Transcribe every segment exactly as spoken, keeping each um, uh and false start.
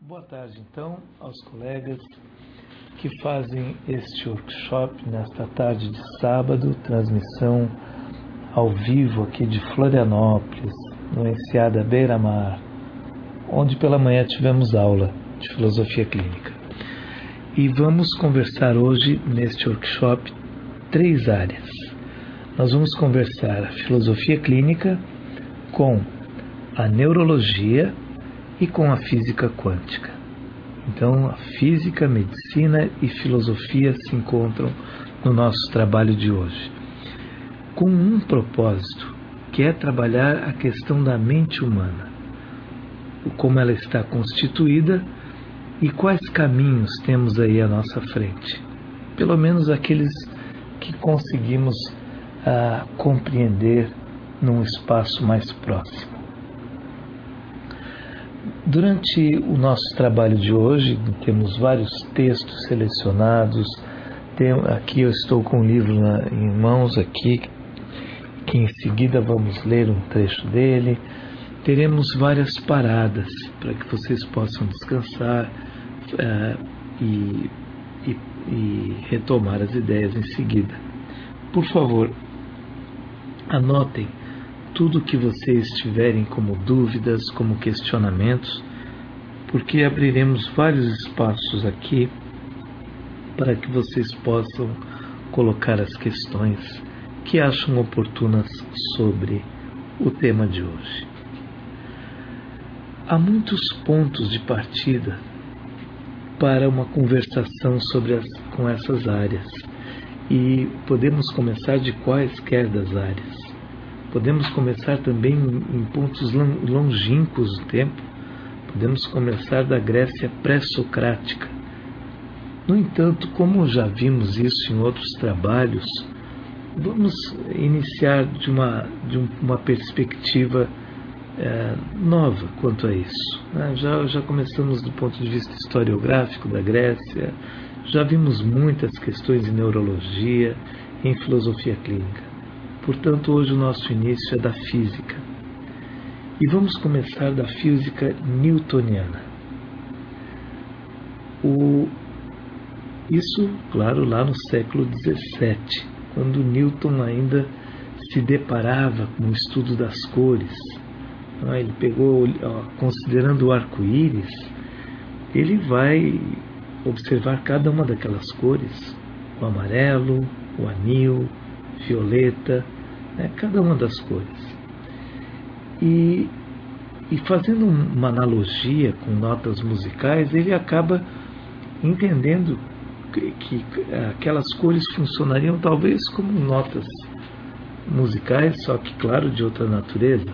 Boa tarde, então, aos colegas que fazem este workshop nesta tarde de sábado, transmissão ao vivo aqui de Florianópolis, no Enseada Beira-Mar, onde pela manhã tivemos aula de filosofia clínica. E vamos conversar hoje, neste workshop, três áreas. Nós vamos conversar a filosofia clínica com a neurologia e com a física quântica. Então, a física, medicina e filosofia se encontram no nosso trabalho de hoje, com um propósito, que é trabalhar a questão da mente humana, como ela está constituída e quais caminhos temos aí à nossa frente, pelo menos aqueles que conseguimos ah, compreender num espaço mais próximo. Durante o nosso trabalho de hoje, temos vários textos selecionados. Tem, aqui eu estou com o livro na, em mãos aqui, que em seguida vamos ler um trecho dele. Teremos várias paradas para que vocês possam descansar uh, e, e, e retomar as ideias em seguida. Por favor, anotem tudo que vocês tiverem como dúvidas, como questionamentos, porque abriremos vários espaços aqui para que vocês possam colocar as questões que acham oportunas sobre o tema de hoje. Há muitos pontos de partida para uma conversação sobre as, com essas áreas, e podemos começar de quaisquer das áreas. Podemos começar também em pontos longínquos do tempo. Podemos começar da Grécia pré-socrática. No entanto, como já vimos isso em outros trabalhos, vamos iniciar de uma, de uma perspectiva é, nova quanto a isso. Né? Já, já começamos do ponto de vista historiográfico da Grécia, já vimos muitas questões em neurologia, em filosofia clínica. Portanto, hoje o nosso início é da física. E vamos começar da física newtoniana. O, isso, claro, lá no século dezessete, quando Newton ainda se deparava com o estudo das cores. Ele pegou, considerando o arco-íris, ele vai observar cada uma daquelas cores, o amarelo, o anil, violeta, né, cada uma das cores. E, e fazendo uma analogia com notas musicais, ele acaba entendendo que, que aquelas cores funcionariam talvez como notas musicais, só que, claro, de outra natureza.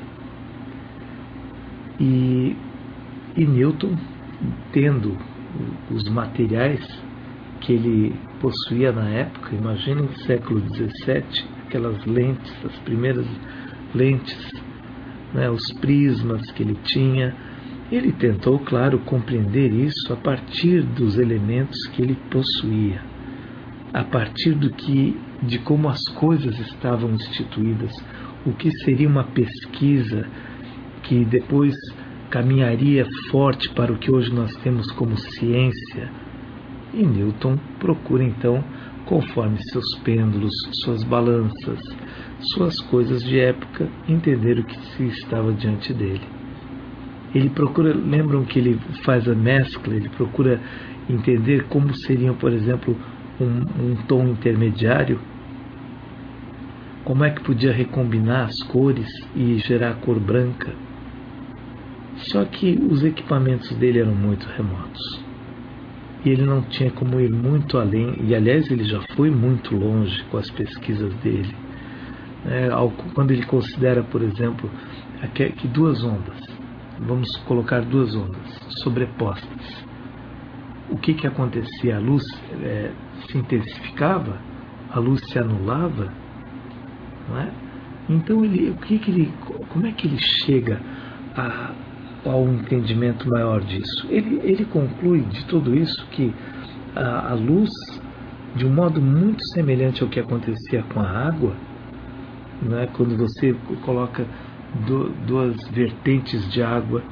E, e Newton, tendo os materiais que ele possuía na época, imaginem no século dezessete, aquelas lentes, as primeiras lentes, né, os prismas que ele tinha, ele tentou, claro, compreender isso a partir dos elementos que ele possuía, a partir do que, de como as coisas estavam instituídas, o que seria uma pesquisa que depois caminharia forte para o que hoje nós temos como ciência. E Newton procura, então, conforme seus pêndulos, suas balanças, suas coisas de época, entender o que se estava diante dele. Ele procura, lembram que ele faz a mescla, ele procura entender como seriam, por exemplo, um, um tom intermediário, como é que podia recombinar as cores e gerar a cor branca. Só que os equipamentos dele eram muito remotos. E ele não tinha como ir muito além, e aliás ele já foi muito longe com as pesquisas dele. É, quando ele considera, por exemplo, que duas ondas, vamos colocar duas ondas sobrepostas, o que que acontecia? A luz é, se intensificava, a luz se anulava, não é? Então ele, o que que ele, como é que ele chega a ao entendimento maior disso? Ele, ele conclui de tudo isso que a, a luz, de um modo muito semelhante ao que acontecia com a água, né, quando você coloca do, duas vertentes de água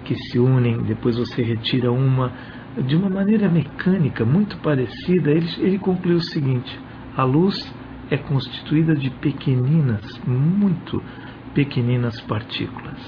que se unem, depois você retira uma, de uma maneira mecânica, muito parecida. Ele, ele concluiu o seguinte: a luz é constituída de pequeninas, muito pequeninas partículas.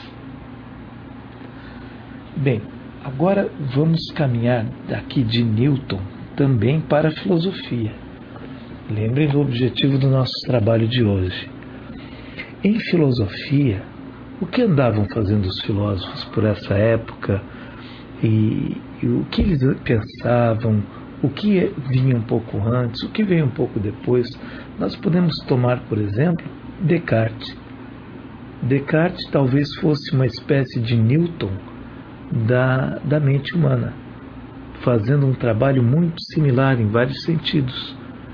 Bem, agora vamos caminhar daqui de Newton também para a filosofia. Lembrem do objetivo do nosso trabalho de hoje. Em filosofia, o que andavam fazendo os filósofos por essa época e, e o que eles pensavam, o que vinha um pouco antes, o que veio um pouco depois? Nós podemos tomar, por exemplo, Descartes. Descartes talvez fosse uma espécie de Newton da, da mente humana, fazendo um trabalho muito similar em vários sentidos.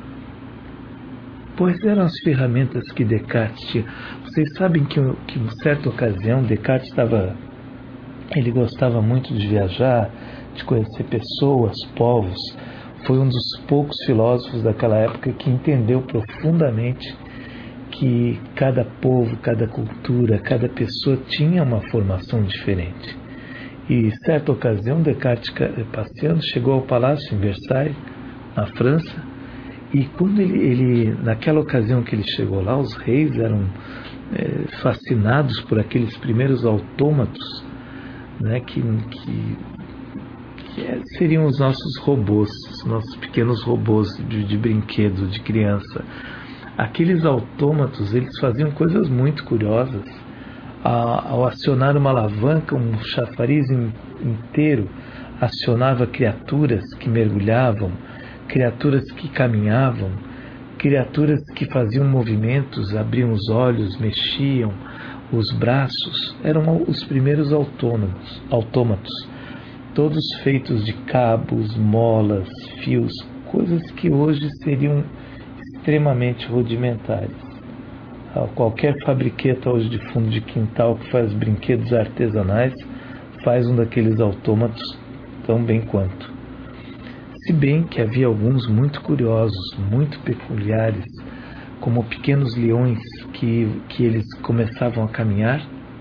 Pois eram as ferramentas que Descartes tinha. Vocês sabem que, que em certa ocasião Descartes estava, ele gostava muito de viajar, de conhecer pessoas, povos. Foi um dos poucos filósofos daquela época que entendeu profundamente que cada povo, cada cultura, cada pessoa tinha uma formação diferente. E certa ocasião Descartes, passeando, chegou ao palácio em Versailles, na França. E quando ele, ele, naquela ocasião que ele chegou lá, os reis eram é, fascinados por aqueles primeiros autômatos, né, que, que, que é, seriam os nossos robôs, os nossos pequenos robôs de, de brinquedo, de criança. Aqueles autômatos, eles faziam coisas muito curiosas. A, ao acionar uma alavanca, um chafariz in, inteiro acionava criaturas que mergulhavam, criaturas que caminhavam, criaturas que faziam movimentos, abriam os olhos, mexiam os braços. Eram os primeiros autônomos, autômatos, todos feitos de cabos, molas, fios, coisas que hoje seriam extremamente rudimentares. Qualquer fabriqueta hoje de fundo de quintal que faz brinquedos artesanais faz um daqueles autômatos tão bem quanto. Se bem que havia alguns muito curiosos, muito peculiares, como pequenos leões que, que eles começavam a caminhar.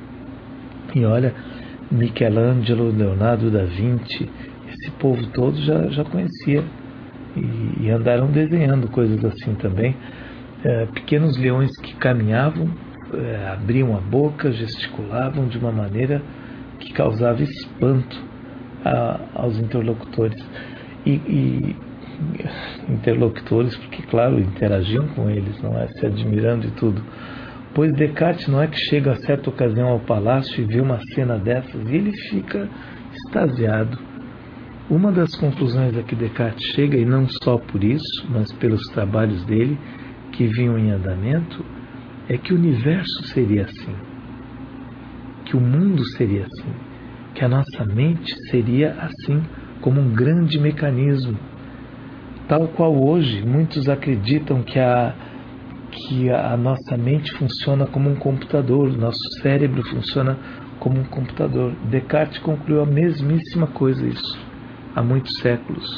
E olha, Michelangelo, Leonardo da Vinci, esse povo todo já, já conhecia e, e andaram desenhando coisas assim também. É, pequenos leões que caminhavam, é, abriam a boca, gesticulavam de uma maneira que causava espanto a, aos interlocutores. E, e interlocutores, porque claro, interagiam com eles, não é? Se admirando e tudo. Pois Descartes não é que chega a certa ocasião ao palácio e vê uma cena dessas e ele fica extasiado. Uma das conclusões a que Descartes chega, e não só por isso, mas pelos trabalhos dele que vinham em andamento, é que o universo seria assim, que o mundo seria assim, que a nossa mente seria assim, como um grande mecanismo, tal qual hoje muitos acreditam que a, que a nossa mente funciona como um computador, nosso cérebro funciona como um computador. Descartes concluiu a mesmíssima coisa isso, há muitos séculos.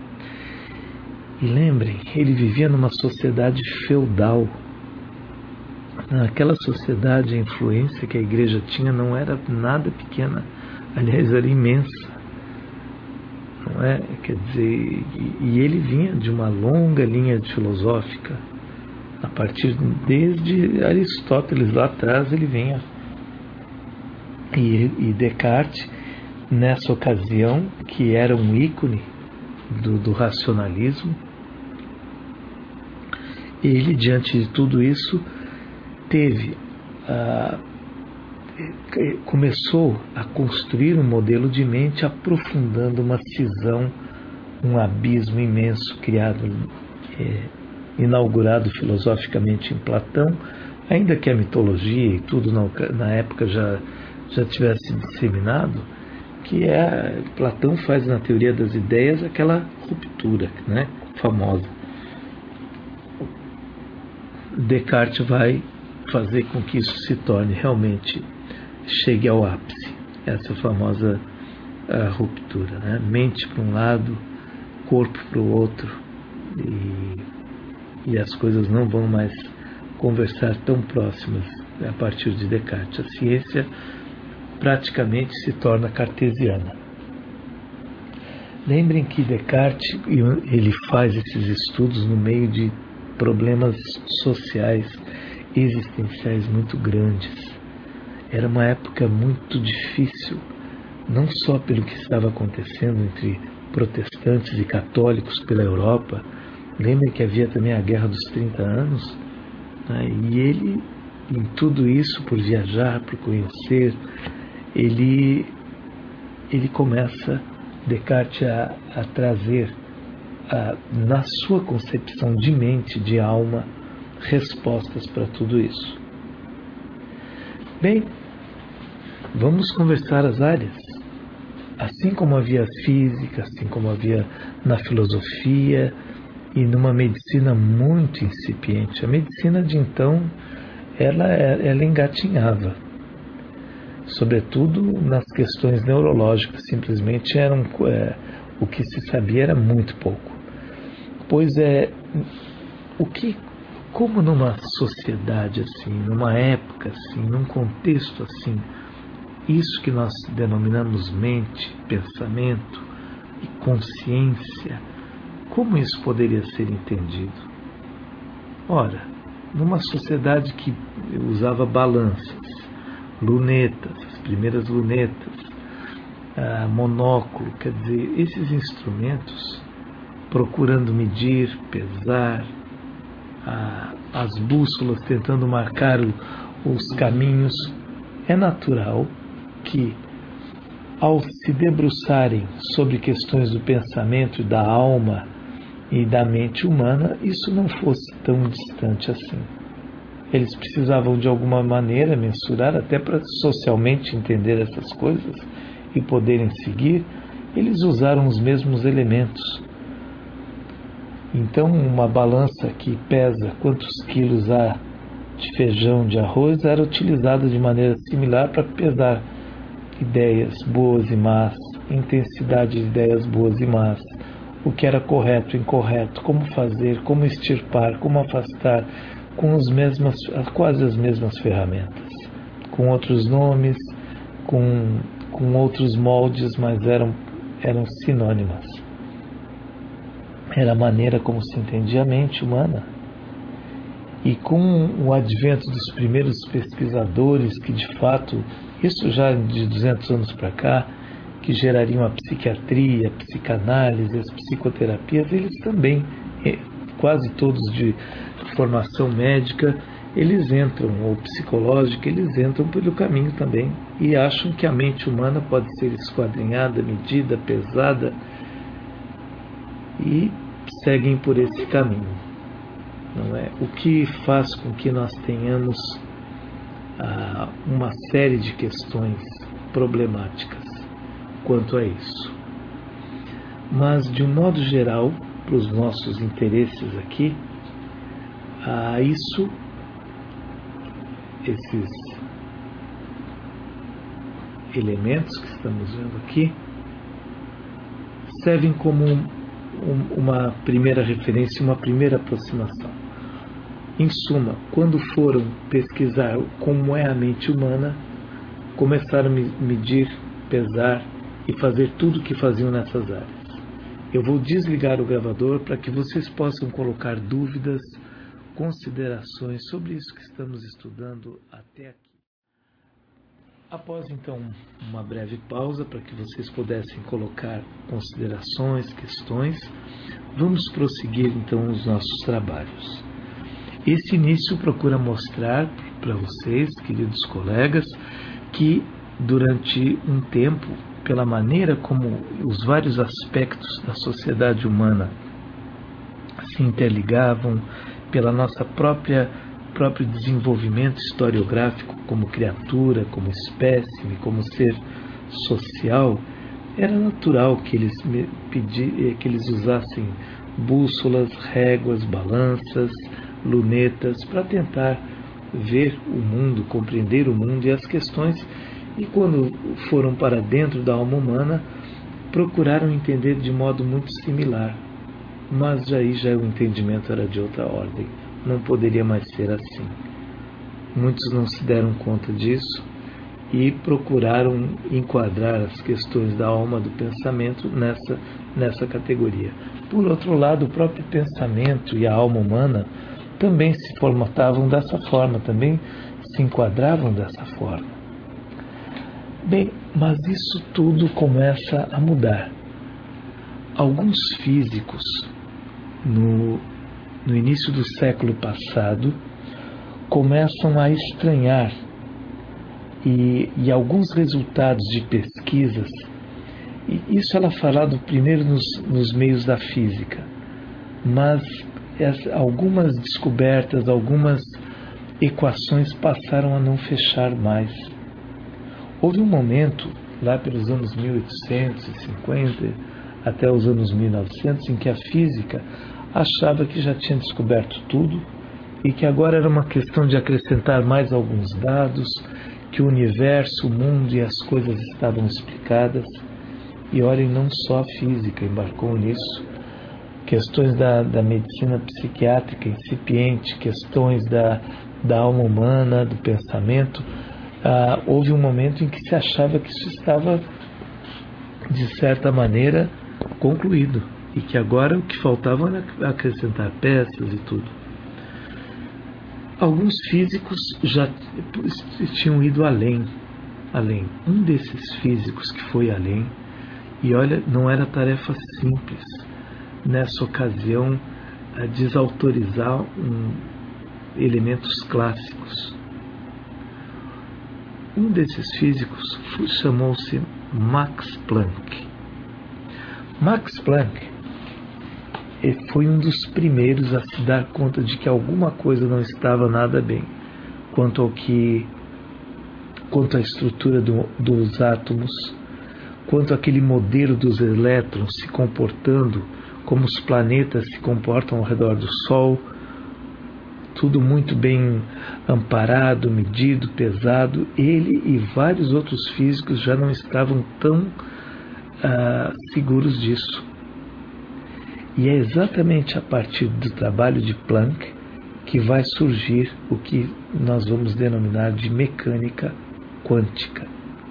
E lembrem, ele vivia numa sociedade feudal. Naquela sociedade, a influência que a igreja tinha não era nada pequena, aliás, era imensa. Não é? Quer dizer, e ele vinha de uma longa linha filosófica, a partir desde Aristóteles lá atrás ele vinha. E, e Descartes, nessa ocasião, que era um ícone do, do racionalismo, ele, diante de tudo isso, teve a começou a construir um modelo de mente aprofundando uma cisão, um abismo imenso criado, é, inaugurado filosoficamente em Platão, ainda que a mitologia e tudo na, na época já, já tivesse disseminado, que é, Platão faz na teoria das ideias aquela ruptura, né, famosa. Descartes vai fazer com que isso se torne realmente, chegue ao ápice, essa famosa uh, ruptura, né? Mente para um lado, corpo para o outro, e, e as coisas não vão mais conversar tão próximas a partir de Descartes. A ciência praticamente se torna cartesiana. Lembrem que Descartes ele faz esses estudos no meio de problemas sociais, existenciais muito grandes. Era uma época muito difícil, não só pelo que estava acontecendo entre protestantes e católicos pela Europa. Lembrem que havia também a Guerra dos trinta anos, né? E ele, em tudo isso, por viajar, por conhecer, ele, ele começa, Descartes, a, a trazer, a, na sua concepção de mente, de alma, respostas para tudo isso. Bem, vamos conversar as áreas. Assim como havia física, assim como havia na filosofia e numa medicina muito incipiente. A medicina de então, ela, ela engatinhava, sobretudo nas questões neurológicas, simplesmente eram, é, o que se sabia era muito pouco. Pois é, o que, como numa sociedade assim, numa época assim, num contexto assim, isso que nós denominamos mente, pensamento e consciência, como isso poderia ser entendido? Ora, numa sociedade que usava balanças, lunetas, as primeiras lunetas, ah, monóculo, quer dizer, esses instrumentos, procurando medir, pesar, ah, as bússolas tentando marcar o, os caminhos, é natural que, ao se debruçarem sobre questões do pensamento e da alma e da mente humana, isso não fosse tão distante assim. Eles precisavam de alguma maneira mensurar, até para socialmente entender essas coisas e poderem seguir, eles usaram os mesmos elementos. Então, uma balança que pesa quantos quilos há de feijão, de arroz, era utilizada de maneira similar para pesar ideias boas e más, intensidade de ideias boas e más, o que era correto e incorreto, como fazer, como extirpar, como afastar, com os mesmas, quase as mesmas ferramentas, com outros nomes, com, com outros moldes, mas eram, eram sinônimas. Era a maneira como se entendia a mente humana. E com o advento dos primeiros pesquisadores que, de fato, isso já de duzentos anos para cá, que gerariam a psiquiatria, a psicanálise, as psicoterapias, eles também, quase todos de formação médica, eles entram, ou psicológica, eles entram pelo caminho também e acham que a mente humana pode ser esquadrinhada, medida, pesada, e seguem por esse caminho. Não é? O que faz com que nós tenhamos ah, uma série de questões problemáticas quanto a isso. Mas, de um modo geral, para os nossos interesses aqui, ah, isso, esses elementos que estamos vendo aqui, servem como um, uma primeira referência, uma primeira aproximação. Em suma, quando foram pesquisar como é a mente humana, começaram a medir, pesar e fazer tudo o que faziam nessas áreas. Eu vou desligar o gravador para que vocês possam colocar dúvidas, considerações sobre isso que estamos estudando até aqui. Após, então, uma breve pausa para que vocês pudessem colocar considerações, questões, vamos prosseguir, então, os nossos trabalhos. Esse início procura mostrar para vocês, queridos colegas, que durante um tempo, pela maneira como os vários aspectos da sociedade humana se interligavam, pela nossa própria próprio desenvolvimento historiográfico como criatura, como espécime, como ser social, era natural que eles, pedi, que eles usassem bússolas, réguas, balanças, lunetas, para tentar ver o mundo, compreender o mundo e as questões, e quando foram para dentro da alma humana, procuraram entender de modo muito similar, mas aí já o entendimento era de outra ordem, não poderia mais ser assim. Muitos não se deram conta disso e procuraram enquadrar as questões da alma, do pensamento nessa, nessa categoria. Por outro lado, o próprio pensamento e a alma humana também se formatavam dessa forma, também se enquadravam dessa forma. Bem, mas isso tudo começa a mudar. Alguns físicos, no, no início do século passado, começam a estranhar e, e alguns resultados de pesquisas, e isso ela falado primeiro nos, nos meios da física, mas as, algumas descobertas, algumas equações passaram a não fechar mais. Houve um momento, lá pelos anos mil oitocentos e cinquenta até os anos mil e novecentos, em que a física achava que já tinha descoberto tudo e que agora era uma questão de acrescentar mais alguns dados, que o universo, o mundo e as coisas estavam explicadas. E olhem, não só a física embarcou nisso, questões da, da medicina psiquiátrica incipiente, questões da, da alma humana, do pensamento. Ah, houve um momento em que se achava que isso estava, de certa maneira, concluído, e que agora o que faltava era acrescentar peças e tudo. Alguns físicos já tinham ido além, além. Um desses físicos que foi além, e olha, não era tarefa simples, nessa ocasião, a desautorizar um, elementos clássicos. Um desses físicos chamou-se Max Planck. Max Planck foi um dos primeiros a se dar conta de que alguma coisa não estava nada bem quanto ao que, quanto à estrutura do, dos átomos, quanto àquele modelo dos elétrons se comportando como os planetas se comportam ao redor do Sol, tudo muito bem amparado, medido, pesado. Ele e vários outros físicos já não estavam tão ah, seguros disso. E é exatamente a partir do trabalho de Planck que vai surgir o que nós vamos denominar de mecânica quântica.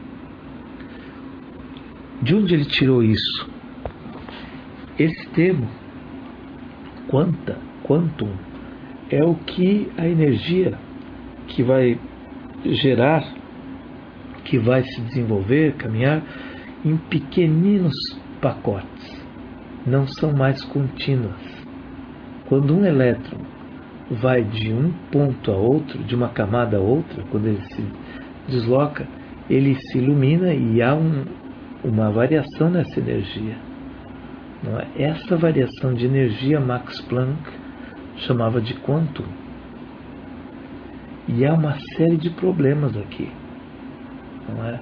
De onde ele tirou isso? Esse termo, quanta, quantum, é o que a energia que vai gerar, que vai se desenvolver, caminhar em pequeninos pacotes, não são mais contínuas. Quando um elétron vai de um ponto a outro, de uma camada a outra, quando ele se desloca, ele se ilumina e há um, uma variação nessa energia. Não é? Essa variação de energia Max Planck chamava de quantum. E há uma série de problemas aqui. Não é?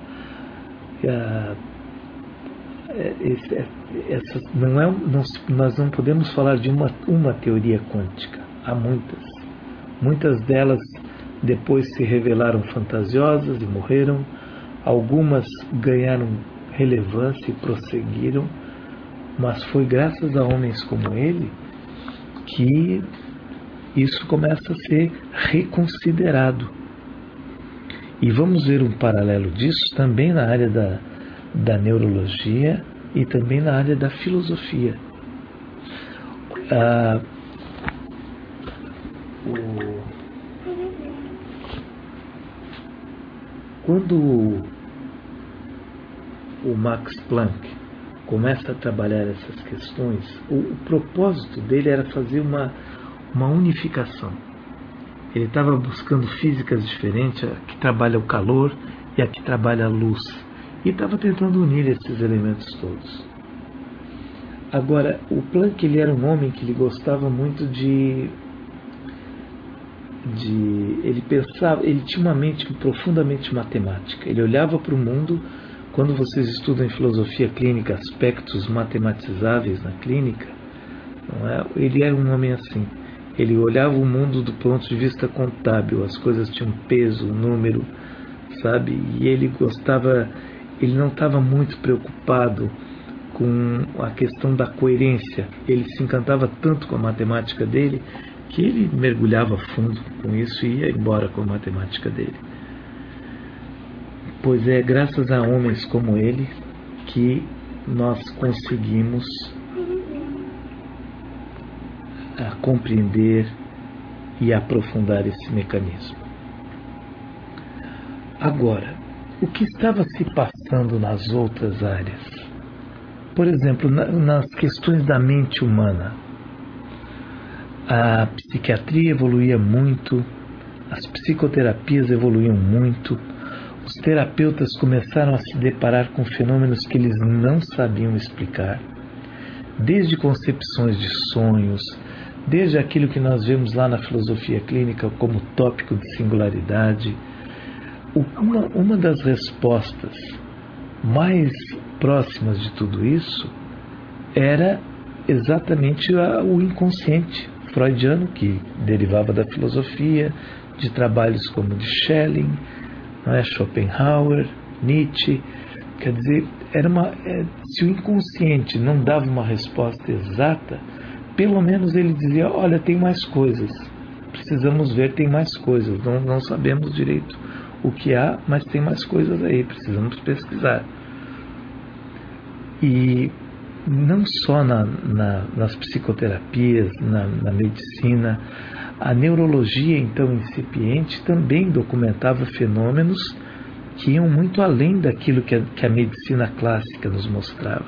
Esse, essa, não é não, nós não podemos falar de uma, uma teoria quântica. Há muitas. Muitas delas depois se revelaram fantasiosas e morreram. Algumas ganharam relevância e prosseguiram. Mas foi graças a homens como ele que isso começa a ser reconsiderado. E vamos ver um paralelo disso também na área da, da neurologia e também na área da filosofia. Ah, o, quando o Max Planck começa a trabalhar essas questões, o, o propósito dele era fazer uma, uma unificação. Ele estava buscando físicas diferentes, a que trabalha o calor e a que trabalha a luz, e estava tentando unir esses elementos todos. Agora, o Planck, ele era um homem que ele gostava muito de, de ele pensava, ele tinha uma mente profundamente matemática. Ele olhava para o mundo. Quando vocês estudam em filosofia clínica aspectos matematizáveis na clínica, não é? Ele era um homem assim. Ele olhava o mundo do ponto de vista contábil, as coisas tinham peso, número, sabe? E ele gostava, ele não estava muito preocupado com a questão da coerência. Ele se encantava tanto com a matemática dele que ele mergulhava fundo com isso e ia embora com a matemática dele. pois é graças a homens como ele que nós conseguimos a compreender e aprofundar esse mecanismo. Agora, o que estava se passando nas outras áreas? Por exemplo, na, nas questões da mente humana, a psiquiatria evoluía muito, as psicoterapias evoluíam muito, os terapeutas começaram a se deparar com fenômenos que eles não sabiam explicar, desde concepções de sonhos, desde aquilo que nós vemos lá na filosofia clínica como tópico de singularidade. Uma, uma das respostas mais próximas de tudo isso era exatamente a, o inconsciente freudiano, que derivava da filosofia, de trabalhos como de Schelling, não é? Schopenhauer, Nietzsche. Quer dizer, era uma, é, se o inconsciente não dava uma resposta exata, pelo menos ele dizia, olha, tem mais coisas, precisamos ver, tem mais coisas, não, não sabemos direito o que há, mas tem mais coisas aí, precisamos pesquisar. E não só na, na, nas psicoterapias, na, na medicina, a neurologia, então incipiente, também documentava fenômenos que iam muito além daquilo que a, que a medicina clássica nos mostrava.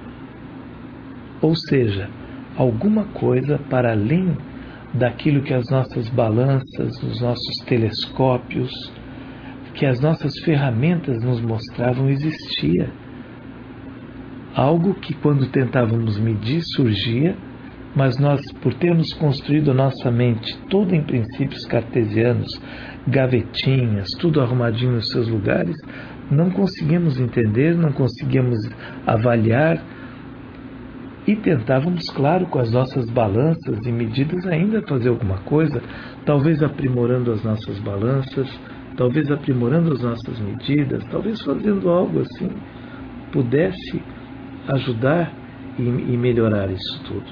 Ou seja, alguma coisa para além daquilo que as nossas balanças, os nossos telescópios, que as nossas ferramentas nos mostravam existia. Algo que quando tentávamos medir surgia, mas nós, por termos construído a nossa mente toda em princípios cartesianos, gavetinhas, tudo arrumadinho nos seus lugares, não conseguíamos entender, não conseguíamos avaliar e tentávamos, claro, com as nossas balanças e medidas ainda fazer alguma coisa, talvez aprimorando as nossas balanças, talvez aprimorando as nossas medidas, talvez fazendo algo assim, pudesse ajudar e, e melhorar isso tudo.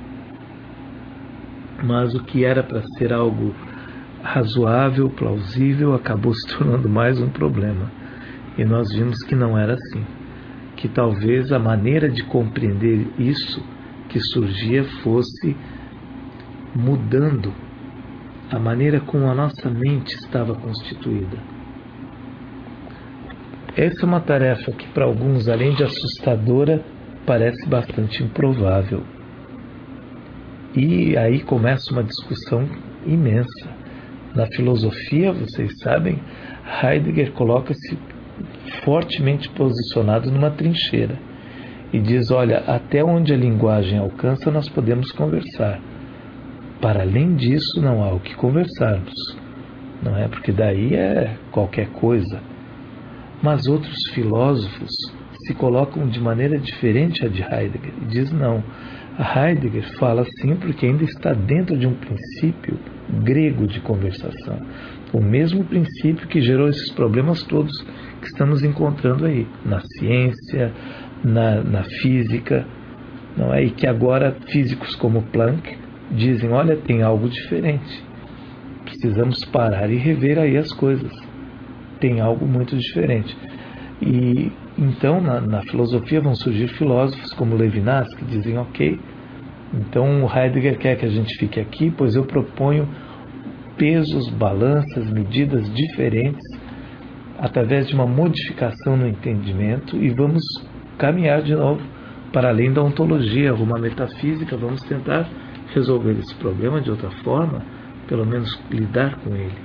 Mas o que era para ser algo razoável, plausível, acabou se tornando mais um problema. E nós vimos que não era assim. Que talvez a maneira de compreender isso que surgia fosse mudando a maneira como a nossa mente estava constituída. Essa é uma tarefa que para alguns, além de assustadora, parece bastante improvável. E aí começa uma discussão imensa. Na filosofia, vocês sabem, Heidegger coloca-se fortemente posicionado numa trincheira e diz, olha, até onde a linguagem alcança nós podemos conversar. Para além disso não há o que conversarmos, não é? Porque daí é qualquer coisa. Mas outros filósofos se colocam de maneira diferente a de Heidegger e diz não, a Heidegger fala assim porque ainda está dentro de um princípio grego de conversação, o mesmo princípio que gerou esses problemas todos que estamos encontrando aí, na ciência, na, na física, não é? E que agora físicos como Planck dizem, olha, tem algo diferente, precisamos parar e rever aí as coisas, tem algo muito diferente. E então na, na filosofia vão surgir filósofos como Levinas que dizem, ok, então o Heidegger quer que a gente fique aqui, pois eu proponho pesos, balanças, medidas diferentes através de uma modificação no entendimento e vamos caminhar de novo para além da ontologia, uma metafísica, vamos tentar resolver esse problema de outra forma, pelo menos lidar com ele.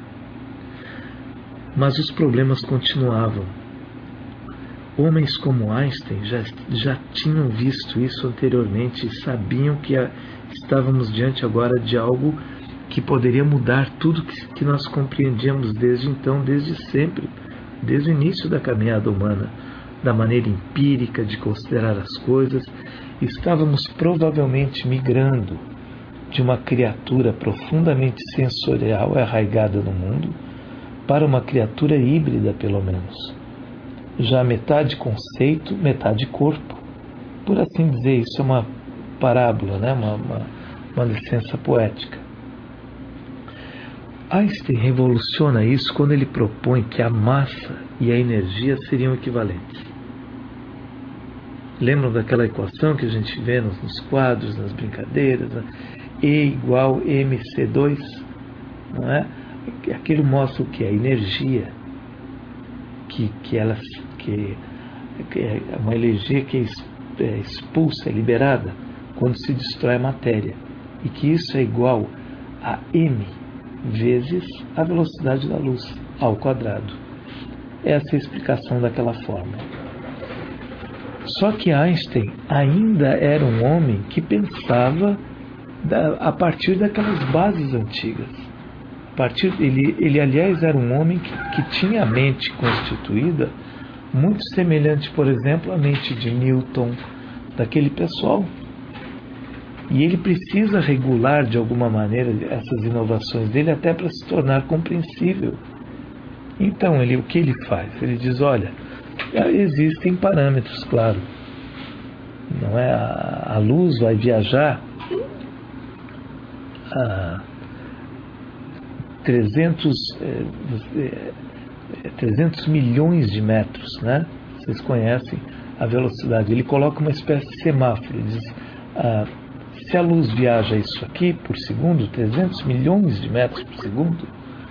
Mas os problemas continuavam. Homens como Einstein já, já tinham visto isso anteriormente e sabiam que a, estávamos diante agora de algo que poderia mudar tudo que, que nós compreendíamos desde então, desde sempre, desde o início da caminhada humana, da maneira empírica de considerar as coisas. Estávamos provavelmente migrando de uma criatura profundamente sensorial e arraigada no mundo para uma criatura híbrida, pelo menos. Já metade conceito, metade corpo. Por assim dizer, isso é uma parábola, né? uma, uma, uma licença poética. Einstein revoluciona isso quando ele propõe que a massa e a energia seriam equivalentes. Lembram daquela equação que a gente vê nos, nos quadros, nas brincadeiras, né? E igual M C dois, não é? Aquilo mostra o que? A energia, que, que, ela, que, que é uma energia que é expulsa, é liberada, quando se destrói a matéria, e que isso é igual a M vezes a velocidade da luz, ao quadrado. Essa é a explicação daquela fórmula. Só que Einstein ainda era um homem que pensava da, a partir daquelas bases antigas. A partir, ele, ele, aliás, era um homem que, que tinha a mente constituída muito semelhante, por exemplo, à mente de Newton, daquele pessoal. E ele precisa regular, de alguma maneira, essas inovações dele até para se tornar compreensível. Então, ele, o que ele faz? Ele diz, olha, existem parâmetros, claro. Não é? A, a luz vai viajar a trezentos, é, é, trezentos milhões de metros, né? Vocês conhecem a velocidade. Ele coloca uma espécie de semáforo. Ele diz, ah, se a luz viaja isso aqui por segundo, trezentos milhões de metros por segundo,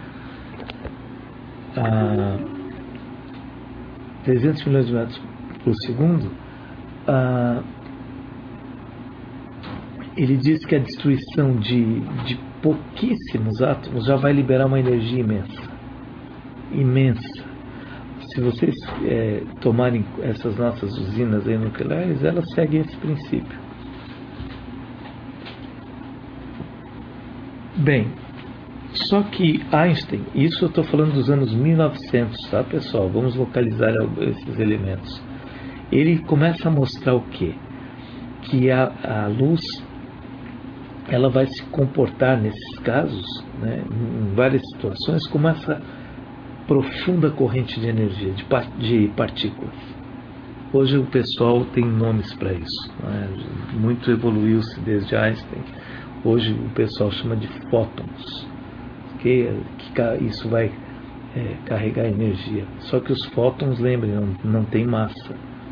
ah, trezentos milhões de metros por segundo, ah, ele diz que a destruição de, de pouquíssimos átomos já vai liberar uma energia imensa. Imensa. Se vocês é, tomarem essas nossas usinas aí nucleares, elas seguem esse princípio. Bem, só que Einstein, isso eu estou falando dos anos mil e novecentos, tá, pessoal? Vamos localizar esses elementos. Ele começa a mostrar o quê? Que a, a luz, ela vai se comportar nesses casos, né, em várias situações, como essa profunda corrente de energia, de, de partículas. Hoje o pessoal tem nomes para isso, né? Muito evoluiu-se desde Einstein. Hoje o pessoal chama de fótons, que, que isso vai é, carregar energia. Só que os fótons, lembrem, não, não tem massa.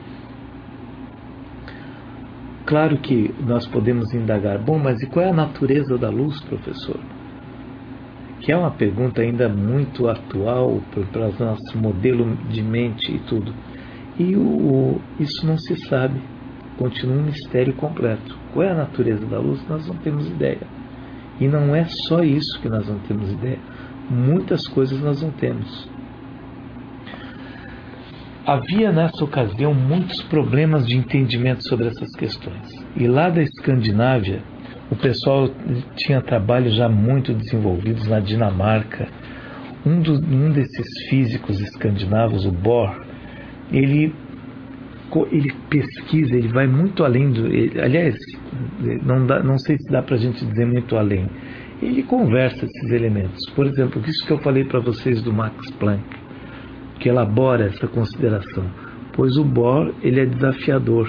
Claro que nós podemos indagar, bom, mas e qual é a natureza da luz, professor? Que é uma pergunta ainda muito atual para o nosso modelo de mente e tudo. E o, isso não se sabe, continua um mistério completo. Qual é a natureza da luz? Nós não temos ideia. E não é só isso que nós não temos ideia. Muitas coisas nós não temos. Havia nessa ocasião muitos problemas de entendimento sobre essas questões. E lá da Escandinávia, o pessoal tinha trabalhos já muito desenvolvidos na Dinamarca. Um, do, um desses físicos escandinavos, o Bohr, ele, ele pesquisa, ele vai muito além do... Ele, aliás, não, dá, não sei se dá para a gente dizer muito além. Ele conversa esses elementos. Por exemplo, isso que eu falei para vocês do Max Planck, que elabora essa consideração. Pois o Bohr, ele é desafiador.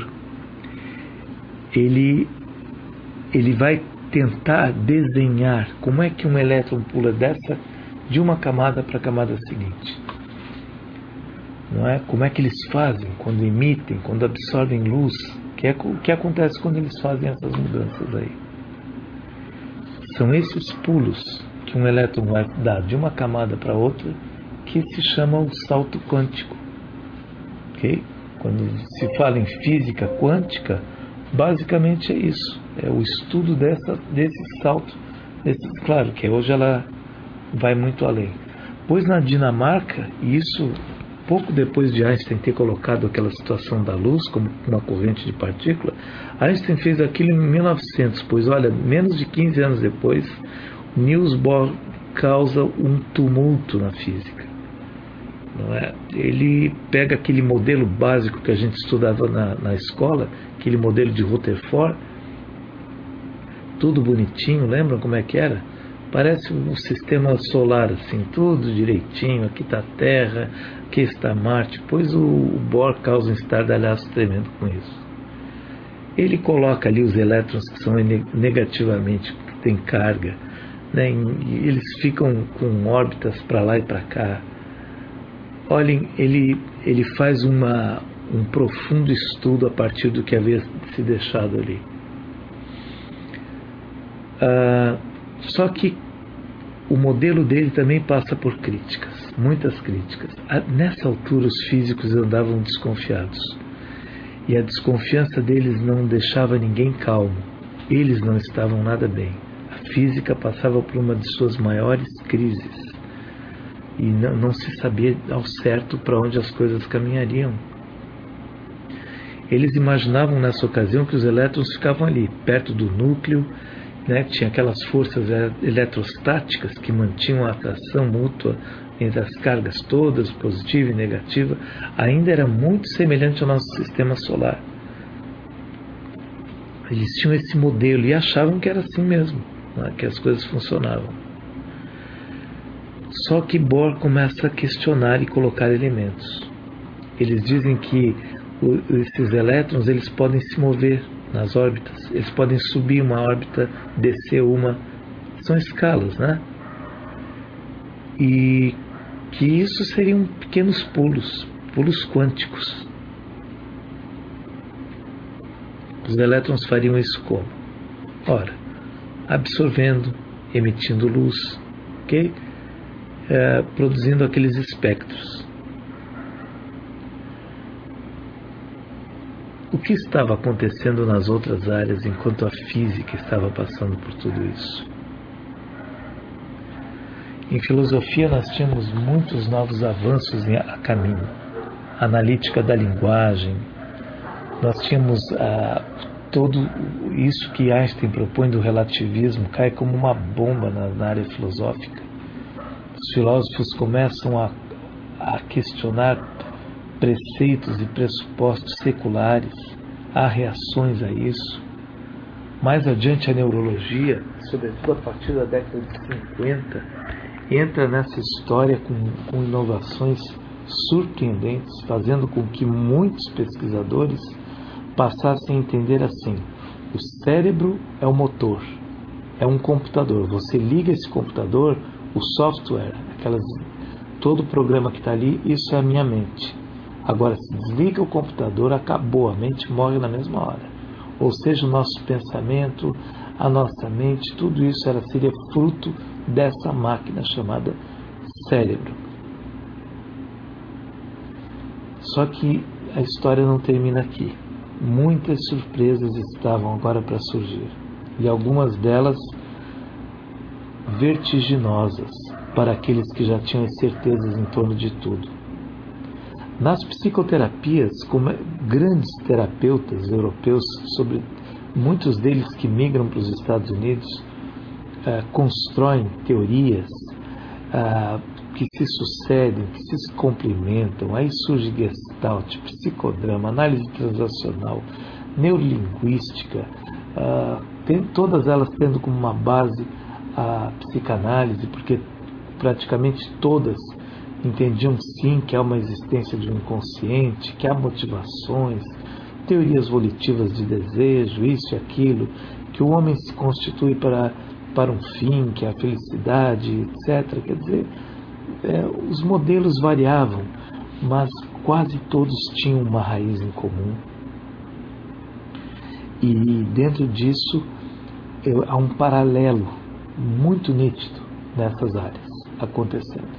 Ele... ele vai tentar desenhar como é que um elétron pula dessa de uma camada para a camada seguinte. Não é? Como é que eles fazem quando emitem, quando absorvem luz, que é o que acontece quando eles fazem essas mudanças aí. São esses pulos que um elétron vai dar de uma camada para outra que se chama o salto quântico. Okay? Quando se fala em física quântica, basicamente é isso, é o estudo dessa, desse salto, desse, claro que hoje ela vai muito além. Pois na Dinamarca, e isso pouco depois de Einstein ter colocado aquela situação da luz como uma corrente de partícula, Einstein fez aquilo em mil e novecentos, pois olha, menos de quinze anos depois, Niels Bohr causa um tumulto na física. Não é? Ele pega aquele modelo básico que a gente estudava na, na escola, aquele modelo de Rutherford, tudo bonitinho, lembram como é que era? Parece um sistema solar, assim, tudo direitinho, aqui está a Terra, aqui está Marte, pois o, o Bohr causa um estardalhaço tremendo com isso. Ele coloca ali os elétrons que são negativamente, que têm carga, né, e eles ficam com órbitas para lá e para cá. Olhem, ele, ele faz uma, um profundo estudo a partir do que havia se deixado ali. Ah, só que o modelo dele também passa por críticas, muitas críticas. Nessa altura os físicos andavam desconfiados. E a desconfiança deles não deixava ninguém calmo. Eles não estavam nada bem. A física passava por uma de suas maiores crises. E não, não se sabia ao certo para onde as coisas caminhariam. Eles imaginavam nessa ocasião que os elétrons ficavam ali, perto do núcleo, né? Tinha aquelas forças eletrostáticas que mantinham a atração mútua entre as cargas todas, positiva e negativa. Ainda era muito semelhante ao nosso sistema solar. Eles tinham esse modelo e achavam que era assim mesmo, né? Que as coisas funcionavam. Só que Bohr começa a questionar e colocar elementos. Eles dizem que o, esses elétrons eles podem se mover nas órbitas, eles podem subir uma órbita, descer uma, são escalas, né? E que isso seriam pequenos pulos, pulos quânticos. Os elétrons fariam isso como? Ora, absorvendo, emitindo luz, ok? É, produzindo aqueles espectros. O que estava acontecendo nas outras áreas enquanto a física estava passando por tudo isso? Em filosofia nós tínhamos muitos novos avanços a caminho. A analítica da linguagem, nós tínhamos ah, todo isso que Einstein propõe do relativismo, cai como uma bomba na, na área filosófica. Os filósofos começam a, a questionar preceitos e pressupostos seculares, há reações a isso. Mais adiante a neurologia, sobretudo a partir da década de cinquenta, entra nessa história com, com inovações surpreendentes, fazendo com que muitos pesquisadores passassem a entender assim: o cérebro é o motor, é um computador, você liga esse computador, o software, aquelas, todo o programa que está ali, isso é a minha mente. Agora, se desliga o computador, acabou, a mente morre na mesma hora. Ou seja, o nosso pensamento, a nossa mente, tudo isso era, seria fruto dessa máquina chamada cérebro. Só que a história não termina aqui. Muitas surpresas estavam agora para surgir. E algumas delas vertiginosas para aqueles que já tinham as certezas em torno de tudo. Nas psicoterapias, como grandes terapeutas europeus, sobre muitos deles que migram para os Estados Unidos, uh, constroem teorias uh, que se sucedem, que se complementam. Aí surge Gestalt, psicodrama, análise transacional, neurolinguística, uh, tem, todas elas tendo como uma base a psicanálise, porque praticamente todas entendiam sim que há uma existência de um inconsciente, que há motivações, teorias volitivas de desejo, isso e aquilo, que o homem se constitui para, para um fim, que é a felicidade, etcétera. Quer dizer, é, os modelos variavam, mas quase todos tinham uma raiz em comum. E dentro disso é, há um paralelo muito nítido nessas áreas acontecendo.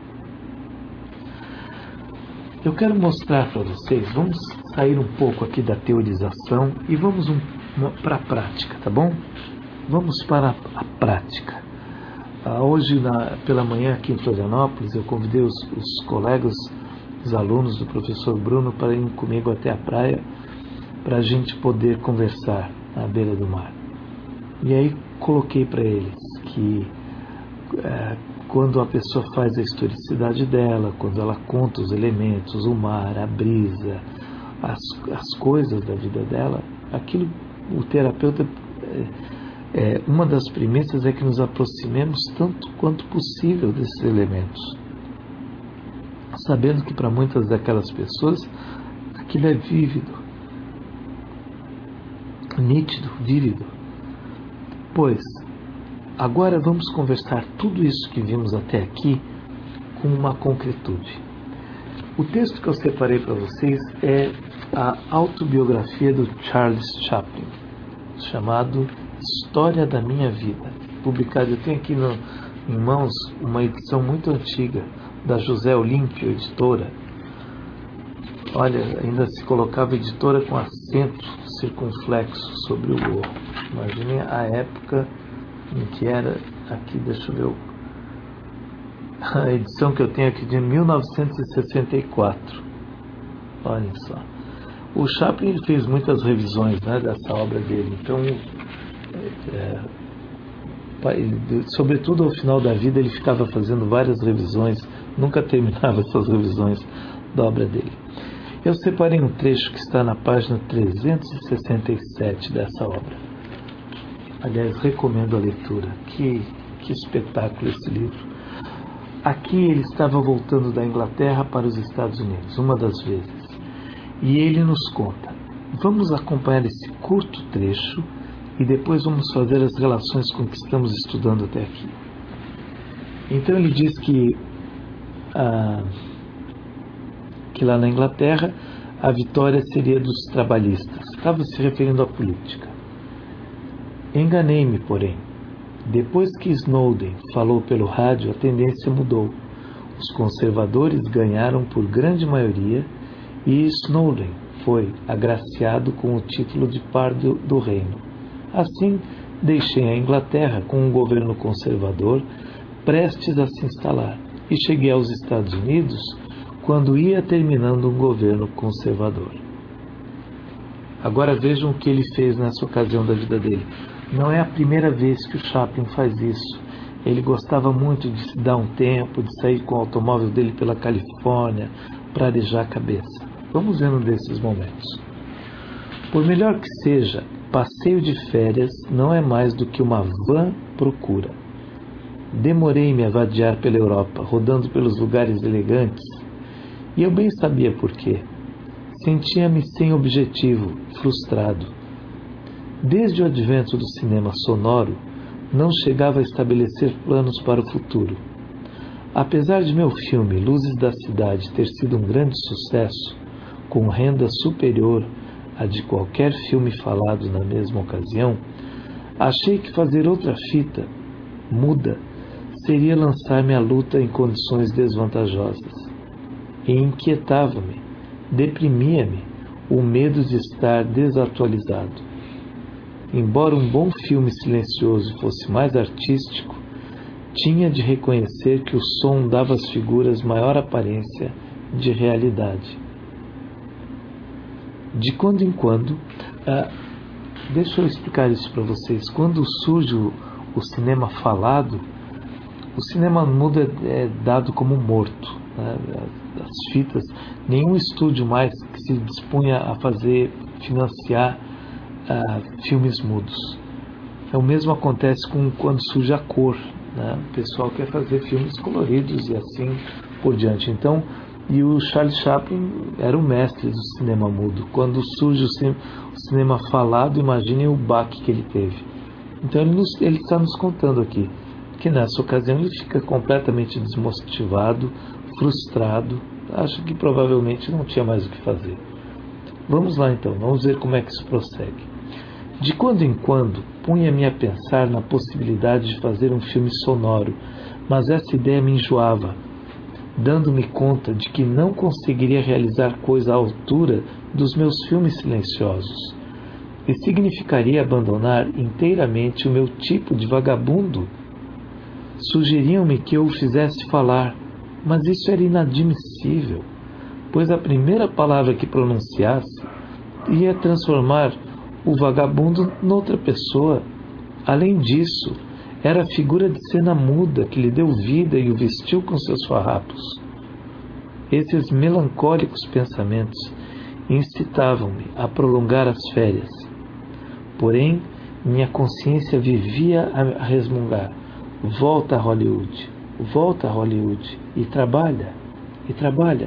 Eu quero mostrar para vocês, vamos sair um pouco aqui da teorização e vamos um, para a prática, tá bom? Vamos para a, a prática. Ah, hoje, na, pela manhã, aqui em Florianópolis, eu convidei os, os colegas, os alunos do professor Bruno para irem comigo até a praia, para a gente poder conversar à beira do mar. E aí coloquei para eles que é, quando a pessoa faz a historicidade dela, quando ela conta os elementos, o mar, a brisa, as, as coisas da vida dela, aquilo, o terapeuta, é, é, uma das premissas é que nos aproximemos tanto quanto possível desses elementos, sabendo que para muitas daquelas pessoas aquilo é vívido, nítido, vívido. Pois, agora vamos conversar tudo isso que vimos até aqui com uma concretude. O texto que eu separei para vocês é a autobiografia do Charles Chaplin, chamado História da Minha Vida, publicado. Eu tenho aqui no, em mãos uma edição muito antiga da José Olímpio, editora. Olha, ainda se colocava editora com acento circunflexo sobre o O. Imaginem a época em que era. Aqui, deixa eu ver a edição que eu tenho aqui de mil novecentos e sessenta e quatro. Olhem só. O Chaplin ele fez muitas revisões, né, dessa obra dele. Então, é, ele, sobretudo ao final da vida, ele ficava fazendo várias revisões, nunca terminava essas revisões da obra dele. Eu separei um trecho que está na página trezentos e sessenta e sete dessa obra. Aliás, recomendo a leitura. Que, que espetáculo esse livro. Aqui ele estava voltando da Inglaterra para os Estados Unidos, uma das vezes. E ele nos conta. Vamos acompanhar esse curto trecho e depois vamos fazer as relações com o que estamos estudando até aqui. Então ele diz que... Ah, que lá na Inglaterra a vitória seria dos trabalhistas. Estava se referindo à política. Enganei-me, porém. Depois que Snowden falou pelo rádio, a tendência mudou. Os conservadores ganharam por grande maioria e Snowden foi agraciado com o título de par do, do reino. Assim, deixei a Inglaterra com um governo conservador prestes a se instalar e cheguei aos Estados Unidos quando ia terminando um governo conservador. Agora vejam o que ele fez nessa ocasião da vida dele. Não é a primeira vez que o Chaplin faz isso. Ele gostava muito de se dar um tempo, de sair com o automóvel dele pela Califórnia, para arejar a cabeça. Vamos ver um desses momentos. Por melhor que seja, passeio de férias não é mais do que uma vã procura. Demorei-me a vadiar pela Europa, rodando pelos lugares elegantes, e eu bem sabia por quê. Sentia-me sem objetivo, frustrado. Desde o advento do cinema sonoro, não chegava a estabelecer planos para o futuro. Apesar de meu filme Luzes da Cidade ter sido um grande sucesso, com renda superior à de qualquer filme falado na mesma ocasião, achei que fazer outra fita, muda, seria lançar-me à luta em condições desvantajosas. E inquietava-me, deprimia-me o medo de estar desatualizado. Embora um bom filme silencioso fosse mais artístico, tinha de reconhecer que o som dava às figuras maior aparência de realidade. De quando em quando, ah, deixa eu explicar isso para vocês, quando surge o, o cinema falado, o cinema mudo é, é dado como morto, né? As fitas, nenhum estúdio mais que se dispunha a fazer, financiar uh, filmes mudos. É o mesmo acontece com quando surge a cor, né? O pessoal quer fazer filmes coloridos e assim por diante. Então, e o Charles Chaplin era o mestre do cinema mudo. Quando surge o, cin- o cinema falado, imaginem o baque que ele teve. Então ele, nos, ele está nos contando aqui que nessa ocasião ele fica completamente desmotivado, frustrado, acha que provavelmente não tinha mais o que fazer. Vamos lá então, vamos ver como é que isso prossegue. De quando em quando, punha-me a pensar na possibilidade de fazer um filme sonoro, mas essa ideia me enjoava, dando-me conta de que não conseguiria realizar coisa à altura dos meus filmes silenciosos, e significaria abandonar inteiramente o meu tipo de vagabundo. Sugeriam-me que eu o fizesse falar, mas isso era inadmissível, pois a primeira palavra que pronunciasse ia transformar o vagabundo noutra pessoa. Além disso, era a figura de cena muda que lhe deu vida e o vestiu com seus farrapos. Esses melancólicos pensamentos incitavam-me a prolongar as férias. Porém, minha consciência vivia a resmungar: volta a Hollywood, volta a Hollywood, e trabalha, e trabalha.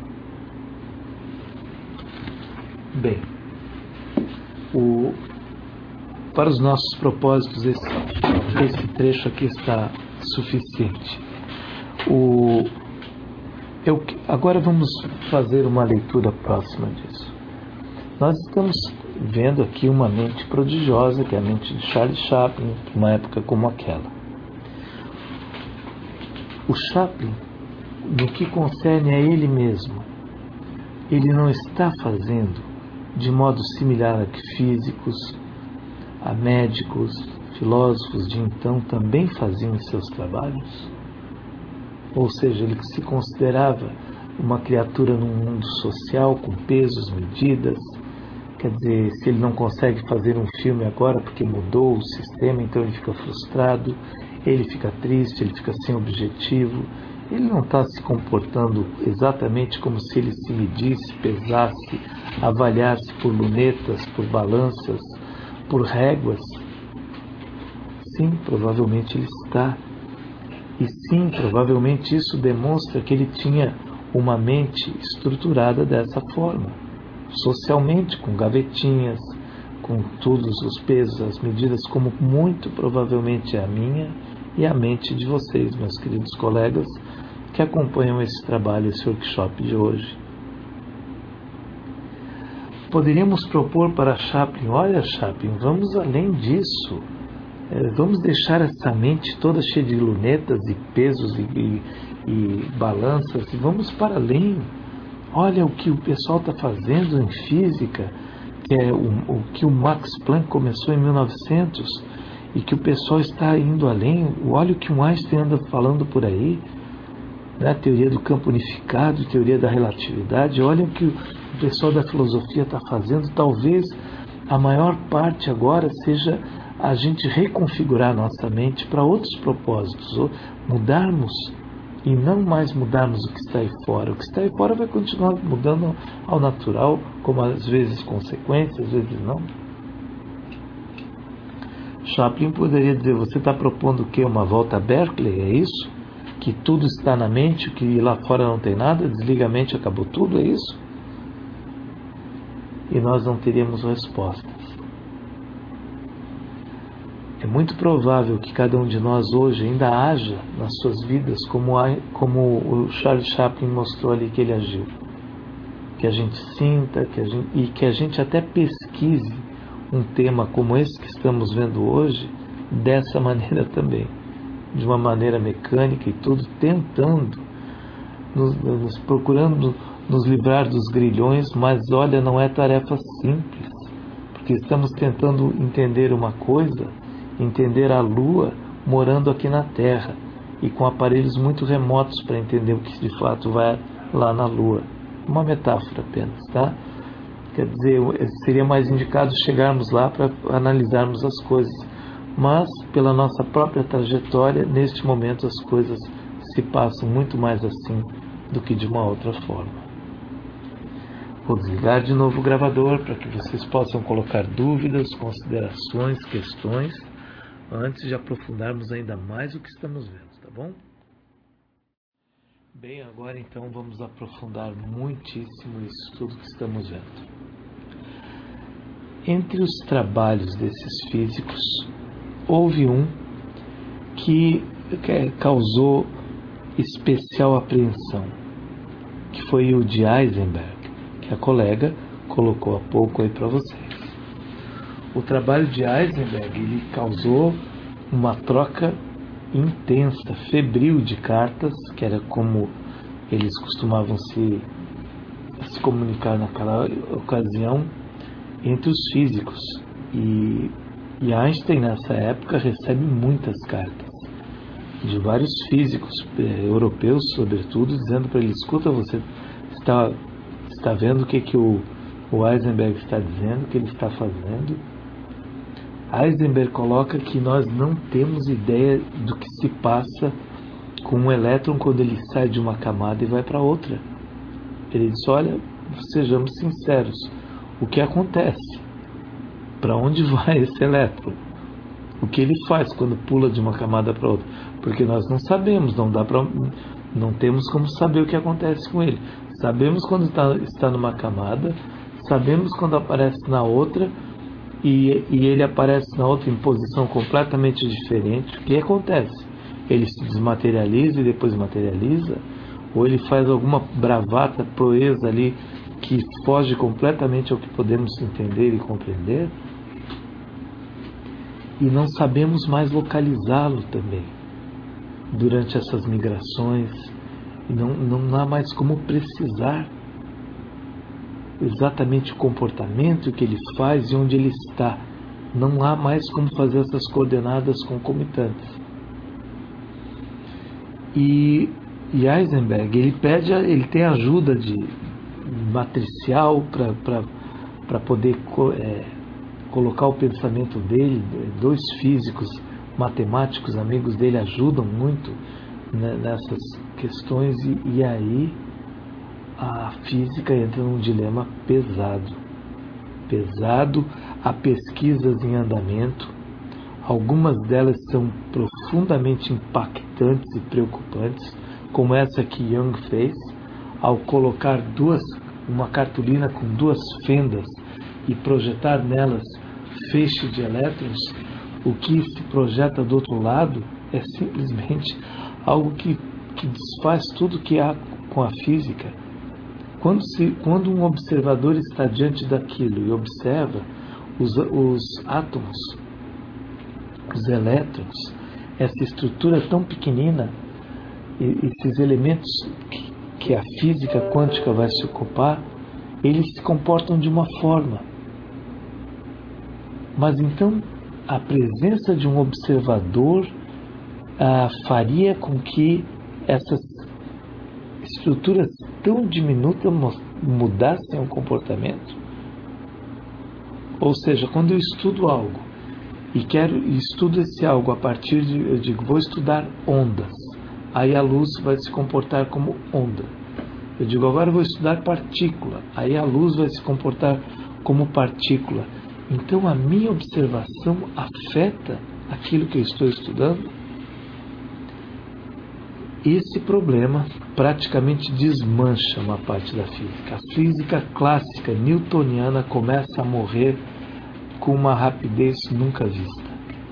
Bem, o, para os nossos propósitos, esse, esse trecho aqui está suficiente. O, Eu, agora vamos fazer uma leitura próxima disso. Nós estamos vendo aqui uma mente prodigiosa, que é a mente de Charlie Chaplin, numa época como aquela. O Chaplin, no que concerne a ele mesmo, ele não está fazendo de modo similar a que físicos, a médicos, filósofos de então também faziam em seus trabalhos? Ou seja, ele se considerava uma criatura num mundo social, com pesos, medidas. Quer dizer, se ele não consegue fazer um filme agora porque mudou o sistema, então ele fica frustrado, ele fica triste, ele fica sem objetivo. Ele não está se comportando exatamente como se ele se medisse, pesasse, avaliasse por lunetas, por balanças, por réguas. Sim, provavelmente ele está. E sim, provavelmente isso demonstra que ele tinha uma mente estruturada dessa forma, socialmente, com gavetinhas, com todos os pesos, as medidas, como muito provavelmente é a minha e a mente de vocês, meus queridos colegas, que acompanham esse trabalho, esse workshop de hoje. Poderíamos propor para Chaplin: olha, Chaplin, vamos além disso. Vamos deixar essa mente toda cheia de lunetas e pesos e, e, e balanças e vamos para além. Olha o que o pessoal está fazendo em física, que é o, o que o Max Planck começou em mil e novecentos e que o pessoal está indo além. Olha o que o Einstein anda falando por aí, né? Teoria do campo unificado, teoria da relatividade. Olha o que o pessoal da filosofia está fazendo. Talvez a maior parte agora seja a gente reconfigurar nossa mente para outros propósitos, ou mudarmos e não mais mudarmos o que está aí fora. O que está aí fora vai continuar mudando ao natural, como às vezes consequências, às vezes não. Chaplin poderia dizer: você está propondo o quê? Uma volta a Berkeley? É isso? Que tudo está na mente, que lá fora não tem nada, desliga a mente, acabou tudo, é isso? E nós não teríamos respostas. É muito provável que cada um de nós hoje ainda haja nas suas vidas como, a, como o Charles Chaplin mostrou ali que ele agiu. Que a gente sinta que a gente, e que a gente até pesquise um tema como esse que estamos vendo hoje dessa maneira também. De uma maneira mecânica e tudo, tentando, nos, nos, procurando nos livrar dos grilhões, mas olha, não é tarefa simples. Porque estamos tentando entender uma coisa, entender a Lua morando aqui na Terra e com aparelhos muito remotos para entender o que de fato vai lá na Lua. Uma metáfora apenas, tá? Quer dizer, seria mais indicado chegarmos lá para analisarmos as coisas, mas pela nossa própria trajetória, neste momento as coisas se passam muito mais assim do que de uma outra forma. Vou desligar de novo o gravador para que vocês possam colocar dúvidas, considerações, questões, antes de aprofundarmos ainda mais o que estamos vendo, tá bom? Bem, agora então vamos aprofundar muitíssimo isso tudo que estamos vendo. Entre os trabalhos desses físicos, houve um que causou especial apreensão, que foi o de Heisenberg, que a colega colocou há pouco aí para vocês. O trabalho de Heisenberg, ele causou uma troca intensa, febril de cartas, que era como eles costumavam se, se comunicar naquela ocasião, entre os físicos. E, e Einstein, nessa época, recebe muitas cartas de vários físicos eh, europeus, sobretudo, dizendo para ele: escuta, você está, está vendo o que, que o, o Heisenberg está dizendo, o que ele está fazendo? Heisenberg coloca que nós não temos ideia do que se passa com um elétron quando ele sai de uma camada e vai para outra. Ele diz: olha, sejamos sinceros, o que acontece? Para onde vai esse elétron? O que ele faz quando pula de uma camada para outra? Porque nós não sabemos, não dá para, não temos como saber o que acontece com ele. Sabemos quando está, está numa camada, sabemos quando aparece na outra, e, e ele aparece na outra em posição completamente diferente. O que acontece? Ele se desmaterializa e depois materializa? ou ele faz alguma bravata, proeza ali, que foge completamente ao que podemos entender e compreender, e não sabemos mais localizá-lo também durante essas migrações, e não, não há mais como precisar exatamente o comportamento que ele faz e onde ele está. Não há mais como fazer essas coordenadas concomitantes. E, e Heisenberg, ele pede, ele tem ajuda de matricial para poder é, colocar o pensamento dele. Dois físicos matemáticos amigos dele ajudam muito, né, nessas questões, e, e aí a física entra num dilema pesado. Pesado, há pesquisas em andamento, algumas delas são profundamente impactantes e preocupantes, como essa que Young fez, ao colocar duas, uma cartolina com duas fendas e projetar nelas feixe de elétrons. O que se projeta do outro lado é simplesmente algo que, que desfaz tudo que há com a física. Quando, se, quando um observador está diante daquilo e observa os, os átomos, os elétrons, essa estrutura tão pequenina, e, esses elementos que, que a física quântica vai se ocupar, eles se comportam de uma forma. Mas então a presença de um observador ah, faria com que essas estruturas tão diminutas mudassem o comportamento? Ou seja, quando eu estudo algo e quero estudo esse algo a partir de, eu digo, vou estudar ondas, aí a luz vai se comportar como onda. Eu digo, agora eu vou estudar partícula, aí a luz vai se comportar como partícula. Então a minha observação afeta aquilo que eu estou estudando? Esse problema praticamente desmancha uma parte da física. A física clássica newtoniana começa a morrer com uma rapidez nunca vista.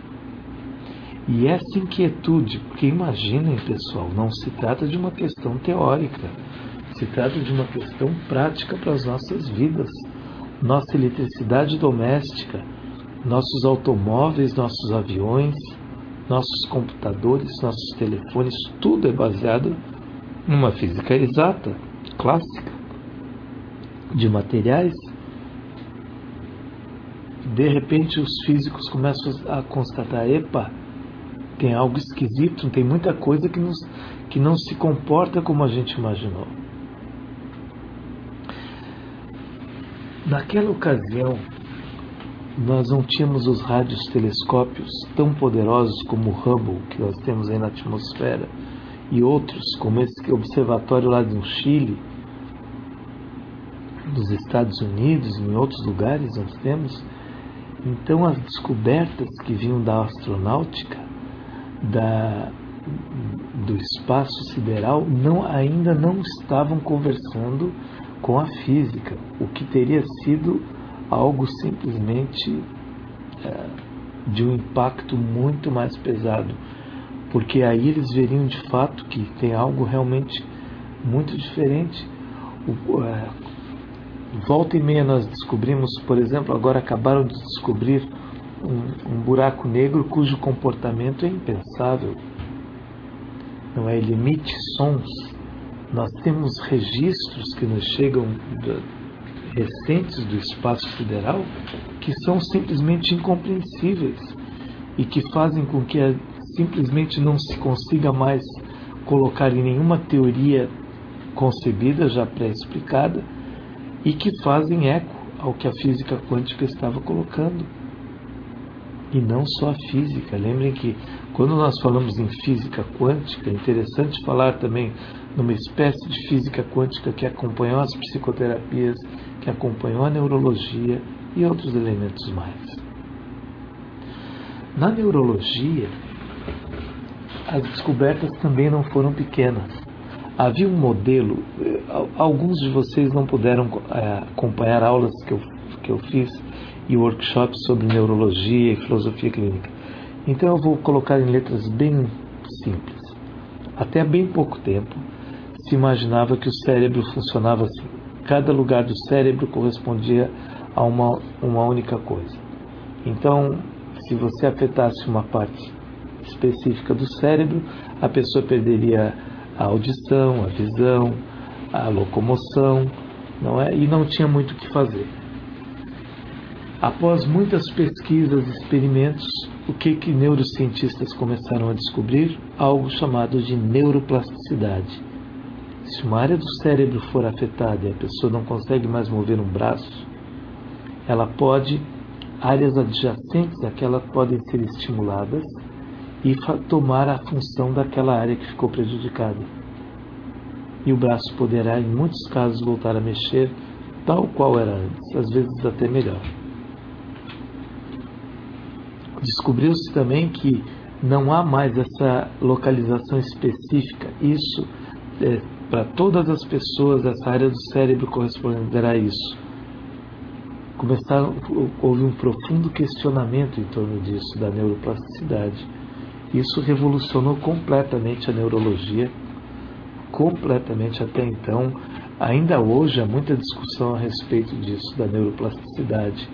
E essa inquietude, porque imaginem, pessoal, não se trata de uma questão teórica, se trata de uma questão prática para as nossas vidas. Nossa eletricidade doméstica, nossos automóveis, nossos aviões, nossos computadores, nossos telefones, tudo é baseado numa física exata, clássica, de materiais. De repente os físicos começam a constatar, epa, tem algo esquisito, tem muita coisa que, nos, que não se comporta como a gente imaginou. Naquela ocasião, nós não tínhamos os radiotelescópios tão poderosos como o Hubble, que nós temos aí na atmosfera, e outros, como esse observatório lá no Chile, nos Estados Unidos, em outros lugares nós temos. Então as descobertas que vinham da astronáutica, da, do espaço sideral, não, ainda não estavam conversando com a física, o que teria sido algo simplesmente é, de um impacto muito mais pesado, porque aí eles veriam de fato que tem algo realmente muito diferente. O, é, volta e meia nós descobrimos, por exemplo, agora acabaram de descobrir um, um buraco negro cujo comportamento é impensável, não é? Ele emite sons. Nós temos registros que nos chegam da, recentes do espaço sideral que são simplesmente incompreensíveis e que fazem com que a, simplesmente não se consiga mais colocar em nenhuma teoria concebida, já pré-explicada, e que fazem eco ao que a física quântica estava colocando. E não só a física. Lembrem que quando nós falamos em física quântica, é interessante falar também numa espécie de física quântica que acompanhou as psicoterapias, que acompanhou a neurologia e outros elementos mais. Na neurologia, as descobertas também não foram pequenas. Havia um modelo, alguns de vocês não puderam é, acompanhar aulas que eu, que eu fiz e workshops sobre neurologia e filosofia clínica. Então eu vou colocar em letras bem simples. Até bem pouco tempo se imaginava que o cérebro funcionava assim. Cada lugar do cérebro correspondia a uma, uma única coisa. Então, se você afetasse uma parte específica do cérebro, a pessoa perderia a audição, a visão, a locomoção, não é? E não tinha muito o que fazer. Após muitas pesquisas e experimentos, o que que neurocientistas começaram a descobrir? Algo chamado de neuroplasticidade. Se uma área do cérebro for afetada e a pessoa não consegue mais mover um braço, ela pode, áreas adjacentes àquela podem ser estimuladas e tomar a função daquela área que ficou prejudicada. E o braço poderá, em muitos casos, voltar a mexer tal qual era antes, às vezes até melhor. Descobriu-se também que não há mais essa localização específica. Isso, é, para todas as pessoas, essa área do cérebro corresponderá a isso. Começaram, houve um profundo questionamento em torno disso, da neuroplasticidade. Isso revolucionou completamente a neurologia, completamente até então. Ainda hoje há muita discussão a respeito disso, da neuroplasticidade.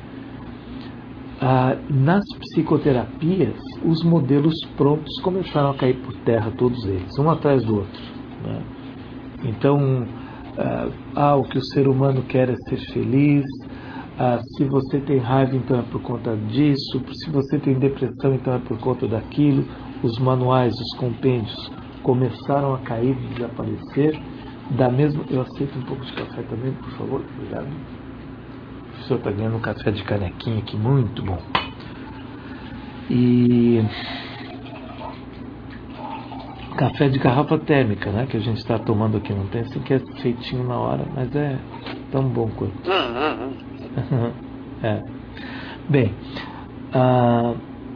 Ah, nas psicoterapias, os modelos prontos começaram a cair por terra, todos eles, um atrás do outro, né? Então, ah, ah, o que o ser humano quer é ser feliz, ah, se você tem raiva, então é por conta disso, se você tem depressão, então é por conta daquilo. Os manuais, os compêndios começaram a cair e desaparecer. Da mesma... Eu aceito um pouco de café também, por favor, obrigado. O senhor está ganhando um café de canequinha aqui, muito bom. E café de garrafa térmica, né, que a gente está tomando aqui. Não tem assim que é feitinho na hora, mas é tão bom quanto. É. Bem, ah,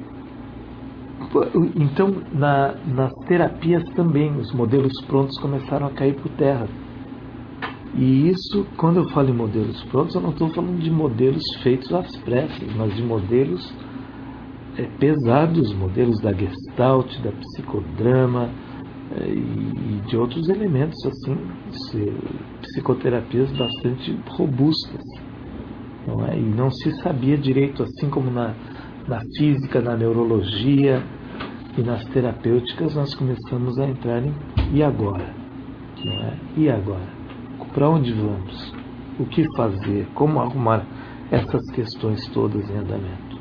então na, nas terapias também os modelos prontos começaram a cair por terra. E isso, quando eu falo em modelos prontos, eu não estou falando de modelos feitos às pressas, mas de modelos é, pesados, modelos da Gestalt, da psicodrama é, e de outros elementos assim, psicoterapias bastante robustas, não é? E não se sabia direito, assim como na, na física, na neurologia e nas terapêuticas, nós começamos a entrar em e agora? Não é? E agora? Para onde vamos? O que fazer? Como arrumar essas questões todas em andamento?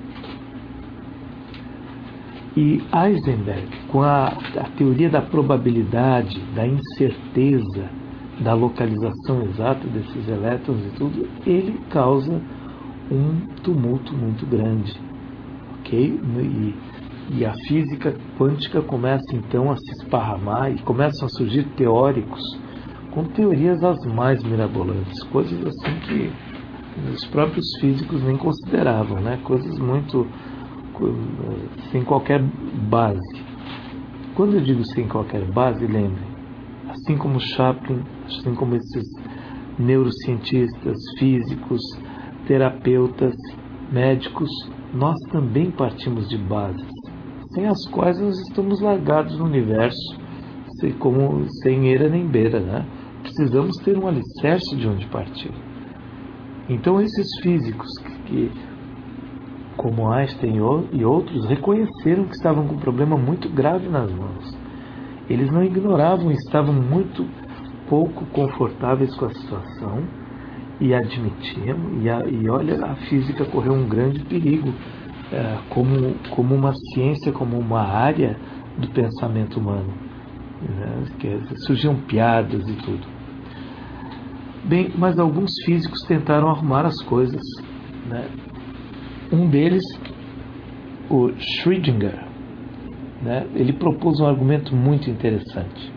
E Heisenberg, com a, a teoria da probabilidade, da incerteza, da localização exata desses elétrons e tudo, ele causa um tumulto muito grande, ok? E, e a física quântica começa então a se esparramar e começam a surgir teóricos com teorias as mais mirabolantes, coisas assim que os próprios físicos nem consideravam, né? Coisas muito sem qualquer base. Quando eu digo sem qualquer base, lembrem, assim como Chaplin, assim como esses neurocientistas, físicos, terapeutas, médicos, nós também partimos de bases, sem as quais nós estamos largados no universo, sem, como, sem eira nem beira, né? Precisamos ter um alicerce de onde partir. Então esses físicos que, como Einstein e outros, reconheceram que estavam com um problema muito grave nas mãos. Eles não ignoravam, estavam muito pouco confortáveis com a situação e admitiam, e, a, e olha, a física correu um grande perigo é, como, como uma ciência, como uma área do pensamento humano, né? Que surgiam piadas e tudo. Bem, mas alguns físicos tentaram arrumar as coisas, né? Um deles, o Schrödinger, né? Ele propôs um argumento muito interessante.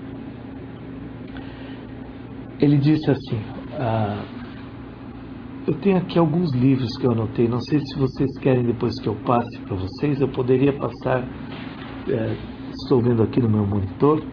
Ele disse assim, ah, eu tenho aqui alguns livros que eu anotei, não sei se vocês querem depois que eu passe para vocês, eu poderia passar, é, estou vendo aqui no meu monitor,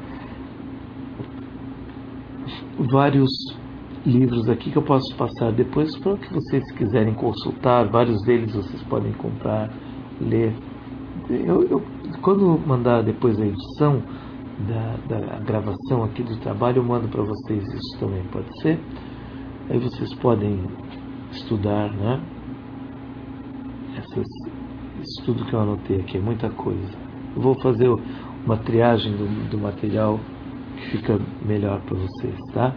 vários livros aqui que eu posso passar depois para o que vocês quiserem consultar, vários deles vocês podem comprar, ler. Eu, eu, quando mandar depois a edição, da, da gravação aqui do trabalho, eu mando para vocês isso também, pode ser? Aí vocês podem estudar, né? Essas, isso tudo que eu anotei aqui, é muita coisa. Eu vou fazer uma triagem do, do material que fica melhor para vocês, tá?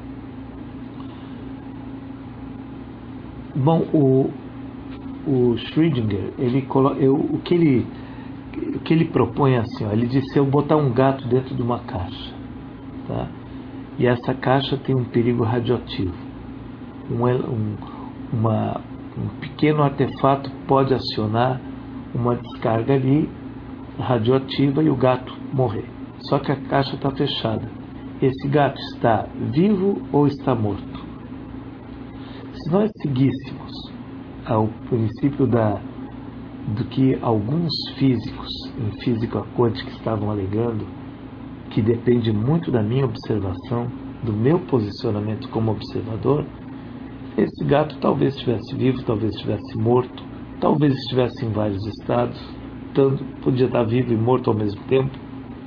Bom, o, o Schrödinger, ele colo, eu, o, que ele, o que ele propõe é assim, ó, ele disse eu botar um gato dentro de uma caixa, tá? E essa caixa tem um perigo radioativo. Um, um, uma, um pequeno artefato pode acionar uma descarga ali radioativa e o gato morrer. Só que a caixa está fechada. Esse gato está vivo ou está morto? Se nós seguíssemos ao princípio da, do que alguns físicos em física quântica estavam alegando, que depende muito da minha observação, do meu posicionamento como observador, esse gato talvez estivesse vivo, talvez estivesse morto, talvez estivesse em vários estados, tanto podia estar vivo e morto ao mesmo tempo.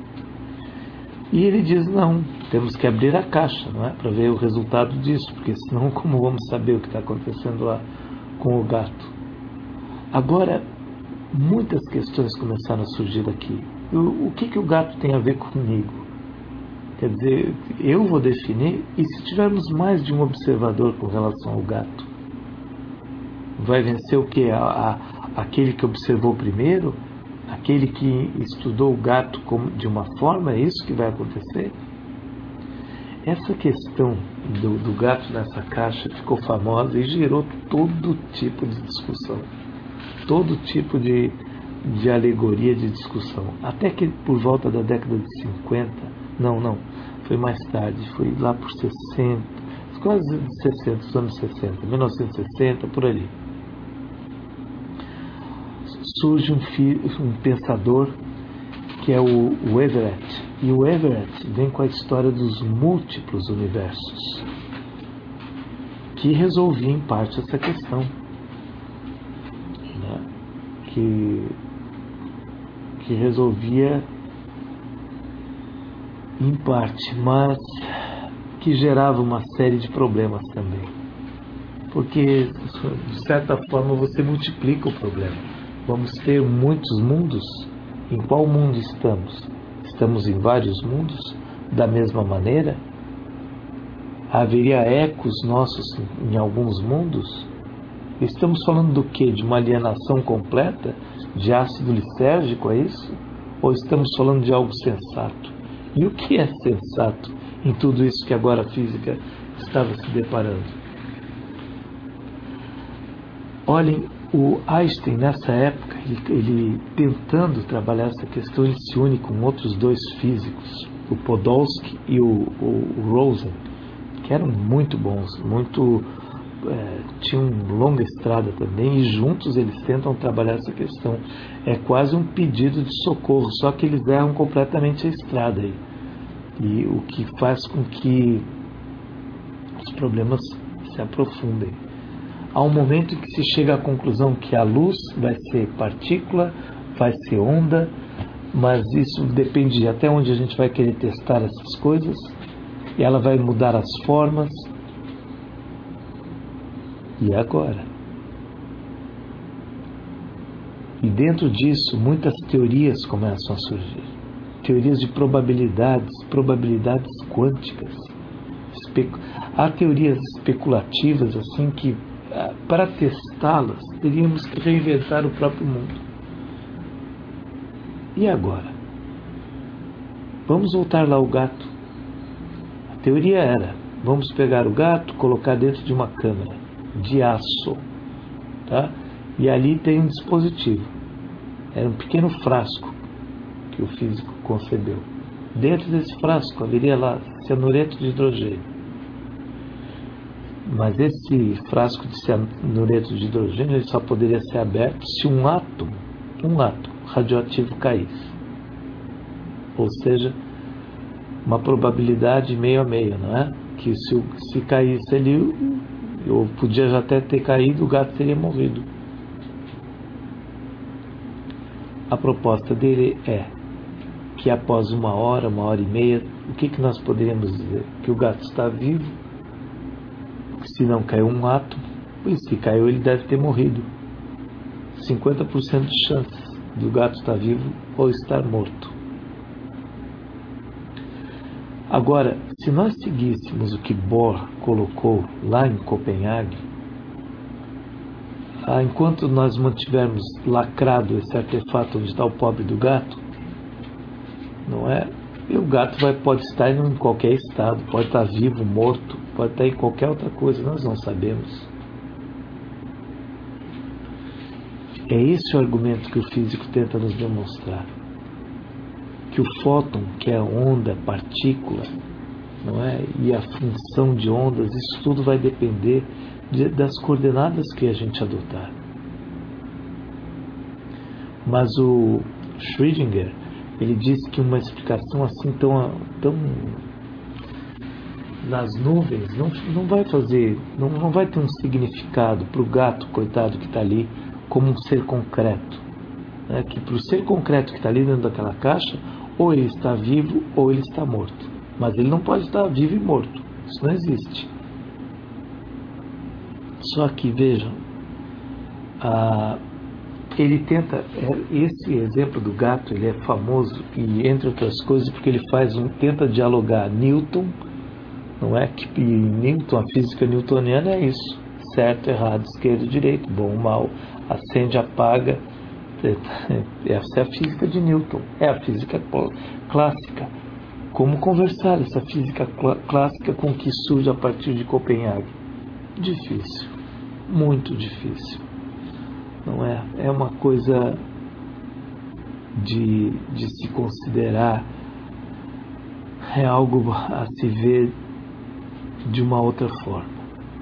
E ele diz, não, temos que abrir a caixa, não é? Para ver o resultado disso, porque senão como vamos saber o que está acontecendo lá com o gato? Agora, muitas questões começaram a surgir aqui. O, o que, que o gato tem a ver comigo? Quer dizer, eu vou definir, e se tivermos mais de um observador com relação ao gato? Vai vencer o quê? A, a, aquele que observou primeiro? Aquele que estudou o gato como, de uma forma? É isso que vai acontecer? Essa questão do, do gato nessa caixa ficou famosa e gerou todo tipo de discussão. Todo tipo de, de alegoria de discussão. Até que por volta da década de cinquenta, não, não, foi mais tarde, foi lá por sessenta, quase sessenta, os anos sessenta, mil novecentos e sessenta, por ali. Surge um, fi, um pensador que é o, o Everett. E o Everett vem com a história dos múltiplos universos, que resolvia em parte essa questão, né? que, que resolvia em parte, mas que gerava uma série de problemas também, porque de certa forma você multiplica o problema. Vamos ter muitos mundos. Em qual mundo estamos? Estamos em vários mundos da mesma maneira? Haveria ecos nossos em alguns mundos? Estamos falando do quê? De uma alienação completa? De ácido lisérgico, é isso? Ou estamos falando de algo sensato? E o que é sensato em tudo isso que agora a física estava se deparando? Olhem, o Einstein, nessa época, ele, ele tentando trabalhar essa questão, ele se une com outros dois físicos, o Podolsky e o, o, o Rosen, que eram muito bons, muito, é, tinham longa estrada também, e juntos eles tentam trabalhar essa questão. É quase um pedido de socorro, só que eles erram completamente a estrada aí. E o que faz com que os problemas se aprofundem. Há um momento em que se chega à conclusão que a luz vai ser partícula, vai ser onda, mas isso depende de até onde a gente vai querer testar essas coisas, e ela vai mudar as formas. E agora? E dentro disso, muitas teorias começam a surgir. Teorias de probabilidades, probabilidades quânticas. Especu... Há teorias especulativas assim que, para testá-las, teríamos que reinventar o próprio mundo. E agora? Vamos voltar lá ao gato. A teoria era, vamos pegar o gato, colocar dentro de uma câmara de aço, tá? E ali tem um dispositivo. Era um pequeno frasco que o físico concebeu. Dentro desse frasco haveria lá cianureto de hidrogênio. Mas esse frasco de cianureto de hidrogênio ele só poderia ser aberto se um átomo, um átomo radioativo caísse. Ou seja, uma probabilidade meio a meio, não é? Que se, se caísse ali, ou podia já até ter caído, o gato teria morrido. A proposta dele é: que após uma hora, uma hora e meia, o que, que nós poderíamos dizer? Que o gato está vivo, se não caiu um átomo, e se caiu ele deve ter morrido. cinquenta por cento de chances do gato estar vivo ou estar morto. Agora, se nós seguíssemos o que Bohr colocou lá em Copenhague, ah, enquanto nós mantivermos lacrado esse artefato onde está o pobre do gato, não é? E o gato vai, pode estar em qualquer estado, pode estar vivo, morto, pode estar em qualquer outra coisa, nós não sabemos. É esse o argumento que o físico tenta nos demonstrar. Que o fóton, que é a onda, partícula, não é? E a função de ondas, isso tudo vai depender de, das coordenadas que a gente adotar. Mas o Schrödinger, ele disse que uma explicação assim tão, tão nas nuvens não, não vai fazer, não, não vai ter um significado para o gato, coitado, que está ali, como um ser concreto. Né? Que para o ser concreto que está ali dentro daquela caixa, ou ele está vivo ou ele está morto. Mas ele não pode estar vivo e morto. Isso não existe. Só que, vejam, a, ele tenta, esse exemplo do gato, ele é famoso, e entre outras coisas, porque ele faz um, tenta dialogar Newton, não é? Que Newton, a física newtoniana é isso. Certo, errado, esquerdo, direito, bom, mal, acende, apaga. Essa é a física de Newton, é a física clássica. Como conversar essa física clássica com o que surge a partir de Copenhague? Difícil, muito difícil, não é? É uma coisa de, de se considerar, é algo a se ver de uma outra forma.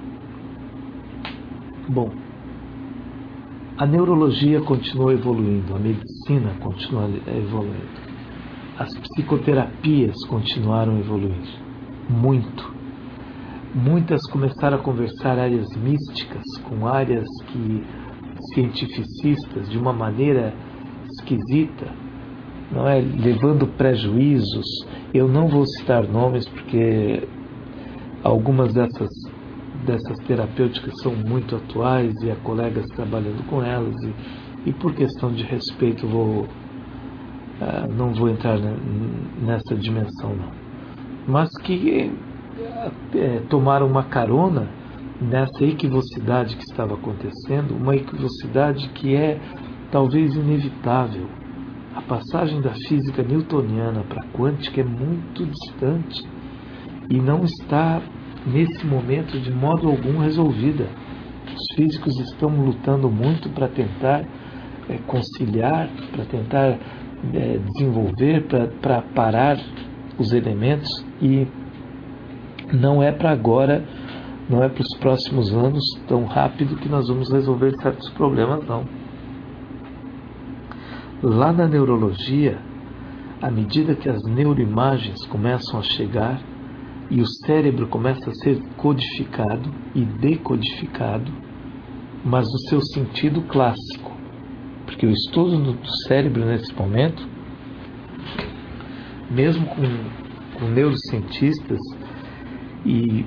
Bom, a neurologia continua evoluindo, a medicina continua evoluindo, as psicoterapias continuaram a evoluir, muito. Muitas começaram a conversar áreas místicas com áreas que, cientificistas, de uma maneira esquisita, não é? Levando prejuízos. Eu não vou citar nomes porque algumas dessas dessas terapêuticas são muito atuais e há colegas trabalhando com elas e, e por questão de respeito vou, uh, não vou entrar nessa dimensão não. Mas que é, tomaram uma carona nessa equivocidade que estava acontecendo, uma equivocidade que é talvez inevitável. A passagem da física newtoniana para a quântica é muito distante e não está nesse momento de modo algum resolvida. Os físicos estão lutando muito para tentar é, conciliar, para tentar é, desenvolver, para parar os elementos, e não é para agora, não é para os próximos anos tão rápido que nós vamos resolver certos problemas, não. Lá na neurologia, à medida que as neuroimagens começam a chegar, e o cérebro começa a ser codificado e decodificado, mas no seu sentido clássico, porque o estudo do cérebro nesse momento, mesmo com, com neurocientistas e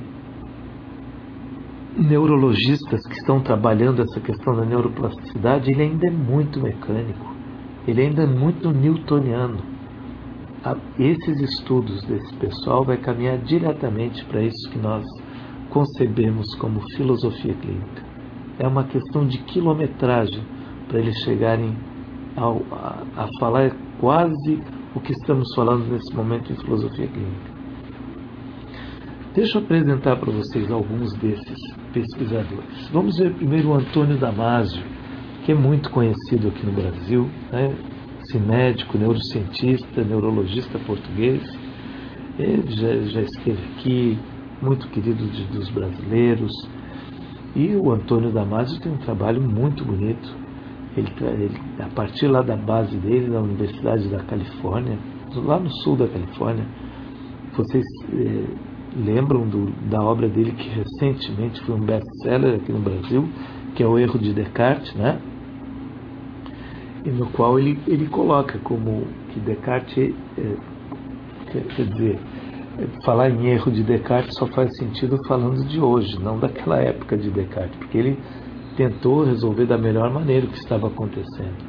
neurologistas que estão trabalhando essa questão da neuroplasticidade, ele ainda é muito mecânico, ele ainda é muito newtoniano. Esses estudos desse pessoal vai caminhar diretamente para isso que nós concebemos como filosofia clínica. É uma questão de quilometragem para eles chegarem ao, a, a falar quase o que estamos falando nesse momento em filosofia clínica. Deixa eu apresentar para vocês alguns desses pesquisadores. Vamos ver primeiro o Antônio Damasio, que é muito conhecido aqui no Brasil, né? Esse médico, neurocientista, neurologista português. Ele já, já esteve aqui, muito querido de, dos brasileiros. E o Antônio Damasio tem um trabalho muito bonito. Ele, ele, a partir lá da base dele, na Universidade da Califórnia, lá no sul da Califórnia, vocês eh, lembram do, da obra dele que recentemente foi um best-seller aqui no Brasil, que é O Erro de Descartes, né? e no qual ele, ele coloca como que Descartes, é, quer, quer dizer, falar em erro de Descartes só faz sentido falando de hoje, não daquela época de Descartes, porque ele tentou resolver da melhor maneira o que estava acontecendo.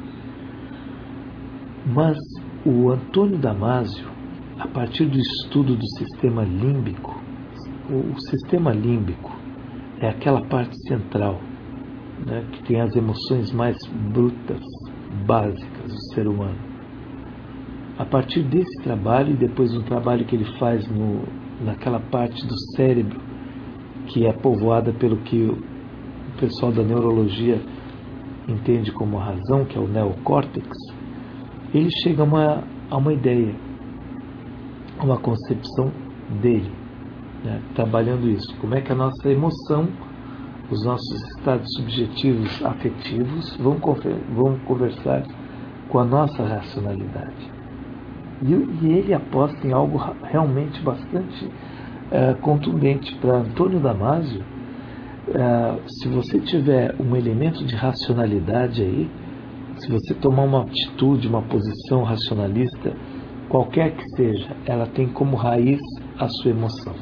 Mas o Antônio Damasio, a partir do estudo do sistema límbico, o, o sistema límbico é aquela parte central, né, que tem as emoções mais brutas, básicas do ser humano. A partir desse trabalho, e depois um trabalho que ele faz no, naquela parte do cérebro que é povoada pelo que o pessoal da neurologia entende como a razão, que é o neocórtex, ele chega a uma, a uma ideia, a uma concepção dele, né, trabalhando isso. Como é que a nossa emoção, os nossos estados subjetivos afetivos vão, vão conversar com a nossa racionalidade. E, e ele aposta em algo realmente bastante uh, contundente. Para Antônio Damasio, uh, se você tiver um elemento de racionalidade aí, se você tomar uma atitude, uma posição racionalista, qualquer que seja, ela tem como raiz a sua emoção.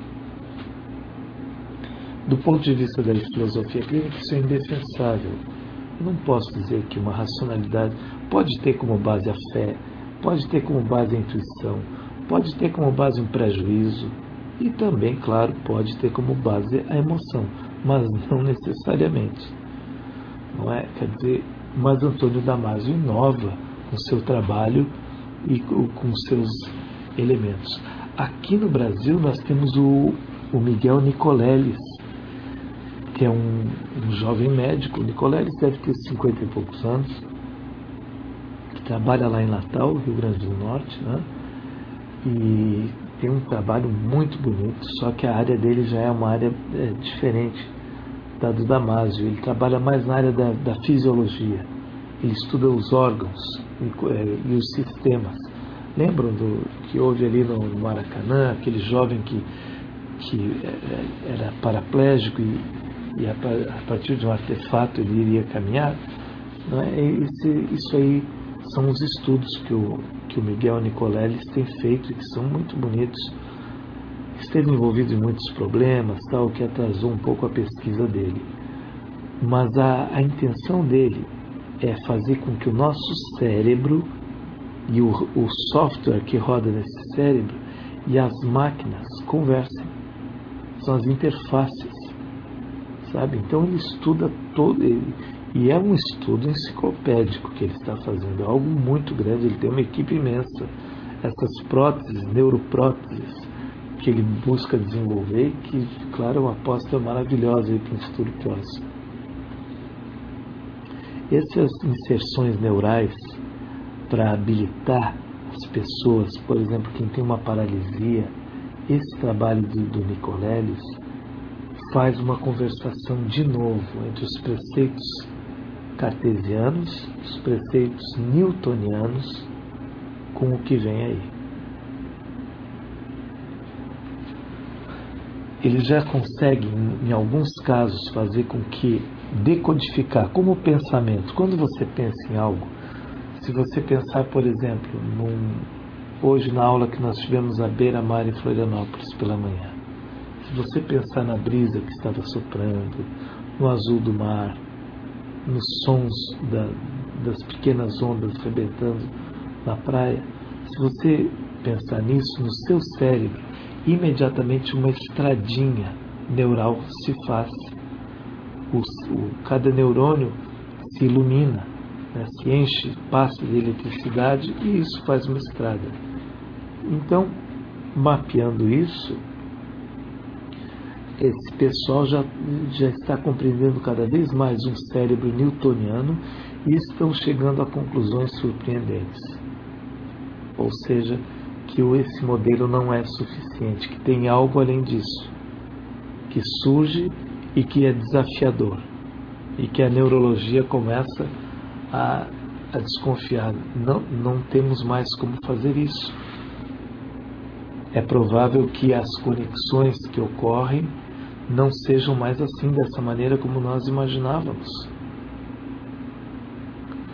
Do ponto de vista da filosofia clínica, isso é indefensável. Eu não posso dizer que uma racionalidade pode ter como base a fé, pode ter como base a intuição, pode ter como base um prejuízo e também, claro, pode ter como base a emoção, mas não necessariamente. Não é? Quer dizer, mas Antônio Damasio inova com seu trabalho e com os seus elementos. Aqui no Brasil nós temos o, o Miguel Nicoleles, que é um, um jovem médico. O Nicoleles deve ter cinquenta e poucos anos, que trabalha lá em Natal, Rio Grande do Norte, né? E tem um trabalho muito bonito, só que a área dele já é uma área é, diferente da do Damasio. Ele trabalha mais na área da, da fisiologia, ele estuda os órgãos e, é, e os sistemas. Lembram do que houve ali no Maracanã, aquele jovem que, que era paraplégico e, e a, a partir de um artefato ele iria caminhar? Não é? Esse, isso aí são os estudos que o, que o Miguel Nicoleles tem feito e que são muito bonitos. Esteve envolvido em muitos problemas, tal, que atrasou um pouco a pesquisa dele. Mas a, a intenção dele é fazer com que o nosso cérebro e o, o software que roda nesse cérebro e as máquinas conversem. São as interfaces, sabe? Então ele estuda todo, ele, e é um estudo enciclopédico que ele está fazendo, é algo muito grande, ele tem uma equipe imensa. Essas próteses, neuropróteses, que ele busca desenvolver, que, claro, é uma aposta maravilhosa para o futuro próximo. Essas inserções neurais para habilitar as pessoas, por exemplo, quem tem uma paralisia, esse trabalho do, do Nicoleles faz uma conversação de novo entre os preceitos cartesianos, os preceitos newtonianos, com o que vem aí. Ele já consegue, em alguns casos, fazer com que decodificar como pensamento. Quando você pensa em algo, se você pensar, por exemplo, num, hoje na aula que nós tivemos à beira-mar em Florianópolis pela manhã, se você pensar na brisa que estava soprando, no azul do mar, nos sons da, das pequenas ondas rebentando na praia, se você pensar nisso, no seu cérebro, imediatamente uma estradinha neural se faz. O, o, cada neurônio se ilumina, né, se enche, passa de eletricidade e isso faz uma estrada. Então, mapeando isso, esse pessoal já, já está compreendendo cada vez mais um cérebro newtoniano e estão chegando a conclusões surpreendentes. Ou seja, que esse modelo não é suficiente, que tem algo além disso, que surge e que é desafiador, e que a neurologia começa a, a desconfiar. Não, não temos mais como fazer isso. É provável que as conexões que ocorrem não sejam mais assim, dessa maneira como nós imaginávamos.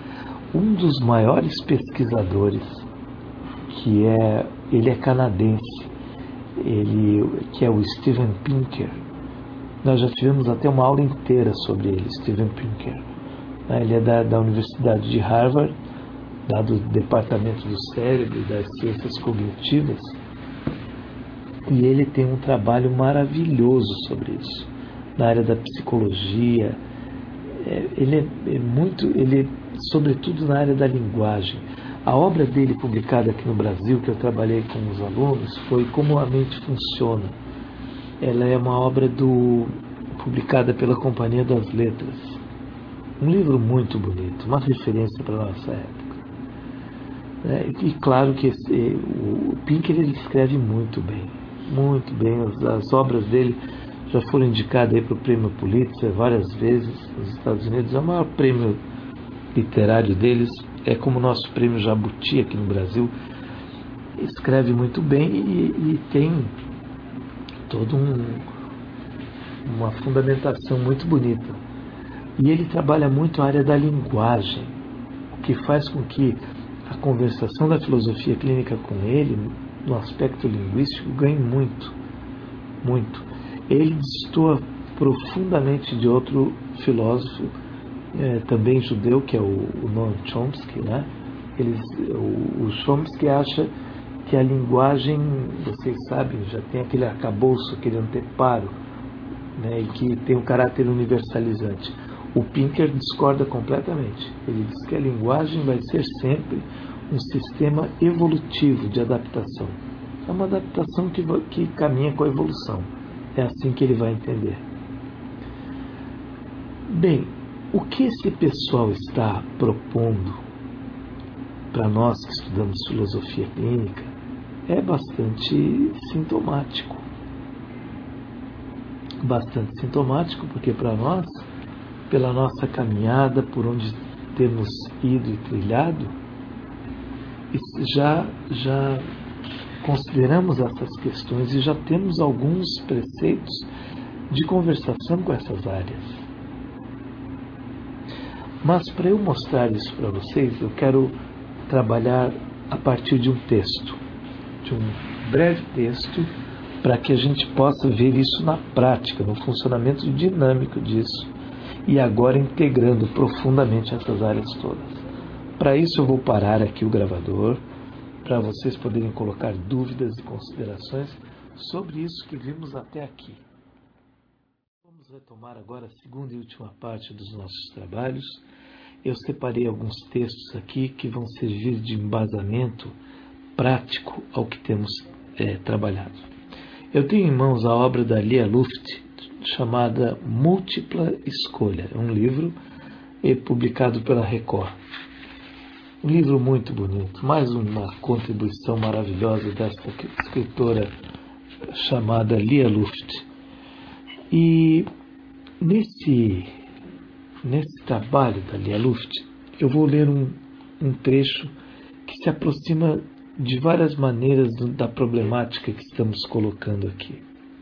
um dos maiores pesquisadores, que é, ele é canadense, ele, que é o Steven Pinker. Nós já tivemos até uma aula inteira sobre ele, Steven Pinker. Ele é da, da Universidade de Harvard, lá do Departamento do Cérebro e das Ciências Cognitivas, e ele tem um trabalho maravilhoso sobre isso, na área da psicologia. É, ele é, é muito, ele é, sobretudo na área da linguagem. A obra dele publicada aqui no Brasil, que eu trabalhei com os alunos, foi Como a Mente Funciona. Ela é uma obra do, publicada pela Companhia das Letras. Um livro muito bonito, uma referência para a nossa época. É, e claro que esse, o Pinker ele escreve muito bem, muito bem. As, as obras dele já foram indicadas para o prêmio Pulitzer várias vezes nos Estados Unidos. É o maior prêmio literário deles, é como o nosso prêmio Jabuti aqui no Brasil. Escreve muito bem e, e tem toda um, uma fundamentação muito bonita. E ele trabalha muito a área da linguagem, o que faz com que a conversação da filosofia clínica com ele, no aspecto linguístico, ganhe muito, muito. Ele destoa profundamente de outro filósofo, é, também judeu, que é o, o Noam Chomsky, né? Eles, o, o Chomsky acha que a linguagem, vocês sabem, já tem aquele arcabouço, aquele anteparo, né, e que tem um caráter universalizante. O Pinker discorda completamente. Ele diz que a linguagem vai ser sempre um sistema evolutivo de adaptação. É uma adaptação que, que caminha com a evolução. É assim que ele vai entender. Bem, o que esse pessoal está propondo para nós que estudamos filosofia clínica é bastante sintomático. Bastante sintomático, porque para nós, pela nossa caminhada, por onde temos ido e trilhado, já, já consideramos essas questões e já temos alguns preceitos de conversação com essas áreas. Mas para eu mostrar isso para vocês, eu quero trabalhar a partir de um texto, de um breve texto, para que a gente possa ver isso na prática, no funcionamento dinâmico disso, e agora integrando profundamente essas áreas todas. Para isso eu vou parar aqui o gravador, para vocês poderem colocar dúvidas e considerações sobre isso que vimos até aqui. Vamos retomar agora a segunda e última parte dos nossos trabalhos. Eu separei alguns textos aqui que vão servir de embasamento prático ao que temos é, trabalhado. Eu tenho em mãos a obra da Lia Luft, chamada Múltipla Escolha. É um livro é, publicado pela Record. Um livro muito bonito, mais uma contribuição maravilhosa dessa escritora chamada Lia Luft. E nesse, nesse trabalho da Lia Luft, eu vou ler um, um trecho que se aproxima de várias maneiras da problemática que estamos colocando aqui.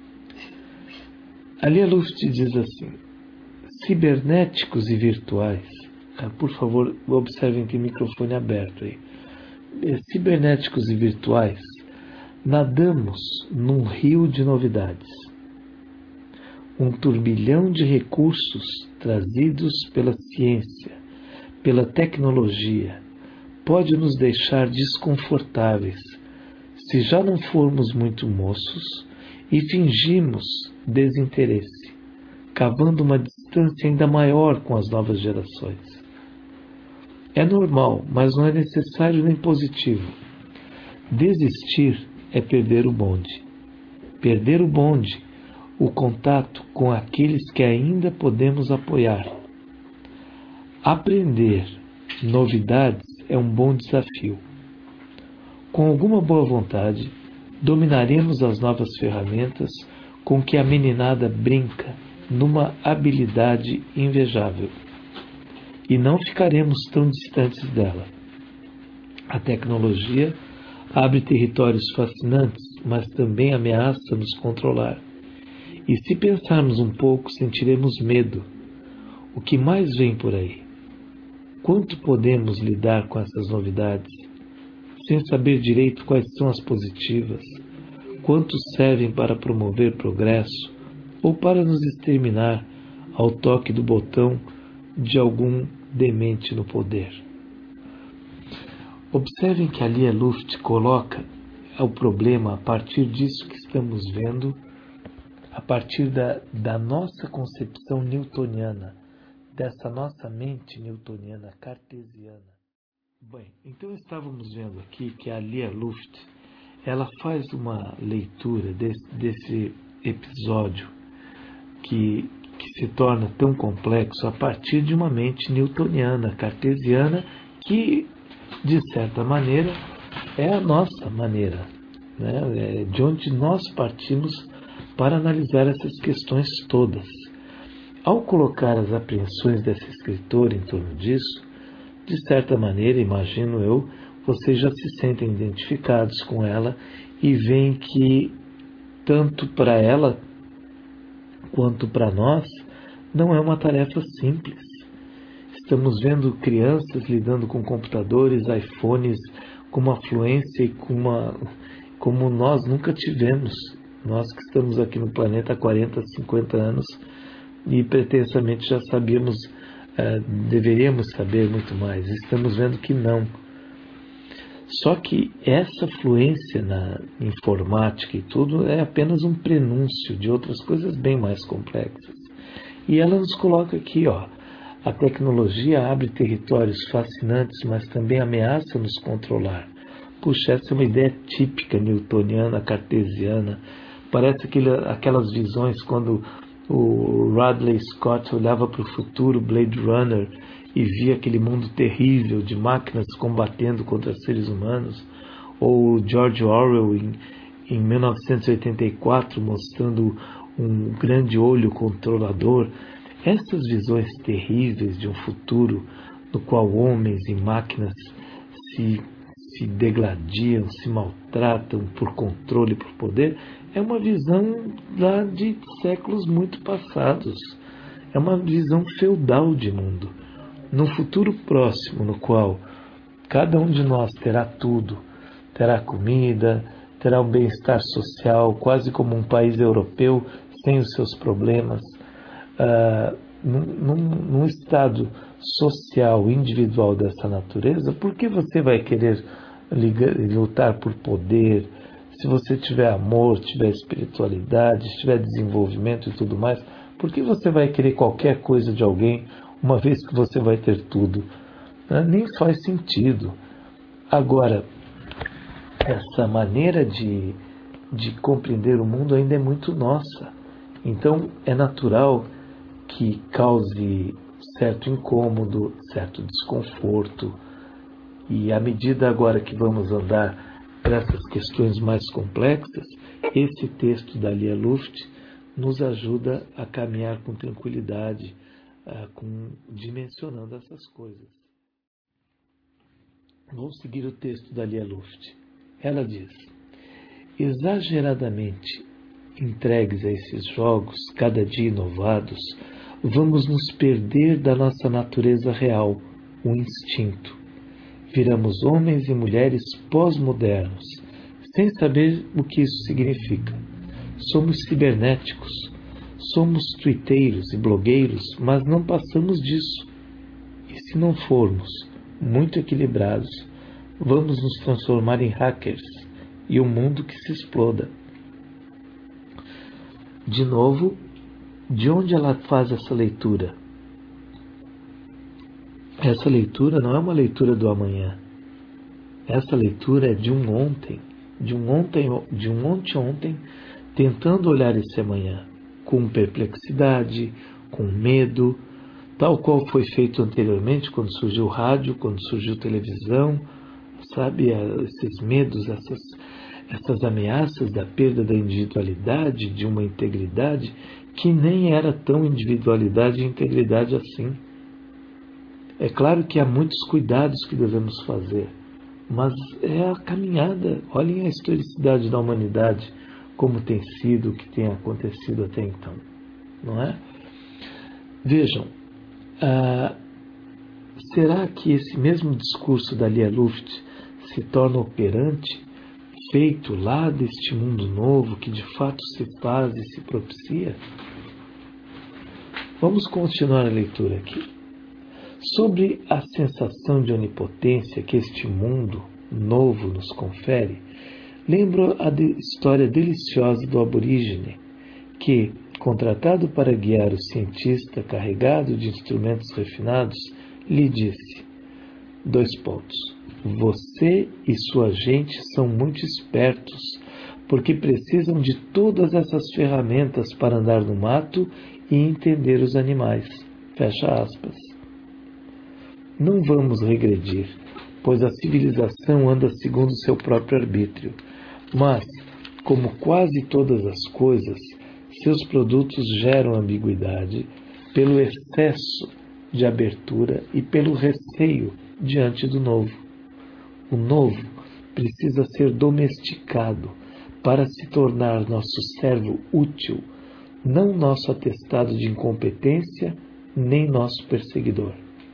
A Lia Luft diz assim: cibernéticos e virtuais. Por favor, observem que o microfone é aberto aí. Cibernéticos e virtuais, nadamos num rio de novidades. Um turbilhão de recursos trazidos pela ciência, pela tecnologia, pode nos deixar desconfortáveis se já não formos muito moços e fingimos desinteresse, cavando uma distância ainda maior com as novas gerações. É normal, mas não é necessário nem positivo. Desistir é perder o bonde. Perder o bonde, o contato com aqueles que ainda podemos apoiar. Aprender novidades é um bom desafio. Com alguma boa vontade, dominaremos as novas ferramentas com que a meninada brinca numa habilidade invejável. E não ficaremos tão distantes dela. A tecnologia abre territórios fascinantes, mas também ameaça nos controlar. E se pensarmos um pouco, sentiremos medo. O que mais vem por aí? quanto podemos lidar com essas novidades, sem saber direito quais são as positivas, quantos servem para promover progresso ou para nos exterminar ao toque do botão de algum demente no poder. Observem que ali a Luft coloca o problema a partir disso que estamos vendo, a partir da, da nossa concepção newtoniana, dessa nossa mente newtoniana cartesiana. Bem, então estávamos vendo aqui que a Lia Luft, ela faz uma leitura desse, desse episódio que, que se torna tão complexo a partir de uma mente newtoniana, cartesiana, que, de certa maneira, é a nossa maneira, né? É de onde nós partimos para analisar essas questões todas. Ao colocar as apreensões dessa escritora em torno disso, de certa maneira, imagino eu, vocês já se sentem identificados com ela e veem que, tanto para ela quanto para nós, não é uma tarefa simples. Estamos vendo crianças lidando com computadores, iPhones, com uma fluência e com uma, como nós nunca tivemos. Nós que estamos aqui no planeta há quarenta, cinquenta anos e pretensamente já sabíamos, eh, deveríamos saber muito mais. Estamos vendo que não. Só que essa fluência na informática e tudo é apenas um prenúncio de outras coisas bem mais complexas. E ela nos coloca aqui, ó, a tecnologia abre territórios fascinantes, mas também ameaça nos controlar. Puxa, essa é uma ideia típica newtoniana, cartesiana. Parece aquele, aquelas visões quando o Ridley Scott olhava para o futuro, Blade Runner, e via aquele mundo terrível de máquinas combatendo contra seres humanos, ou George Orwell em, em mil novecentos e oitenta e quatro mostrando um grande olho controlador. Essas visões terríveis de um futuro no qual homens e máquinas se, se degladiam, se maltratam por controle, por poder, é uma visão lá de séculos muito passados. É uma visão feudal de mundo. Num futuro próximo, no qual cada um de nós terá tudo, terá comida, terá um bem-estar social, quase como um país europeu, sem os seus problemas, uh, num, num, num estado social, individual dessa natureza, por que você vai querer ligar, lutar por poder? Se você tiver amor, tiver espiritualidade, tiver desenvolvimento e tudo mais, por que você vai querer qualquer coisa de alguém, uma vez que você vai ter tudo? Nem faz sentido. Agora, essa maneira de, de compreender o mundo ainda é muito nossa. Então, é natural que cause certo incômodo, certo desconforto. E à medida agora que vamos andar para essas questões mais complexas, esse texto da Lia Luft nos ajuda a caminhar com tranquilidade, Uh, com, dimensionando essas coisas. Vamos seguir o texto da Lia Luft. Ela diz: exageradamente entregues a esses jogos, cada dia inovados, vamos nos perder da nossa natureza real, o instinto. Viramos homens e mulheres pós-modernos, sem saber o que isso significa. Somos cibernéticos. Somos twitteiros e blogueiros, mas não passamos disso. E se não formos muito equilibrados, vamos nos transformar em hackers e um mundo que se exploda. De novo, de onde ela faz essa leitura? Essa leitura não é uma leitura do amanhã. Essa leitura é de um ontem, de um ontem, de um ontem ontem, tentando olhar esse amanhã com perplexidade, com medo, tal qual foi feito anteriormente quando surgiu o rádio, quando surgiu televisão, sabe, esses medos, essas, essas ameaças da perda da individualidade, de uma integridade que nem era tão individualidade e integridade assim. É claro que há muitos cuidados que devemos fazer, mas é a caminhada. Olhem a historicidade da humanidade, como tem sido, o que tem acontecido até então, não é? Vejam, ah, será que esse mesmo discurso da Lia Luft se torna operante, feito lá deste mundo novo que de fato se faz e se propicia? Vamos continuar a leitura aqui. Sobre a sensação de onipotência que este mundo novo nos confere, lembro a de história deliciosa do aborígene, que, contratado para guiar o cientista carregado de instrumentos refinados, lhe disse, dois pontos, você e sua gente são muito espertos, porque precisam de todas essas ferramentas para andar no mato e entender os animais. Fecha aspas. Não vamos regredir, pois a civilização anda segundo seu próprio arbítrio, mas, como quase todas as coisas, seus produtos geram ambiguidade pelo excesso de abertura e pelo receio diante do novo. O novo precisa ser domesticado para se tornar nosso servo útil, não nosso atestado de incompetência, nem nosso perseguidor.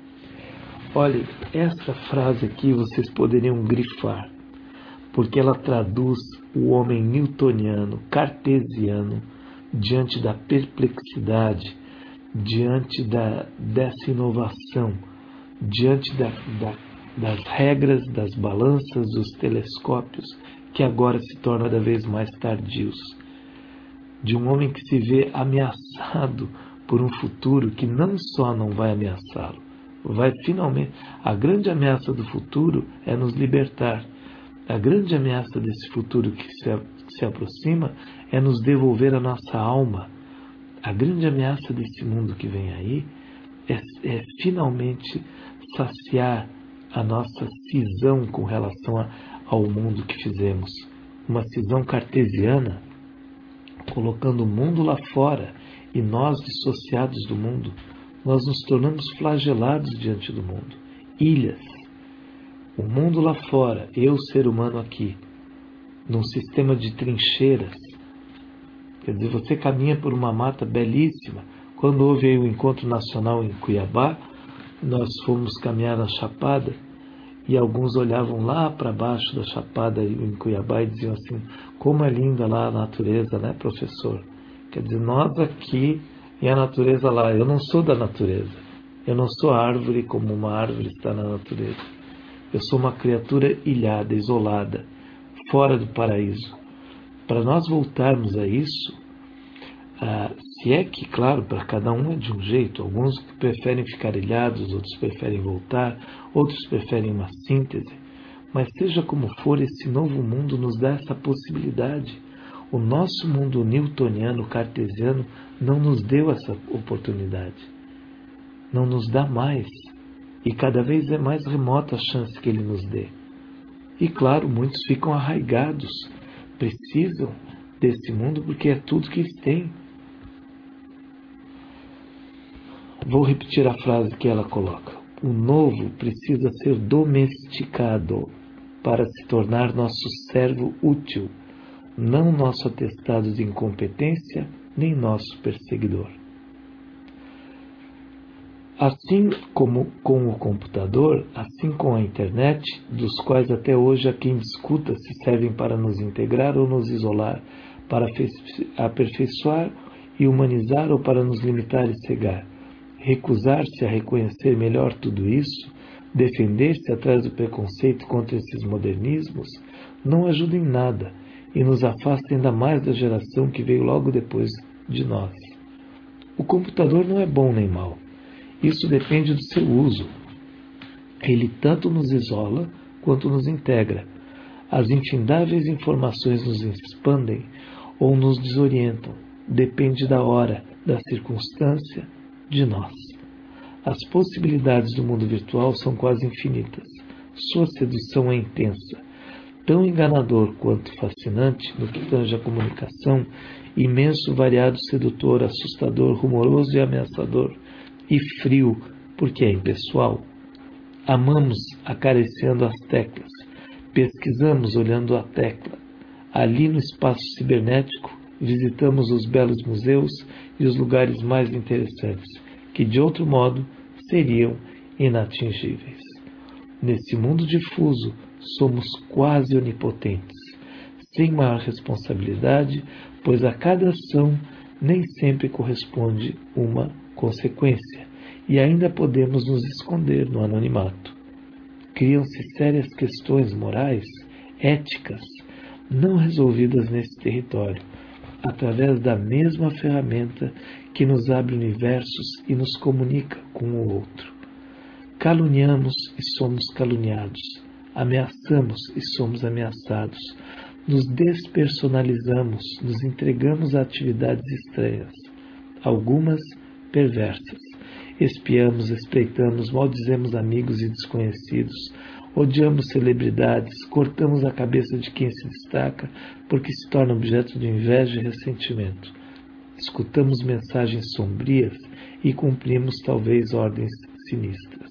Olhe, essa frase aqui vocês poderiam grifar, porque ela traduz o homem newtoniano, cartesiano, diante da perplexidade, diante da, dessa inovação, diante da, da, das regras, das balanças, dos telescópios, que agora se tornam cada vez mais tardios. De um homem que se vê ameaçado por um futuro que não só não vai ameaçá-lo, vai finalmente... A grande ameaça do futuro é nos libertar. A grande ameaça desse futuro que se, que se aproxima é nos devolver a nossa alma. A grande ameaça desse mundo que vem aí é, é finalmente saciar a nossa cisão com relação a, ao mundo que fizemos. Uma cisão cartesiana, colocando o mundo lá fora e nós dissociados do mundo. Nós nos tornamos flagelados diante do mundo. Ilhas. O mundo lá fora, eu, ser humano aqui, num sistema de trincheiras. Quer dizer, você caminha por uma mata belíssima. Quando houve aí o encontro nacional em Cuiabá, nós fomos caminhar na Chapada e alguns olhavam lá para baixo da Chapada em Cuiabá e diziam assim, como é linda lá a natureza, né, professor? Quer dizer, nós aqui e a natureza lá. Eu não sou da natureza. Eu não sou árvore como uma árvore está na natureza. Eu sou uma criatura ilhada, isolada, fora do paraíso. Para nós voltarmos a isso, ah, se é que, claro, para cada um é de um jeito, alguns preferem ficar ilhados, outros preferem voltar, outros preferem uma síntese, mas seja como for, esse novo mundo nos dá essa possibilidade. O nosso mundo newtoniano, cartesiano, não nos deu essa oportunidade. Não nos dá mais. E cada vez é mais remota a chance que ele nos dê. E claro, muitos ficam arraigados, precisam desse mundo porque é tudo que eles têm. Vou repetir a frase que ela coloca. O novo precisa ser domesticado para se tornar nosso servo útil, não nosso atestado de incompetência, nem nosso perseguidor. Assim como com o computador, assim com a internet, dos quais até hoje há quem discuta se servem para nos integrar ou nos isolar, para aperfeiçoar e humanizar ou para nos limitar e cegar. Recusar-se a reconhecer melhor tudo isso, defender-se atrás do preconceito contra esses modernismos, não ajuda em nada e nos afasta ainda mais da geração que veio logo depois de nós. O computador não é bom nem mau. Isso depende do seu uso. Ele tanto nos isola quanto nos integra. As infindáveis informações nos expandem ou nos desorientam. Depende da hora, da circunstância, de nós. As possibilidades do mundo virtual são quase infinitas. Sua sedução é intensa. Tão enganador quanto fascinante no que tange a comunicação, imenso, variado, sedutor, assustador, rumoroso e ameaçador, e frio, porque é impessoal. Amamos acariciando as teclas, pesquisamos olhando a tecla. Ali no espaço cibernético, visitamos os belos museus e os lugares mais interessantes, que de outro modo seriam inatingíveis. Nesse mundo difuso, somos quase onipotentes, sem maior responsabilidade, pois a cada ação nem sempre corresponde uma consequência, e ainda podemos nos esconder no anonimato. Criam-se sérias questões morais, éticas, não resolvidas nesse território, através da mesma ferramenta que nos abre universos e nos comunica com o outro. Caluniamos e somos caluniados, ameaçamos e somos ameaçados, nos despersonalizamos, nos entregamos a atividades estranhas, algumas perversas. Espiamos, espreitamos, maldizemos amigos e desconhecidos, odiamos celebridades, cortamos a cabeça de quem se destaca porque se torna objeto de inveja e ressentimento. Escutamos mensagens sombrias e cumprimos talvez ordens sinistras.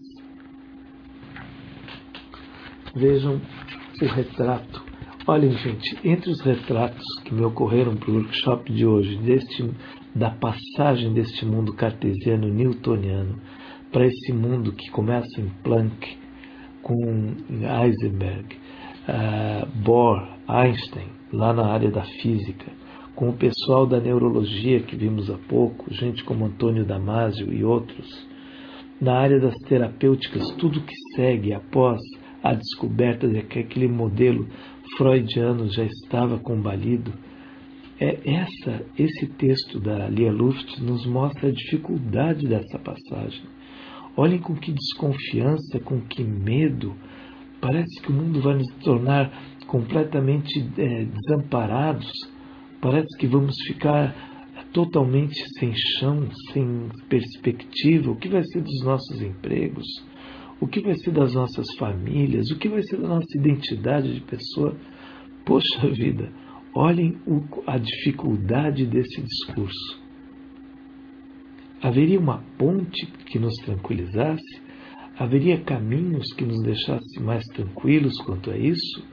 Vejam o retrato. Olhem, gente, entre os retratos que me ocorreram para o workshop de hoje, deste, da passagem deste mundo cartesiano newtoniano para esse mundo que começa em Planck, com Heisenberg, uh, Bohr, Einstein, lá na área da física, com o pessoal da neurologia que vimos há pouco, gente como Antônio Damasio e outros, na área das terapêuticas, tudo que segue após a descoberta de que aquele modelo freudiano já estava combalido, é essa, esse texto da Lia Luft nos mostra a dificuldade dessa passagem. Olhem com que desconfiança, com que medo. Parece que o mundo vai nos tornar completamente é, desamparados. Parece que vamos ficar totalmente sem chão, sem perspectiva. O que vai ser dos nossos empregos? O que vai ser das nossas famílias? O que vai ser da nossa identidade de pessoa? Poxa vida, olhem o, a dificuldade desse discurso. Haveria uma ponte que nos tranquilizasse? Haveria caminhos que nos deixassem mais tranquilos quanto a isso?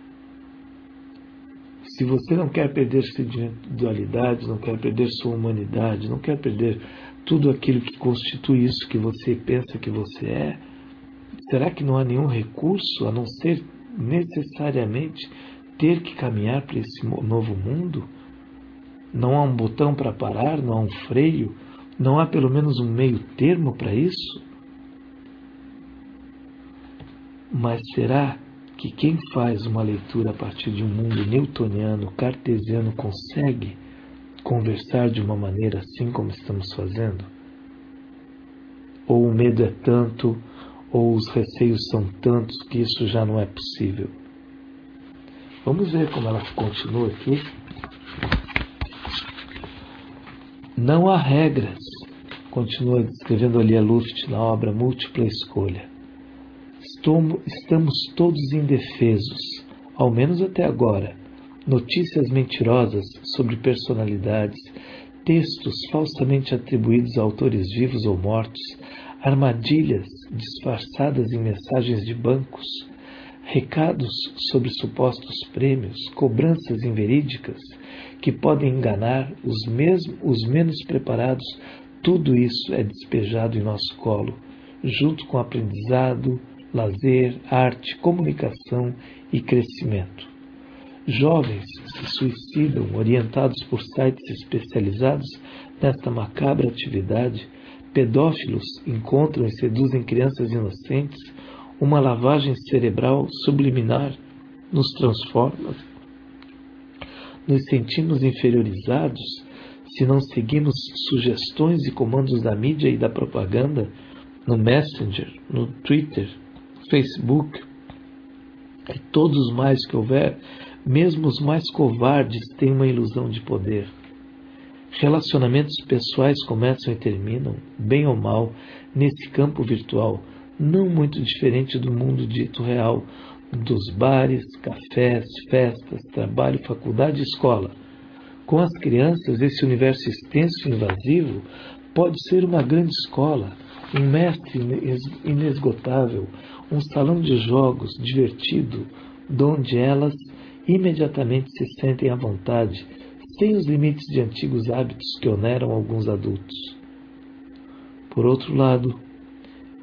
Se você não quer perder sua individualidade, não quer perder sua humanidade, não quer perder tudo aquilo que constitui isso que você pensa que você é, será que não há nenhum recurso a não ser necessariamente ter que caminhar para esse novo mundo? Não há um botão para parar, não há um freio, não há pelo menos um meio termo para isso? Mas será que quem faz uma leitura a partir de um mundo newtoniano, cartesiano, consegue conversar de uma maneira assim como estamos fazendo? Ou o medo é tanto, ou os receios são tantos que isso já não é possível? Vamos ver como ela continua aqui. Não há regras, continua descrevendo ali a Luft na obra Múltipla Escolha. Estamos todos indefesos, ao menos até agora. Notícias mentirosas sobre personalidades, textos falsamente atribuídos a autores vivos ou mortos, armadilhas disfarçadas em mensagens de bancos, recados sobre supostos prêmios, cobranças inverídicas que podem enganar os, mesmos, os menos preparados, tudo isso é despejado em nosso colo, junto com aprendizado, lazer, arte, comunicação e crescimento. Jovens se suicidam orientados por sites especializados nesta macabra atividade. Pedófilos encontram e seduzem crianças inocentes. Uma lavagem cerebral subliminar nos transforma. Nos sentimos inferiorizados se não seguimos sugestões e comandos da mídia e da propaganda no Messenger, no Twitter, Facebook e todos os mais que houver. Mesmo os mais covardes têm uma ilusão de poder. Relacionamentos pessoais começam e terminam, bem ou mal, nesse campo virtual, não muito diferente do mundo dito real, dos bares, cafés, festas, trabalho, faculdade e escola. Com as crianças, esse universo extenso e invasivo pode ser uma grande escola, um mestre inesgotável, um salão de jogos divertido, onde elas imediatamente se sentem à vontade, sem os limites de antigos hábitos que oneram alguns adultos. Por outro lado,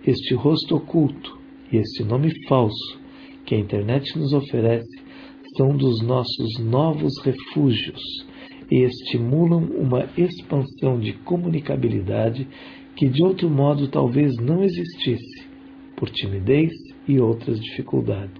Este rosto oculto e este nome falso que a internet nos oferece são dos nossos novos refúgios e estimulam uma expansão de comunicabilidade que de outro modo talvez não existisse, por timidez e outras dificuldades.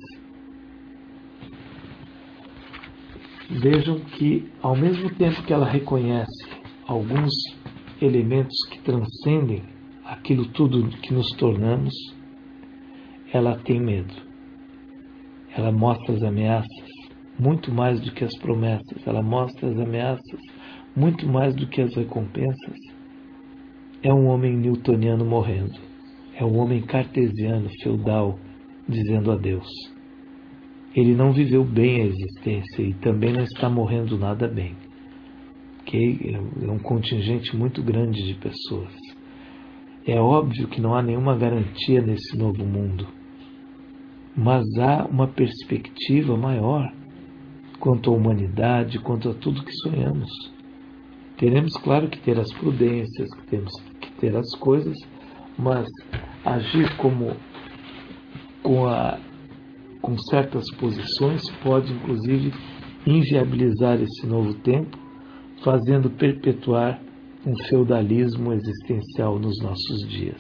Vejam que, ao mesmo tempo que ela reconhece alguns elementos que transcendem aquilo tudo que nos tornamos, ela tem medo. Ela mostra as ameaças muito mais do que as promessas. Ela mostra as ameaças muito mais do que as recompensas. É um homem newtoniano morrendo. É um homem cartesiano, feudal, dizendo adeus. Ele não viveu bem a existência e também não está morrendo nada bem. Okay? É um contingente muito grande de pessoas. É óbvio que não há nenhuma garantia nesse novo mundo, mas há uma perspectiva maior quanto à humanidade, quanto a tudo que sonhamos. Teremos, claro, que ter as prudências, que temos que ter as coisas, mas agir como com a com certas posições, pode inclusive inviabilizar esse novo tempo, fazendo perpetuar um feudalismo existencial nos nossos dias.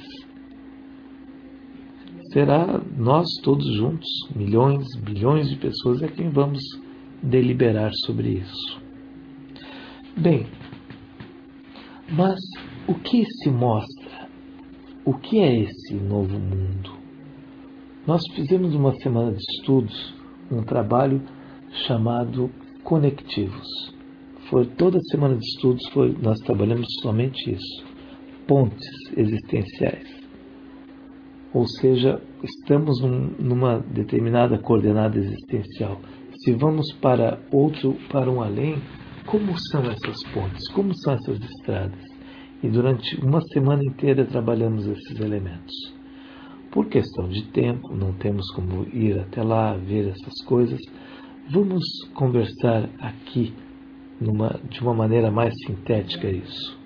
Será nós todos juntos, milhões, bilhões de pessoas, é quem vamos deliberar sobre isso. Bem, mas o que se mostra? O que é esse novo mundo? Nós fizemos uma semana de estudos, um trabalho chamado Conectivos. Foi toda semana de estudos, foi, nós trabalhamos somente isso, pontes existenciais. Ou seja, estamos num, numa determinada coordenada existencial. Se vamos para outro, para um além, como são essas pontes? Como são essas estradas? E durante uma semana inteira trabalhamos esses elementos. Por questão de tempo, não temos como ir até lá, ver essas coisas. Vamos conversar aqui numa, de uma maneira mais sintética isso.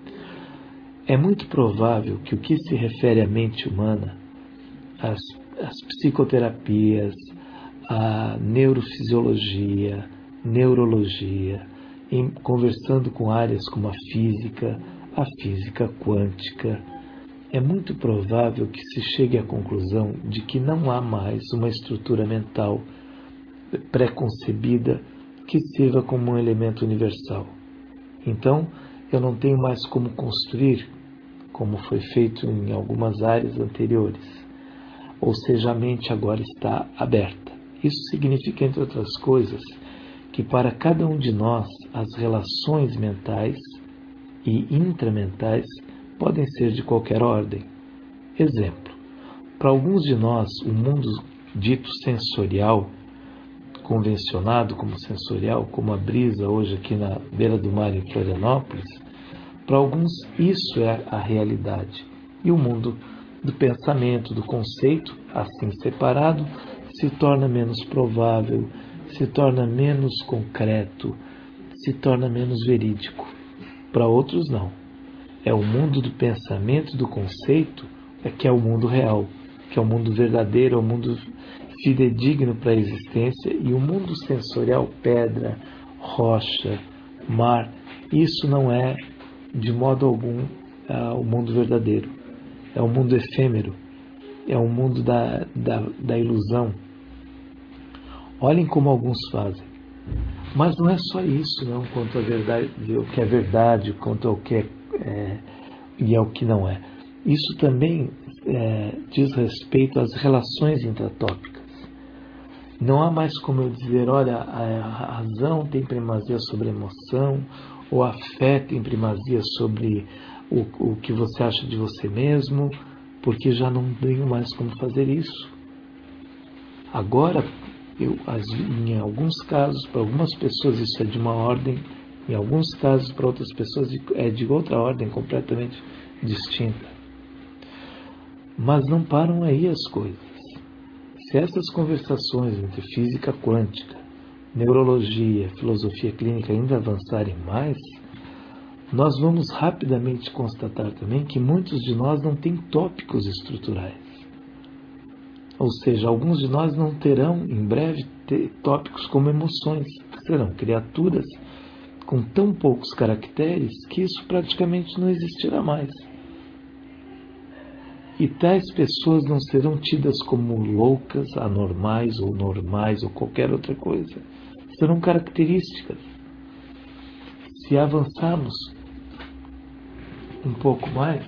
É muito provável que o que se refere à mente humana, as, as psicoterapias, a neurofisiologia, neurologia, em, conversando com áreas como a física, a física quântica, é muito provável que se chegue à conclusão de que não há mais uma estrutura mental pré-concebida que sirva como um elemento universal. Então, eu não tenho mais como construir, como foi feito em algumas áreas anteriores. Ou seja, a mente agora está aberta. Isso significa, entre outras coisas, que para cada um de nós as relações mentais e intramentais podem ser de qualquer ordem. Exemplo, para alguns de nós, o mundo dito sensorial, convencionado como sensorial, como a brisa hoje aqui na beira do mar em Florianópolis, para alguns isso é a realidade. E o mundo do pensamento, do conceito, assim separado, se torna menos provável, se torna menos concreto, se torna menos verídico. Para outros não. É o mundo do pensamento, do conceito, é que é o mundo real, que é o mundo verdadeiro, é o mundo fidedigno para a existência, e o mundo sensorial, pedra, rocha, mar, isso não é de modo algum uh, o mundo verdadeiro. É o mundo efêmero, é o mundo da, da, da ilusão. Olhem como alguns fazem. Mas não é só isso, não, quanto a verdade, o que é verdade, quanto ao que é, é e ao que não é. Isso também é, diz respeito às relações intratópicas. Não há mais como eu dizer, olha, a razão tem primazia sobre a emoção, ou a fé tem primazia sobre o, o que você acha de você mesmo, porque já não tenho mais como fazer isso. Agora, eu, as, em alguns casos, para algumas pessoas isso é de uma ordem, em alguns casos, para outras pessoas é de outra ordem completamente distinta. Mas não param aí as coisas. Se essas conversações entre física quântica, neurologia, filosofia clínica ainda avançarem mais, nós vamos rapidamente constatar também que muitos de nós não têm tópicos estruturais. Ou seja, alguns de nós não terão em breve tópicos como emoções, que serão criaturas com tão poucos caracteres que isso praticamente não existirá mais. E tais pessoas não serão tidas como loucas, anormais ou normais ou qualquer outra coisa. Serão características. Se avançarmos um pouco mais,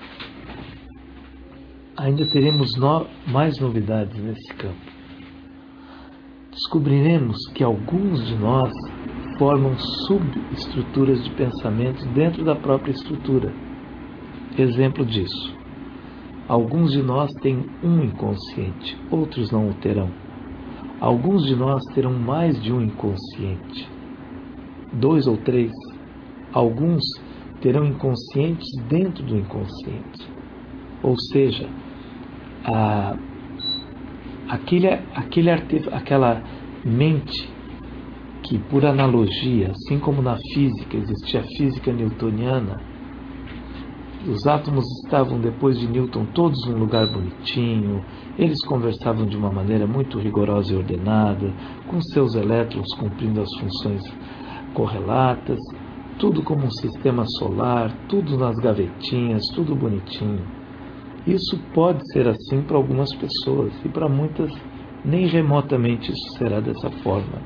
ainda teremos no, mais novidades nesse campo. Descobriremos que alguns de nós formam subestruturas de pensamento dentro da própria estrutura. Exemplo disso. Alguns de nós têm um inconsciente, outros não o terão. Alguns de nós terão mais de um inconsciente, dois ou três. Alguns terão inconscientes dentro do inconsciente. Ou seja, a, aquele, aquele arte, aquela mente que, por analogia, assim como na física existia a física newtoniana, os átomos estavam, depois de Newton, todos num lugar bonitinho, eles conversavam de uma maneira muito rigorosa e ordenada, com seus elétrons cumprindo as funções correlatas, tudo como um sistema solar, tudo nas gavetinhas, tudo bonitinho. Isso pode ser assim para algumas pessoas, e para muitas nem remotamente isso será dessa forma.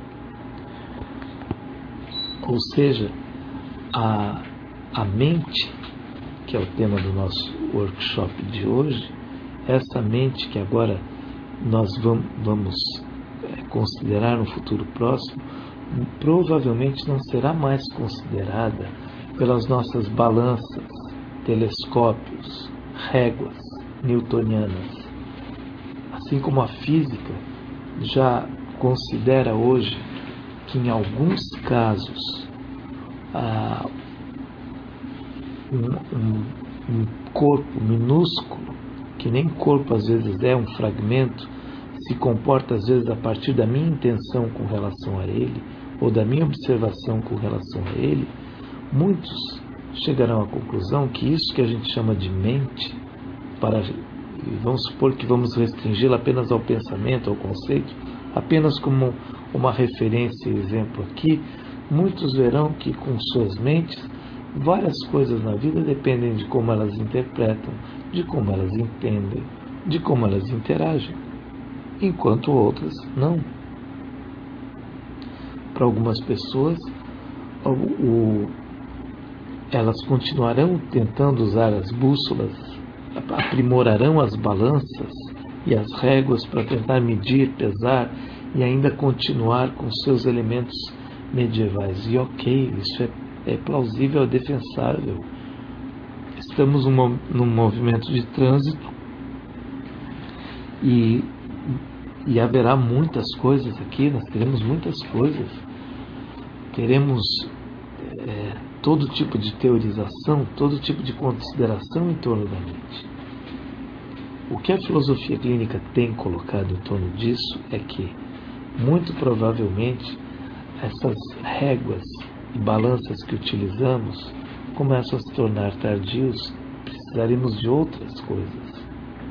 Ou seja, a, a mente, que é o tema do nosso workshop de hoje, essa mente que agora nós vamos, vamos considerar no futuro próximo, provavelmente não será mais considerada pelas nossas balanças, telescópios, réguas newtonianas. Assim como a física já considera hoje que em alguns casos ah, um, um, um corpo minúsculo, que nem corpo às vezes é, um fragmento, se comporta às vezes a partir da minha intenção com relação a ele, ou da minha observação com relação a ele, muitos chegarão à conclusão que isso que a gente chama de mente, para, vamos supor que vamos restringi-la apenas ao pensamento, ao conceito, apenas como uma referência e exemplo aqui, muitos verão que com suas mentes, várias coisas na vida dependem de como elas interpretam, de como elas entendem, de como elas interagem, enquanto outras não. Para algumas pessoas, o, o, elas continuarão tentando usar as bússolas, aprimorarão as balanças e as réguas para tentar medir, pesar e ainda continuar com seus elementos medievais. E ok, isso é, é plausível, é defensável. Estamos num, num movimento de trânsito e, e haverá muitas coisas aqui, nós teremos muitas coisas. Teremos é, todo tipo de teorização, todo tipo de consideração em torno da mente. O que a filosofia clínica tem colocado em torno disso é que, muito provavelmente, essas réguas e balanças que utilizamos começam a se tornar tardios, precisaremos de outras coisas.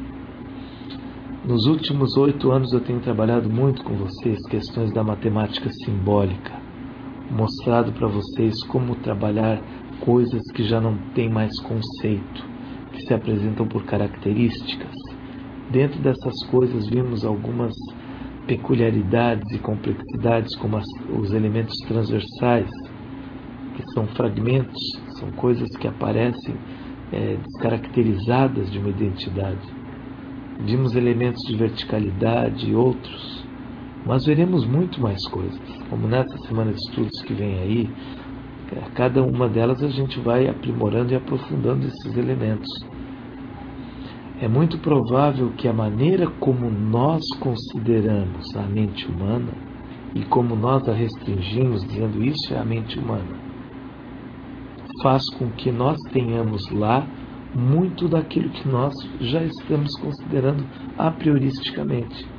Nos últimos oito anos eu tenho trabalhado muito com vocês questões da matemática simbólica, mostrado para vocês como trabalhar coisas que já não têm mais conceito, que se apresentam por características. Dentro dessas coisas vimos algumas peculiaridades e complexidades, como as, os elementos transversais, que são fragmentos, são coisas que aparecem é, descaracterizadas de uma identidade. Vimos elementos de verticalidade e outros, mas veremos muito mais coisas, como nessa semana de estudos que vem aí, a cada uma delas a gente vai aprimorando e aprofundando esses elementos. É muito provável que a maneira como nós consideramos a mente humana e como nós a restringimos, dizendo isso é a mente humana, faz com que nós tenhamos lá muito daquilo que nós já estamos considerando a prioristicamente.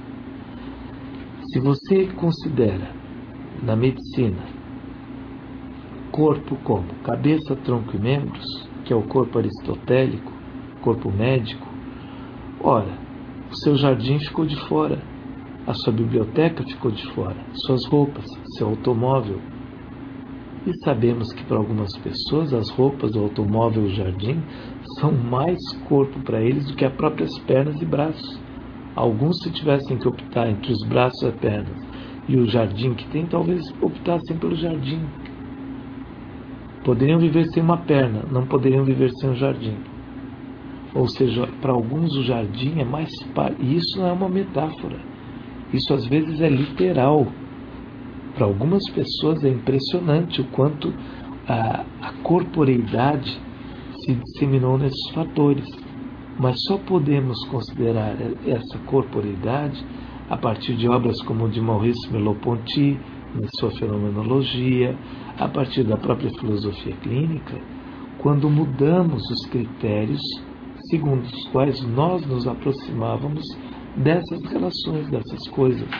Se você considera na medicina corpo como cabeça, tronco e membros, que é o corpo aristotélico, corpo médico, ora, o seu jardim ficou de fora, a sua biblioteca ficou de fora, suas roupas, seu automóvel. E sabemos que para algumas pessoas as roupas, o automóvel e o jardim são mais corpo para eles do que as próprias pernas e braços. Alguns, se tivessem que optar entre os braços e as pernas e o jardim que tem, talvez optassem pelo jardim. Poderiam viver sem uma perna, não poderiam viver sem um jardim. Ou seja, para alguns o jardim é mais... E isso não é uma metáfora. Isso às vezes é literal. Para algumas pessoas é impressionante o quanto a, a corporeidade se disseminou nesses fatores. Mas só podemos considerar essa corporeidade a partir de obras como o de Maurice Merleau-Ponty, na sua fenomenologia, a partir da própria filosofia clínica, quando mudamos os critérios segundo os quais nós nos aproximávamos dessas relações, dessas coisas.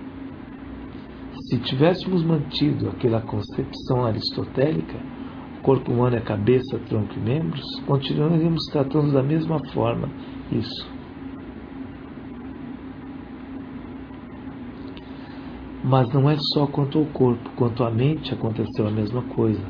Se tivéssemos mantido aquela concepção aristotélica, corpo humano é cabeça, tronco e membros, continuaríamos tratando da mesma forma isso. Mas não é só quanto ao corpo, quanto à mente aconteceu a mesma coisa.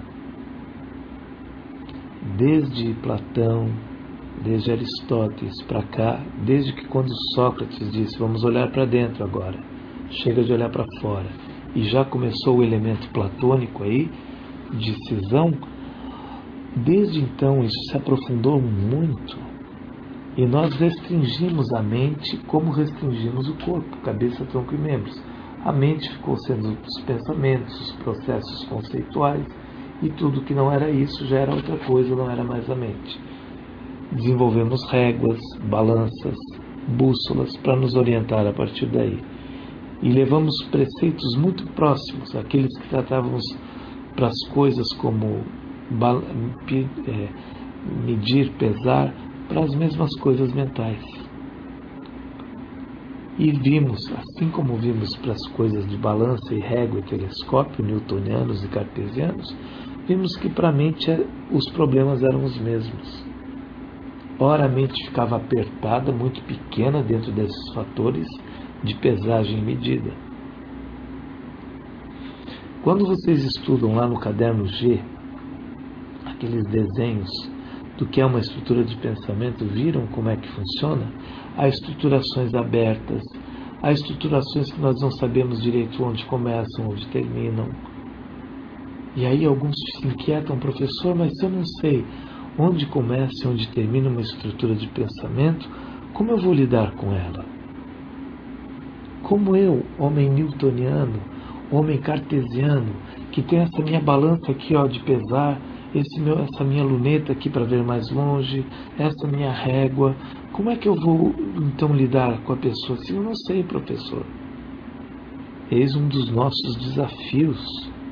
Desde Platão, desde Aristóteles para cá, desde que quando Sócrates disse, vamos olhar para dentro agora, chega de olhar para fora, e já começou o elemento platônico aí, de cisão, desde então isso se aprofundou muito, e nós restringimos a mente como restringimos o corpo, cabeça, tronco e membros. A mente ficou sendo os pensamentos, os processos conceituais, e tudo que não era isso já era outra coisa, não era mais a mente. Desenvolvemos réguas, balanças, bússolas para nos orientar a partir daí. E levamos preceitos muito próximos, aqueles que tratávamos para as coisas como é, medir, pesar, para as mesmas coisas mentais. E vimos, assim como vimos para as coisas de balança e régua e telescópio, newtonianos e cartesianos, vimos que para a mente os problemas eram os mesmos. Ora, a mente ficava apertada, muito pequena dentro desses fatores de pesagem e medida. Quando vocês estudam lá no caderno G, aqueles desenhos do que é uma estrutura de pensamento, viram como é que funciona? Há estruturações abertas, há estruturações que nós não sabemos direito onde começam, onde terminam. E aí alguns se inquietam, professor, mas se eu não sei onde começa e onde termina uma estrutura de pensamento, como eu vou lidar com ela? Como eu, homem newtoniano, homem cartesiano, que tem essa minha balança aqui ó, de pesar, esse meu, essa minha luneta aqui para ver mais longe, essa minha régua, como é que eu vou então lidar com a pessoa assim? Eu não sei, professor. Eis um dos nossos desafios.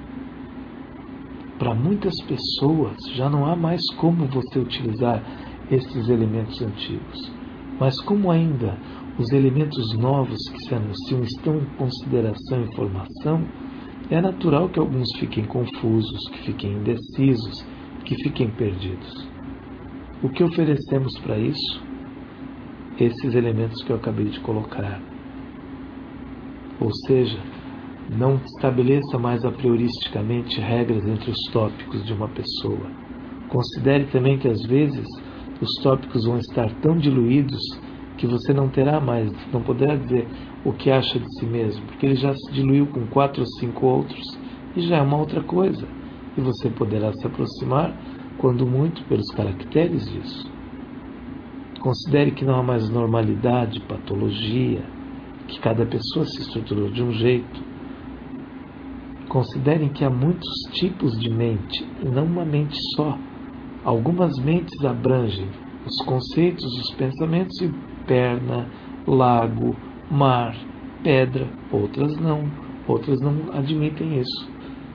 Para muitas pessoas já não há mais como você utilizar esses elementos antigos. Mas como ainda os elementos novos que se anunciam estão em consideração e formação, é natural que alguns fiquem confusos, que fiquem indecisos, que fiquem perdidos. O que oferecemos para isso? Esses elementos que eu acabei de colocar. Ou seja, não estabeleça mais a prioristicamente regras entre os tópicos de uma pessoa. Considere também que às vezes os tópicos vão estar tão diluídos que você não terá mais, não poderá dizer o que acha de si mesmo, porque ele já se diluiu com quatro ou cinco outros e já é uma outra coisa. E você poderá se aproximar, quando muito, pelos caracteres disso. Considere que não há mais normalidade, patologia, que cada pessoa se estruturou de um jeito. Considerem que há muitos tipos de mente, e não uma mente só. Algumas mentes abrangem os conceitos, os pensamentos e perna, lago, mar, pedra, outras não, outras não admitem isso.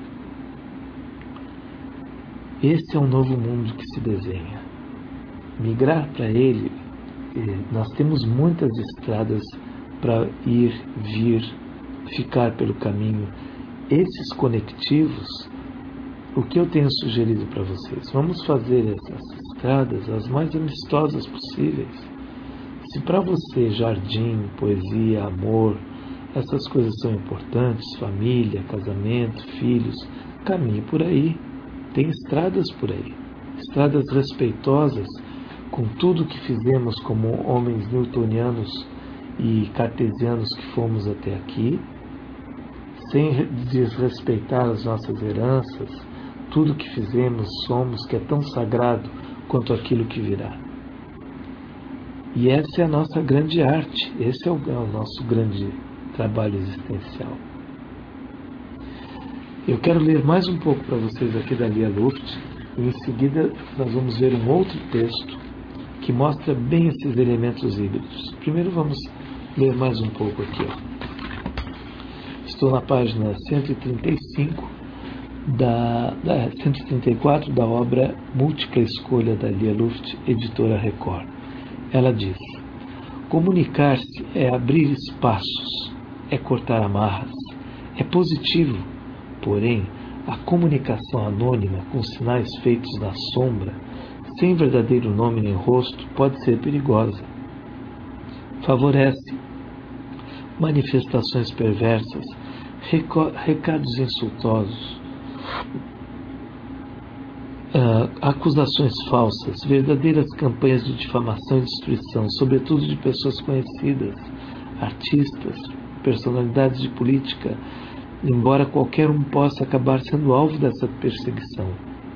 Esse é um novo mundo que se desenha. Migrar para ele, nós temos muitas estradas para ir, vir, ficar pelo caminho. Esses conectivos o que eu tenho sugerido para vocês? Vamos fazer essas estradas as mais amistosas possíveis. Se para você jardim, poesia, amor, essas coisas são importantes, família, casamento, filhos, caminhe por aí. Tem estradas por aí, estradas respeitosas com tudo que fizemos como homens newtonianos e cartesianos que fomos até aqui, sem desrespeitar as nossas heranças, tudo que fizemos, somos, que é tão sagrado quanto aquilo que virá. E essa é a nossa grande arte, esse é o, é o nosso grande trabalho existencial. Eu quero ler mais um pouco para vocês aqui da Lia Luft, e em seguida nós vamos ver um outro texto que mostra bem esses elementos híbridos. Primeiro vamos ler mais um pouco aqui. Ó. Estou na página cento e trinta e cinco, da, da, cento e trinta e quatro da obra Múltipla Escolha da Lia Luft, editora Record. Ela diz: comunicar-se é abrir espaços, é cortar amarras, é positivo. Porém, a comunicação anônima com sinais feitos na sombra, sem verdadeiro nome nem rosto, pode ser perigosa. Favorece manifestações perversas, recados insultosos, uh, acusações falsas, verdadeiras campanhas de difamação e destruição, sobretudo de pessoas conhecidas, artistas, personalidades de política, embora qualquer um possa acabar sendo alvo dessa perseguição.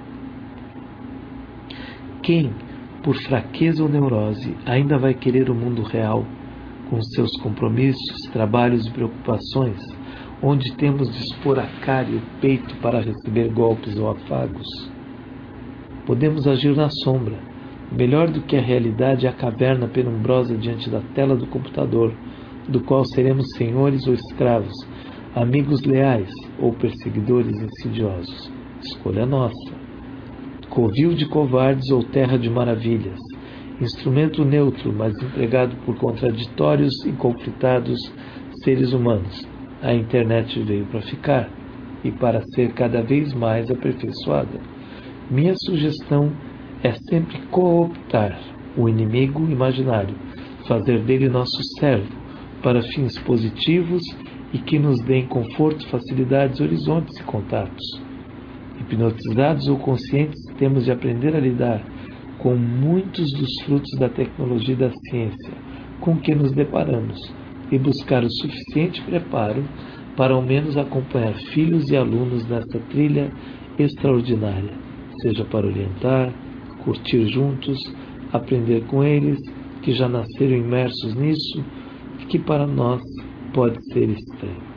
Quem, por fraqueza ou neurose, ainda vai querer o mundo real, com seus compromissos, trabalhos e preocupações, onde temos de expor a cara e o peito para receber golpes ou afagos? Podemos agir na sombra. Melhor do que a realidade é a caverna penumbrosa diante da tela do computador, do qual seremos senhores ou escravos, amigos leais ou perseguidores insidiosos. Escolha nossa. Covil de covardes ou terra de maravilhas. Instrumento neutro, mas empregado por contraditórios e conflitados seres humanos. A internet veio para ficar e para ser cada vez mais aperfeiçoada. Minha sugestão é sempre cooptar o inimigo imaginário, fazer dele nosso servo para fins positivos e que nos deem conforto, facilidades, horizontes e contatos. Hipnotizados ou conscientes, temos de aprender a lidar com muitos dos frutos da tecnologia e da ciência com que nos deparamos e buscar o suficiente preparo para ao menos acompanhar filhos e alunos nessa trilha extraordinária, seja para orientar, curtir juntos, aprender com eles, que já nasceram imersos nisso, que para nós pode ser estranho.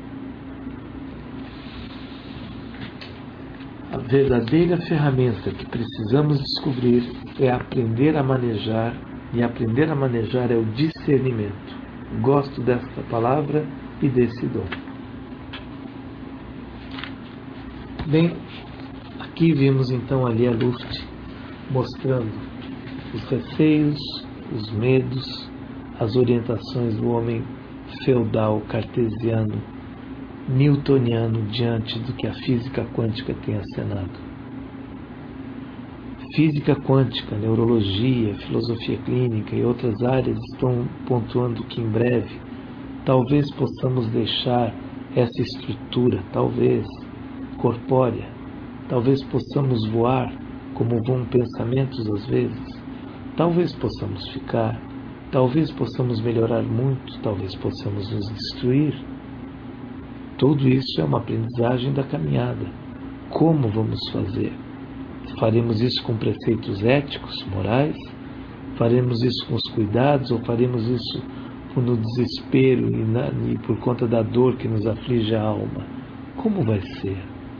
A verdadeira ferramenta que precisamos descobrir é aprender a manejar, e aprender a manejar é o discernimento. Gosto desta palavra e desse dom. Bem, aqui vimos então ali a Luft mostrando os receios, os medos, as orientações do homem feudal, cartesiano, newtoniano diante do que a física quântica tem acenado. Física quântica, neurologia, filosofia clínica e outras áreas estão pontuando que em breve talvez possamos deixar essa estrutura, talvez corpórea, talvez possamos voar como voam pensamentos às vezes, talvez possamos ficar, talvez possamos melhorar muito, talvez possamos nos destruir. Tudo isso é uma aprendizagem da caminhada. Como vamos fazer? Faremos isso com preceitos éticos, morais? Faremos isso com os cuidados ou faremos isso no desespero e, na, e por conta da dor que nos aflige a alma? Como vai ser?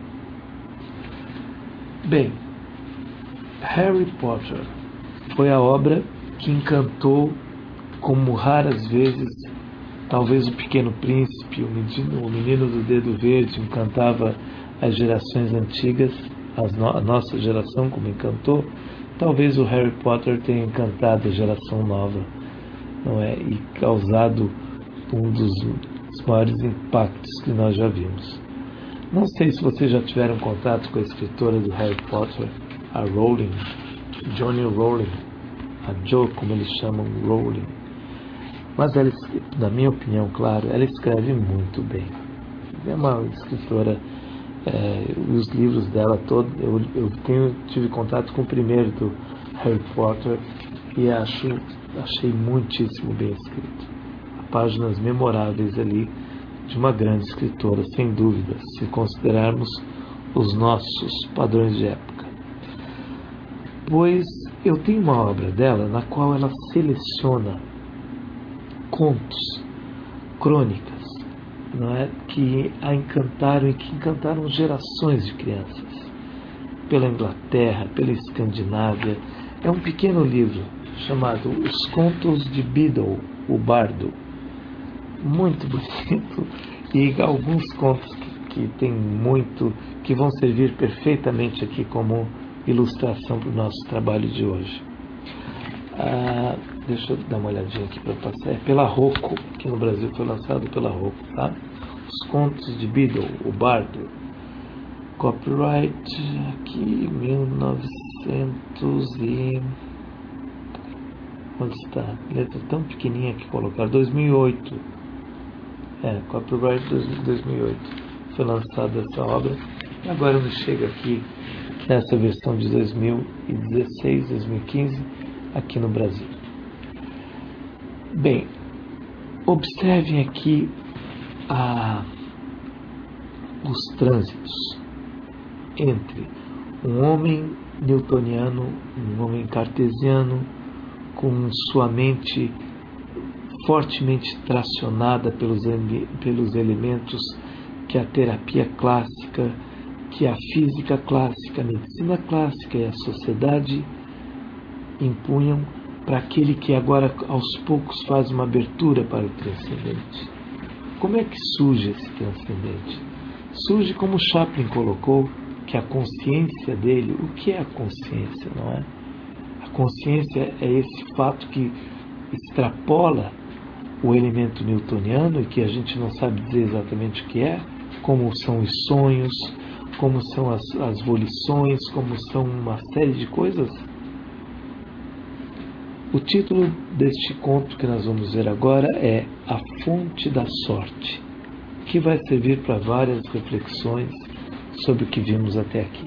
Bem, Harry Potter foi a obra que encantou como raras vezes. Talvez o Pequeno Príncipe, o menino, o menino do Dedo Verde encantava as gerações antigas, as no, a nossa geração como encantou. Talvez o Harry Potter tenha encantado a geração nova, não é? E causado um dos, dos maiores impactos que nós já vimos. Não sei se vocês já tiveram contato com a escritora do Harry Potter, a Rowling, Johnny Rowling, a Jo, como eles chamam, Rowling. Mas ela, na minha opinião, claro, ela escreve muito bem. É uma escritora, é, os livros dela todos, eu, eu tenho, tive contato com o primeiro do Harry Potter e acho, achei muitíssimo bem escrito. Páginas memoráveis ali de uma grande escritora, sem dúvida, se considerarmos os nossos padrões de época. Pois eu tenho uma obra dela na qual ela seleciona contos, crônicas, não é, que a encantaram e que encantaram gerações de crianças, pela Inglaterra, pela Escandinávia. É um pequeno livro chamado Os Contos de Beedle, o Bardo. Muito bonito, e alguns contos que, que tem muito, que vão servir perfeitamente aqui como ilustração para o nosso trabalho de hoje. Ah, deixa eu dar uma olhadinha aqui para passar. É pela Rocco, que no Brasil foi lançado pela Rocco, tá? Os Contos de Beedle, o Bardo. Copyright aqui mil e novecentos e... Onde está? Letra tão pequenininha que colocaram. dois mil e oito. É, copyright dois mil e oito. Foi lançada essa obra. E agora me chega aqui nessa versão de dois mil e dezesseis, dois mil e quinze, aqui no Brasil. Bem, observem aqui a, os trânsitos entre um homem newtoniano, um homem cartesiano, com sua mente fortemente tracionada pelos, pelos elementos que a terapia clássica, que a física clássica, a medicina clássica e a sociedade impunham para aquele que agora aos poucos faz uma abertura para o transcendente. Como é que surge esse transcendente? Surge como Chaplin colocou, que a consciência dele, o que é a consciência, não é? A consciência é esse fato que extrapola o elemento newtoniano e que a gente não sabe dizer exatamente o que é, como são os sonhos, como são as, as volições, como são uma série de coisas. O título deste conto que nós vamos ver agora é A Fonte da Sorte, que vai servir para várias reflexões sobre o que vimos até aqui.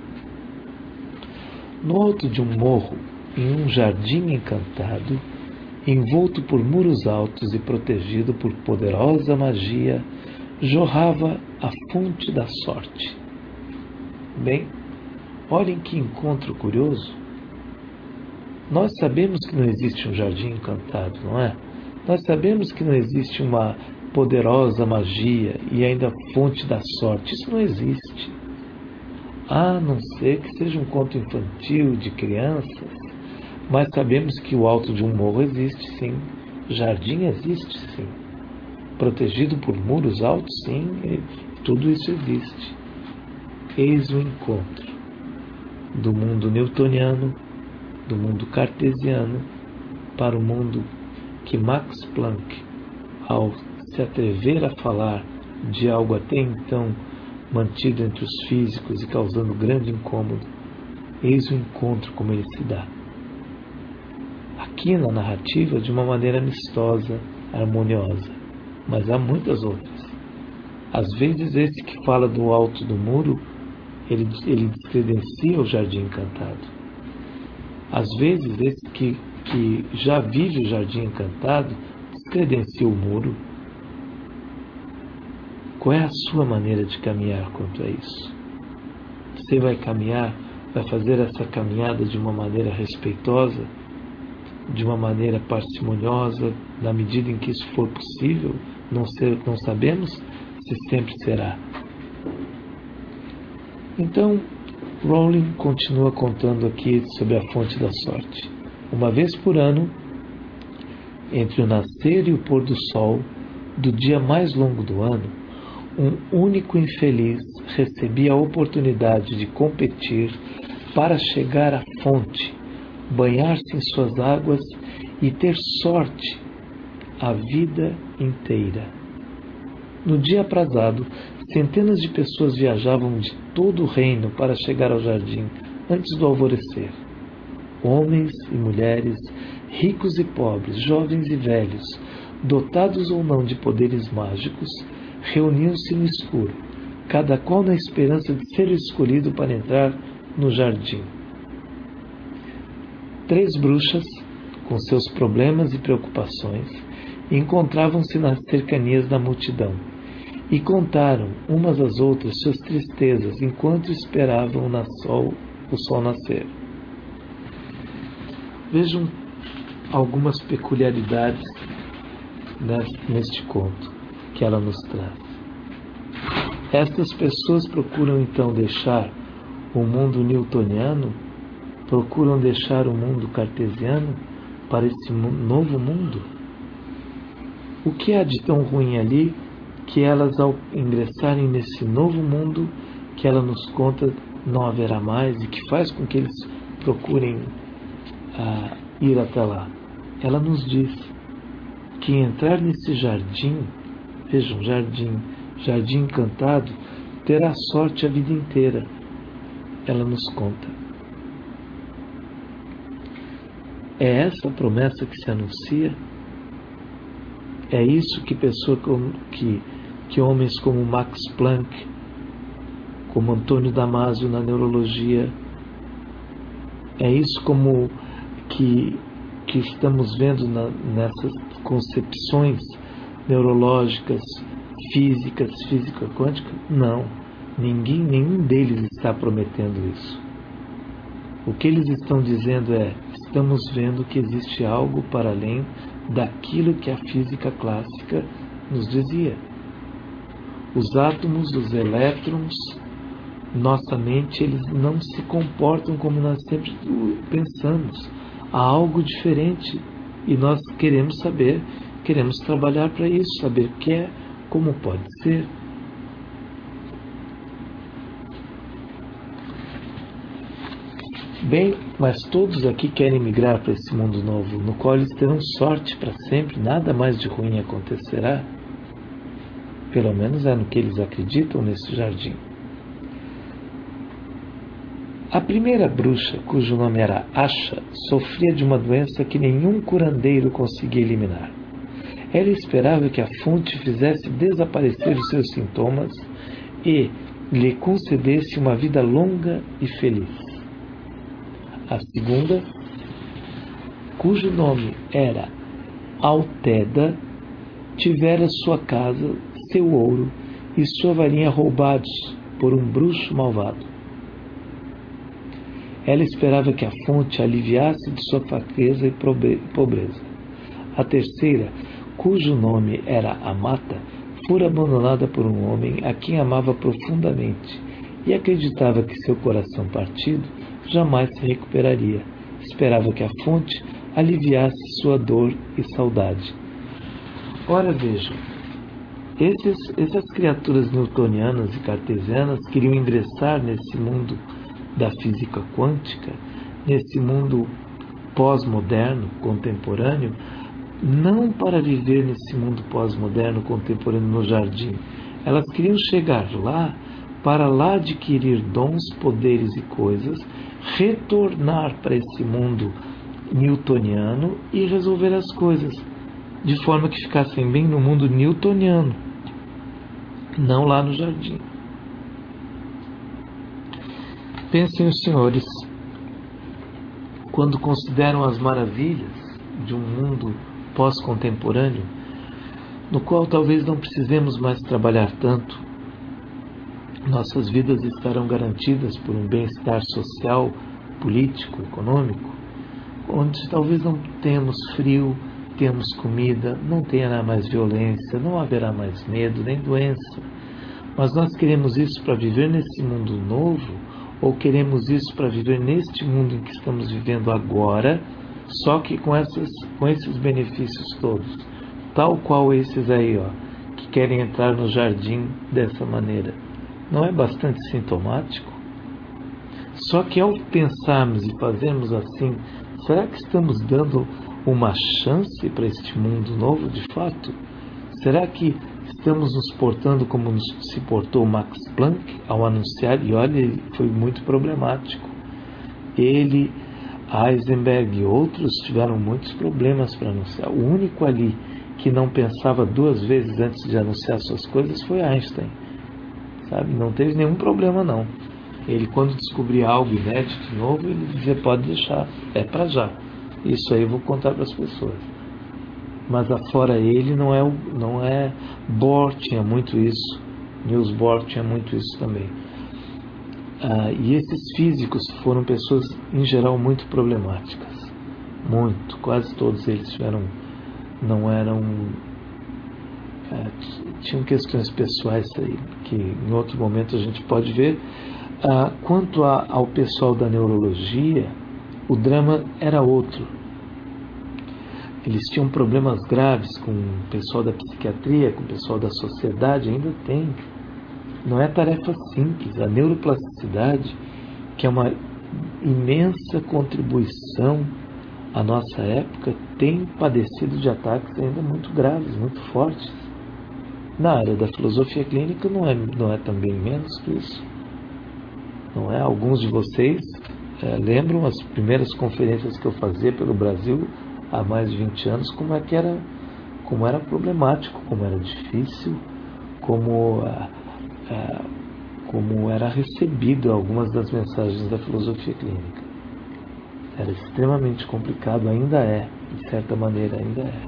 No alto de um morro, em um jardim encantado, envolto por muros altos e protegido por poderosa magia, jorrava a fonte da sorte. Bem, olhem que encontro curioso. Nós sabemos que não existe um jardim encantado, não é? Nós sabemos que não existe uma poderosa magia e ainda a fonte da sorte. Isso não existe. A não ser que seja um conto infantil de crianças, mas sabemos que o alto de um morro existe, sim. Jardim existe, sim. Protegido por muros altos, sim. Tudo isso existe. Eis o encontro do mundo newtoniano, do mundo cartesiano, para o mundo que Max Planck, ao se atrever a falar de algo até então mantido entre os físicos e causando grande incômodo, eis o encontro como ele se dá. Aqui na narrativa de uma maneira amistosa, harmoniosa, mas há muitas outras. Às vezes esse que fala do alto do muro, ele, ele descredencia o jardim encantado. Às vezes esse que, que já vive o jardim encantado, descredencia o muro. Qual é a sua maneira de caminhar quanto a isso? Você vai caminhar, vai fazer essa caminhada de uma maneira respeitosa, de uma maneira parcimoniosa, na medida em que isso for possível? Não, ser, não sabemos se sempre será. Então, Rowling continua contando aqui sobre a fonte da sorte. Uma vez por ano, entre o nascer e o pôr do sol, do dia mais longo do ano, um único infeliz recebia a oportunidade de competir para chegar à fonte, banhar-se em suas águas e ter sorte a vida inteira. No dia aprazado, Centenas de pessoas viajavam de todo o reino para chegar ao jardim antes do alvorecer. Homens e mulheres, ricos e pobres, jovens e velhos, dotados ou não de poderes mágicos, reuniam-se no escuro, cada qual na esperança de ser escolhido para entrar no jardim. Três bruxas, com seus problemas e preocupações, encontravam-se nas cercanias da multidão e contaram umas às outras suas tristezas enquanto esperavam na sol, o sol nascer. Vejam algumas peculiaridades neste conto que ela nos traz. Estas pessoas procuram então deixar o mundo newtoniano, procuram deixar o mundo cartesiano para esse novo mundo. O que há de tão ruim ali que elas, ao ingressarem nesse novo mundo que ela nos conta não haverá mais e que faz com que eles procurem ah, ir até lá? Ela nos diz que entrar nesse jardim, vejam, jardim, jardim encantado, terá sorte a vida inteira. Ela nos conta. É essa a promessa que se anuncia? É isso que pessoas como, que, que homens como Max Planck, como Antônio Damasio na neurologia, é isso como que, que estamos vendo na, nessas concepções neurológicas, físicas, física quântica? Não, ninguém, nenhum deles está prometendo isso. O que eles estão dizendo é: estamos vendo que existe algo para além daquilo que a física clássica nos dizia. Os átomos, os elétrons, nossa mente, eles não se comportam como nós sempre pensamos. Há algo diferente e nós queremos saber, queremos trabalhar para isso, saber o que é, como pode ser. Bem, mas todos aqui querem migrar para esse mundo novo, no qual eles terão sorte para sempre, nada mais de ruim acontecerá. Pelo menos é no que eles acreditam nesse jardim. A primeira bruxa, cujo nome era Asha, sofria de uma doença que nenhum curandeiro conseguia eliminar. Ela esperava que a fonte fizesse desaparecer os seus sintomas e lhe concedesse uma vida longa e feliz. A segunda, cujo nome era Alteda, tivera sua casa, seu ouro e sua varinha roubados por um bruxo malvado. Ela esperava que a fonte aliviasse de sua fraqueza e pobreza. A terceira, cujo nome era Amata, fora abandonada por um homem a quem amava profundamente e acreditava que seu coração partido jamais se recuperaria. Esperava que a fonte aliviasse sua dor e saudade. Ora, vejam, esses, essas criaturas newtonianas e cartesianas queriam ingressar nesse mundo da física quântica, nesse mundo pós-moderno, contemporâneo, não para viver nesse mundo pós-moderno, contemporâneo no jardim. Elas queriam chegar lá para lá adquirir dons, poderes e coisas, retornar para esse mundo newtoniano e resolver as coisas, de forma que ficassem bem no mundo newtoniano, não lá no jardim. Pensem os senhores, quando consideram as maravilhas de um mundo pós-contemporâneo, no qual talvez não precisemos mais trabalhar tanto, nossas vidas estarão garantidas por um bem-estar social, político, econômico, onde talvez não tenhamos frio, tenhamos comida, não tenha mais violência, não haverá mais medo nem doença. Mas nós queremos isso para viver nesse mundo novo, ou queremos isso para viver neste mundo em que estamos vivendo agora, só que com, essas, com esses benefícios todos, tal qual esses aí, ó, que querem entrar no jardim dessa maneira? Não é bastante sintomático? Só que ao pensarmos e fazermos assim, será que estamos dando uma chance para este mundo novo de fato? Será que estamos nos portando como nos se portou Max Planck ao anunciar, e olha, ele foi muito problemático. Ele, Heisenberg e outros tiveram muitos problemas para anunciar. O único ali que não pensava duas vezes antes de anunciar suas coisas foi Einstein, sabe? Não teve nenhum problema não. Ele, quando descobria algo inédito novo, ele dizia, pode deixar, é para já. Isso aí eu vou contar para as pessoas. Mas afora ele, não é, não é... Bohr tinha muito isso, Niels Bohr tinha muito isso também. Ah, e esses físicos foram pessoas, em geral, muito problemáticas. Muito, quase todos eles tiveram, não eram... É, tinham questões pessoais aí, que em outro momento a gente pode ver. Ah, quanto a, ao pessoal da neurologia, o drama era outro. Eles tinham problemas graves com o pessoal da psiquiatria, com o pessoal da sociedade, ainda tem. Não é tarefa simples. A neuroplasticidade, que é uma imensa contribuição à nossa época, tem padecido de ataques ainda muito graves, muito fortes. Na área da filosofia clínica não é, não é também menos que isso. Não é? Alguns de vocês é, lembram as primeiras conferências que eu fazia pelo Brasil há mais de vinte anos, como é que era, como era problemático, como era difícil, como, é, é, como era recebido algumas das mensagens da filosofia clínica. Era extremamente complicado, ainda é, de certa maneira ainda é.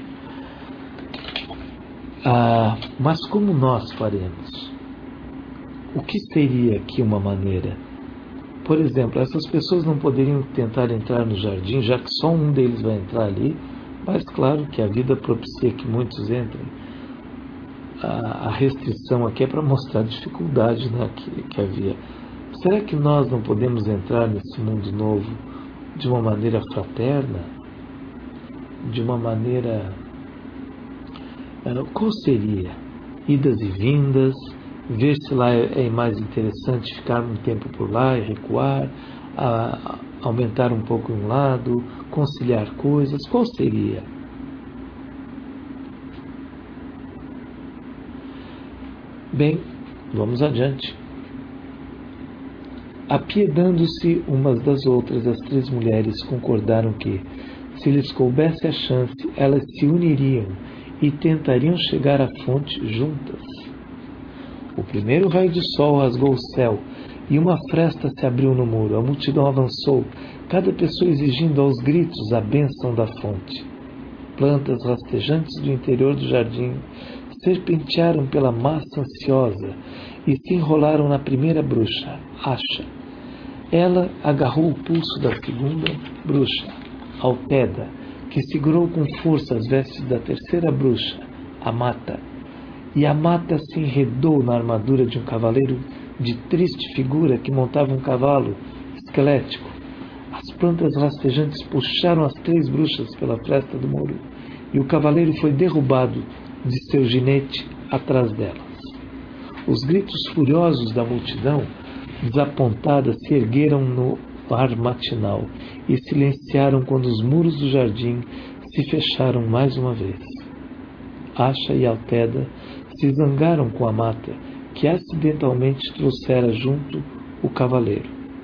Ah, mas como nós faremos? O que seria aqui uma maneira? Por exemplo, essas pessoas não poderiam tentar entrar no jardim, já que só um deles vai entrar ali, mas claro que a vida propicia que muitos entrem. A, a restrição aqui é para mostrar a dificuldade, né, que, que havia. Será que nós não podemos entrar nesse mundo novo de uma maneira fraterna? De uma maneira... Qual seria? Idas e vindas, ver se lá é mais interessante ficar um tempo por lá e recuar, a, a, aumentar um pouco um lado, conciliar coisas. Qual seria? Bem, vamos adiante. Apiedando-se umas das outras, as três mulheres concordaram que, se lhes coubesse a chance, elas se uniriam e tentariam chegar à fonte juntas. O primeiro raio de sol rasgou o céu, e uma fresta se abriu no muro. A multidão avançou, cada pessoa exigindo aos gritos a bênção da fonte. Plantas rastejantes do interior do jardim serpentearam pela massa ansiosa e se enrolaram na primeira bruxa, Asha. Ela agarrou o pulso da segunda bruxa, Alpeda, que segurou com força as vestes da terceira bruxa, Amata. E a mata se enredou na armadura de um cavaleiro de triste figura que montava um cavalo esquelético. As plantas rastejantes puxaram as três bruxas pela fresta do muro, e o cavaleiro foi derrubado de seu ginete atrás delas. Os gritos furiosos da multidão desapontada se ergueram no ar matinal e silenciaram quando os muros do jardim se fecharam mais uma vez. Asha e Alpeda se zangaram com a mata, que acidentalmente trouxera junto o cavaleiro.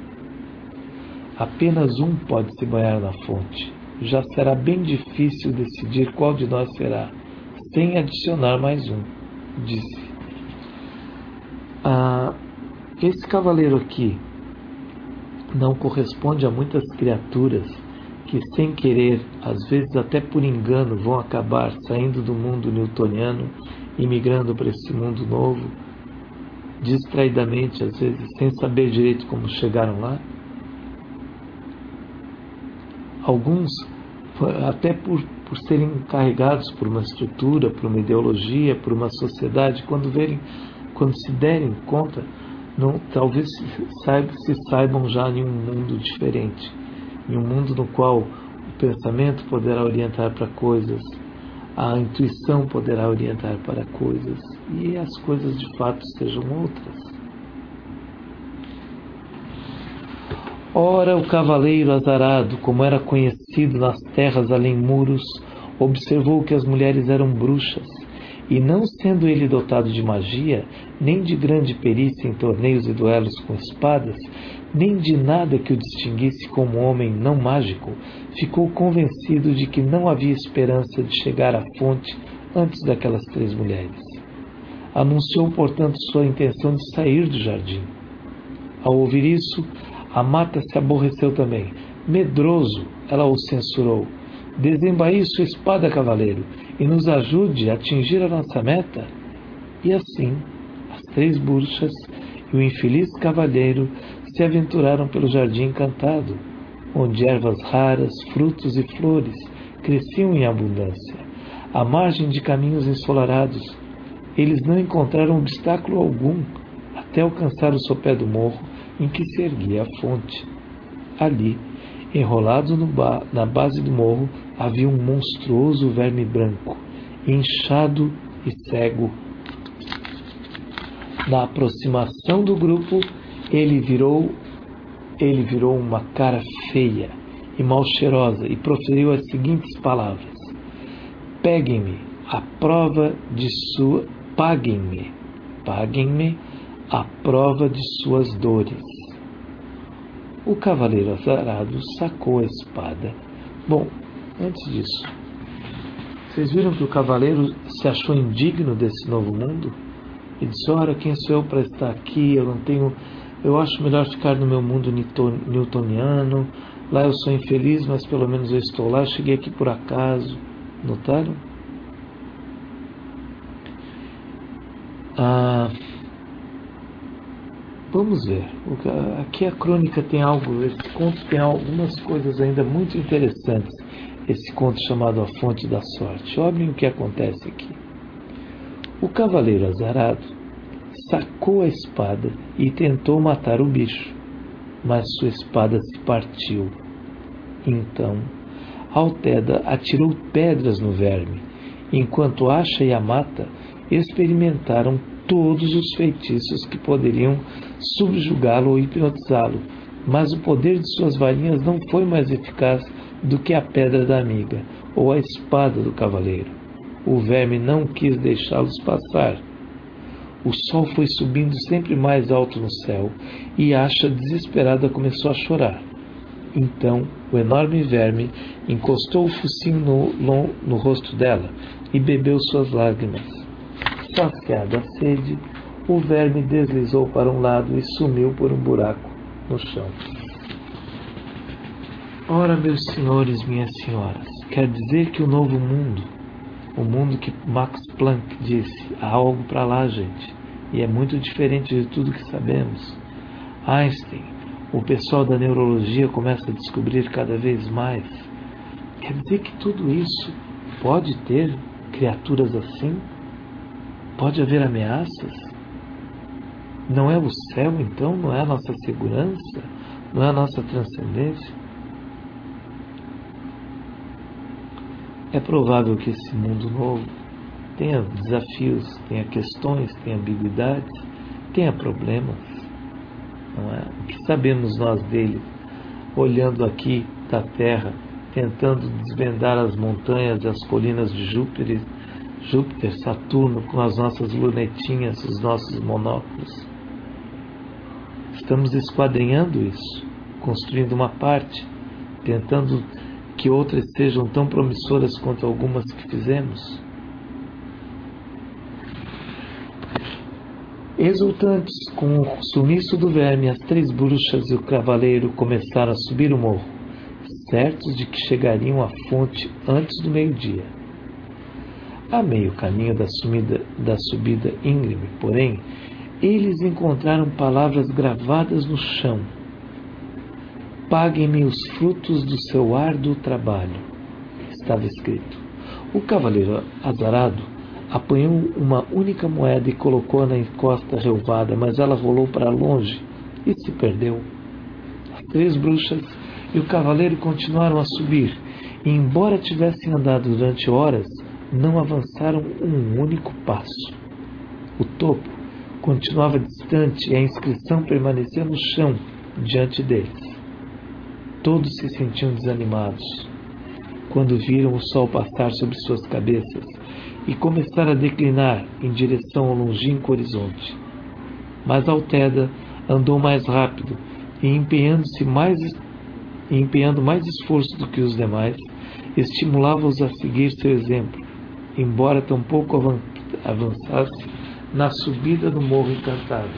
Apenas um pode se banhar na fonte. Já será bem difícil decidir qual de nós será, sem adicionar mais um, disse. Ah, esse cavaleiro aqui não corresponde a muitas criaturas que, sem querer, às vezes até por engano, vão acabar saindo do mundo newtoniano e migrando para esse mundo novo, distraidamente, às vezes, sem saber direito como chegaram lá. Alguns, até por, por serem carregados por uma estrutura, por uma ideologia, por uma sociedade, quando, verem, quando se derem conta, não, talvez se, saib, se saibam já em um mundo diferente, em um mundo no qual o pensamento poderá orientar para coisas, a intuição poderá orientar para coisas, e as coisas de fato sejam outras. Ora, o cavaleiro azarado, como era conhecido nas terras além muros, observou que as mulheres eram bruxas e não sendo ele dotado de magia, nem de grande perícia em torneios e duelos com espadas, nem de nada que o distinguisse como homem não mágico, ficou convencido de que não havia esperança de chegar à fonte antes daquelas três mulheres. Anunciou, portanto, sua intenção de sair do jardim. Ao ouvir isso, a mata se aborreceu também. Medroso, ela o censurou. Desembaie sua espada, cavaleiro, e nos ajude a atingir a nossa meta. E assim, as três bruxas e o infeliz cavalheiro se aventuraram pelo jardim encantado, onde ervas raras, frutos e flores cresciam em abundância. À margem de caminhos ensolarados, eles não encontraram obstáculo algum até alcançar o sopé do morro em que se erguia a fonte. Ali, enrolado no ba- na base do morro, havia um monstruoso verme branco, inchado e cego. Na aproximação do grupo, ele virou, ele virou uma cara feia e mal cheirosa e proferiu as seguintes palavras: Peguem-me à prova de sua... Paguem-me, paguem-me à prova de suas dores. O cavaleiro azarado sacou a espada. Bom, antes disso, vocês viram que o cavaleiro se achou indigno desse novo mundo? E disse, ora, quem sou eu para estar aqui? Eu não tenho... Eu acho melhor ficar no meu mundo newtoniano. Lá eu sou infeliz, mas pelo menos eu estou lá. Eu cheguei aqui por acaso. Notaram? Ah, vamos ver. Aqui a crônica tem algo, esse conto tem algumas coisas ainda muito interessantes. Esse conto chamado A Fonte da Sorte. Olhem o que acontece aqui. O cavaleiro azarado sacou a espada e tentou matar o bicho, mas sua espada se partiu. Então, Alteda atirou pedras no verme, enquanto Asha e Amata experimentaram todos os feitiços que poderiam subjugá-lo ou hipnotizá-lo, mas o poder de suas varinhas não foi mais eficaz do que a pedra da amiga ou a espada do cavaleiro. O verme não quis deixá-los passar. O sol foi subindo sempre mais alto no céu e Asha, desesperada, começou a chorar. Então, o enorme verme encostou o focinho no, no, no rosto dela e bebeu suas lágrimas. Saciada a sede, o verme deslizou para um lado e sumiu por um buraco no chão. Ora, meus senhores, minhas senhoras, quer dizer que o novo mundo, o mundo que Max Planck disse, há algo para lá, gente, e é muito diferente de tudo que sabemos. Einstein, o pessoal da neurologia começa a descobrir cada vez mais. Quer dizer que tudo isso pode ter criaturas assim? Pode haver ameaças? Não é o céu, então? Não é a nossa segurança? Não é a nossa transcendência? É provável que esse mundo novo tenha desafios, tenha questões, tenha ambiguidades, tenha problemas. Não é? O que sabemos nós dele, olhando aqui da Terra, tentando desvendar as montanhas e as colinas de Júpiter, Júpiter, Saturno, com as nossas lunetinhas, os nossos monóculos? Estamos esquadrinhando isso, construindo uma parte, tentando que outras sejam tão promissoras quanto algumas que fizemos. Exultantes com o sumiço do verme, as três bruxas e o cavaleiro começaram a subir o morro, certos de que chegariam à fonte antes do meio-dia. A meio caminho da, sumida, da subida íngreme, porém, eles encontraram palavras gravadas no chão. Paguem-me os frutos do seu árduo trabalho, estava escrito. O cavaleiro azarado apanhou uma única moeda e colocou-a na encosta relvada, mas ela rolou para longe e se perdeu. As três bruxas e o cavaleiro continuaram a subir, e embora tivessem andado durante horas, não avançaram um único passo. O topo continuava distante e a inscrição permanecia no chão diante deles. Todos se sentiam desanimados. quando viram o sol passar sobre suas cabeças e começar a declinar em direção ao longínquo horizonte. Mas Altéda andou mais rápido e, empenhando-se mais, e empenhando mais esforço do que os demais, estimulava-os a seguir seu exemplo, embora tão pouco avançasse na subida do Morro Encantado.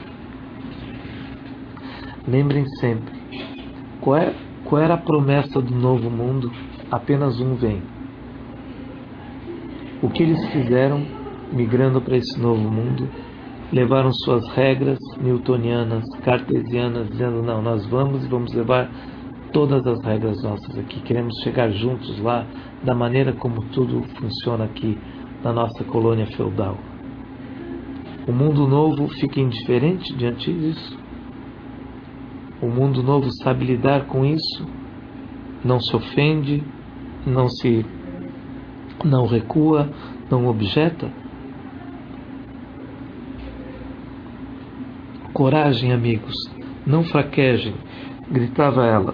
Lembrem sempre, qual, é, qual era a promessa do novo mundo? Apenas um vem. O que eles fizeram, migrando para esse novo mundo, levaram suas regras newtonianas, cartesianas, dizendo, não, nós vamos e vamos levar todas as regras nossas aqui, queremos chegar juntos lá, da maneira como tudo funciona aqui na nossa colônia feudal. O mundo novo fica indiferente diante disso? O mundo novo sabe lidar com isso? Não se ofende? Não se não recua? Não objeta? Coragem, amigos, não fraquejem, gritava ela,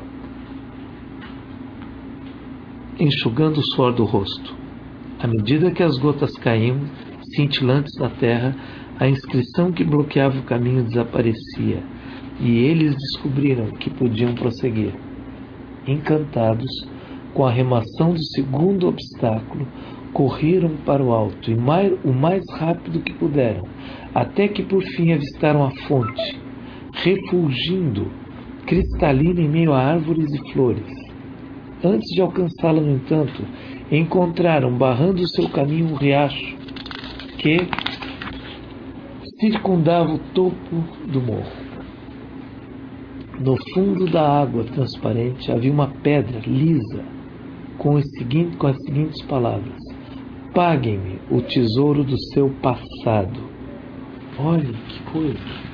enxugando o suor do rosto. À medida que as gotas caíam, cintilantes na terra, a inscrição que bloqueava o caminho desaparecia, e eles descobriram que podiam prosseguir. Encantados, com a remação do segundo obstáculo, correram para o alto, e mais, o mais rápido que puderam, até que por fim avistaram a fonte, refulgindo, cristalina em meio a árvores e flores. Antes de alcançá-la, no entanto, encontraram, barrando o seu caminho, um riacho que circundava o topo do morro. No fundo da água transparente havia uma pedra lisa com, os seguinte, com as seguintes palavras: paguem-me o tesouro do seu passado. Olhem que coisa!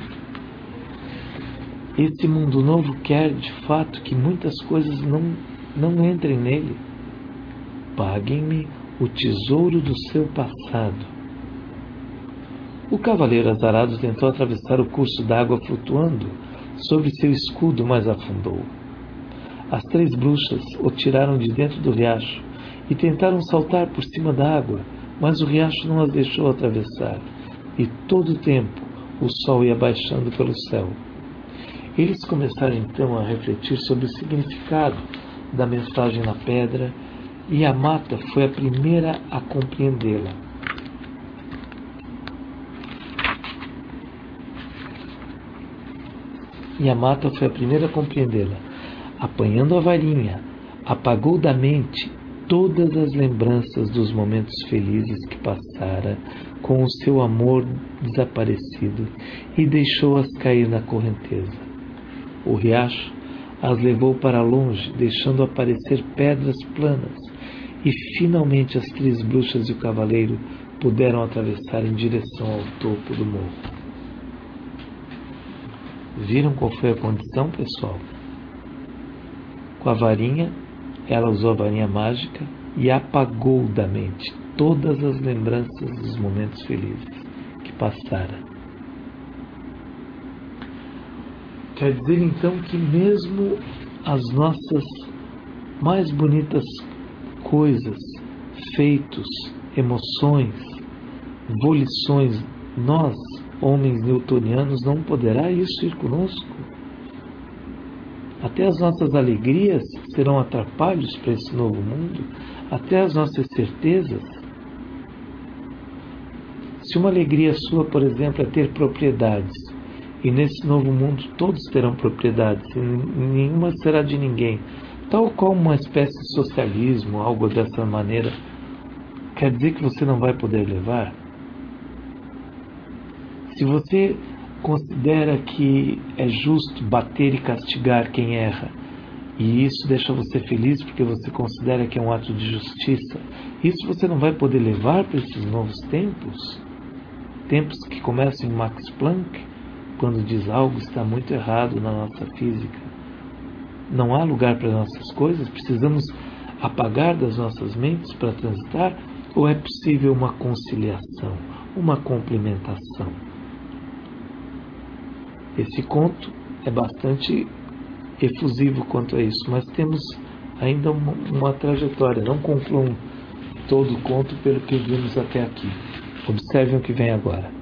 Esse mundo novo quer, de fato, que muitas coisas não, não entrem nele. Paguem-me o tesouro do seu passado. O cavaleiro azarado tentou atravessar o curso d'água flutuando sobre seu escudo, mas afundou. As três bruxas o tiraram de dentro do riacho e tentaram saltar por cima da água, mas o riacho não as deixou atravessar, e todo o tempo o sol ia baixando pelo céu. Eles começaram então a refletir sobre o significado da mensagem na pedra, e a mata foi a primeira a compreendê-la. E a mata foi a primeira a compreendê-la. Apanhando a varinha, apagou da mente todas as lembranças dos momentos felizes que passara com o seu amor desaparecido e deixou-as cair na correnteza. O riacho as levou para longe, deixando aparecer pedras planas, e finalmente as três bruxas e o cavaleiro puderam atravessar em direção ao topo do morro. Viram qual foi a condição, pessoal? Com a varinha, ela usou a varinha mágica e apagou da mente todas as lembranças dos momentos felizes que passara. Quer dizer então que mesmo as nossas mais bonitas coisas, feitos, emoções, volições, nós, homens newtonianos, não poderá isso ir conosco? Até as nossas alegrias serão atrapalhos para esse novo mundo? Até as nossas certezas? Se uma alegria sua, por exemplo, é ter propriedades, e nesse novo mundo todos terão propriedades, e nenhuma será de ninguém, tal qual uma espécie de socialismo, algo dessa maneira, quer dizer que você não vai poder levar? Se você considera que é justo bater e castigar quem erra, e isso deixa você feliz porque você considera que é um ato de justiça, isso você não vai poder levar para esses novos tempos? Tempos que começam em Max Planck, quando diz algo está muito errado na nossa física. Não há lugar para nossas coisas? Precisamos apagar das nossas mentes para transitar? Ou é possível uma conciliação, uma complementação? Esse conto é bastante efusivo quanto a isso, mas temos ainda uma, uma trajetória. Não concluam todo o conto pelo que vimos até aqui. Observem o que vem agora.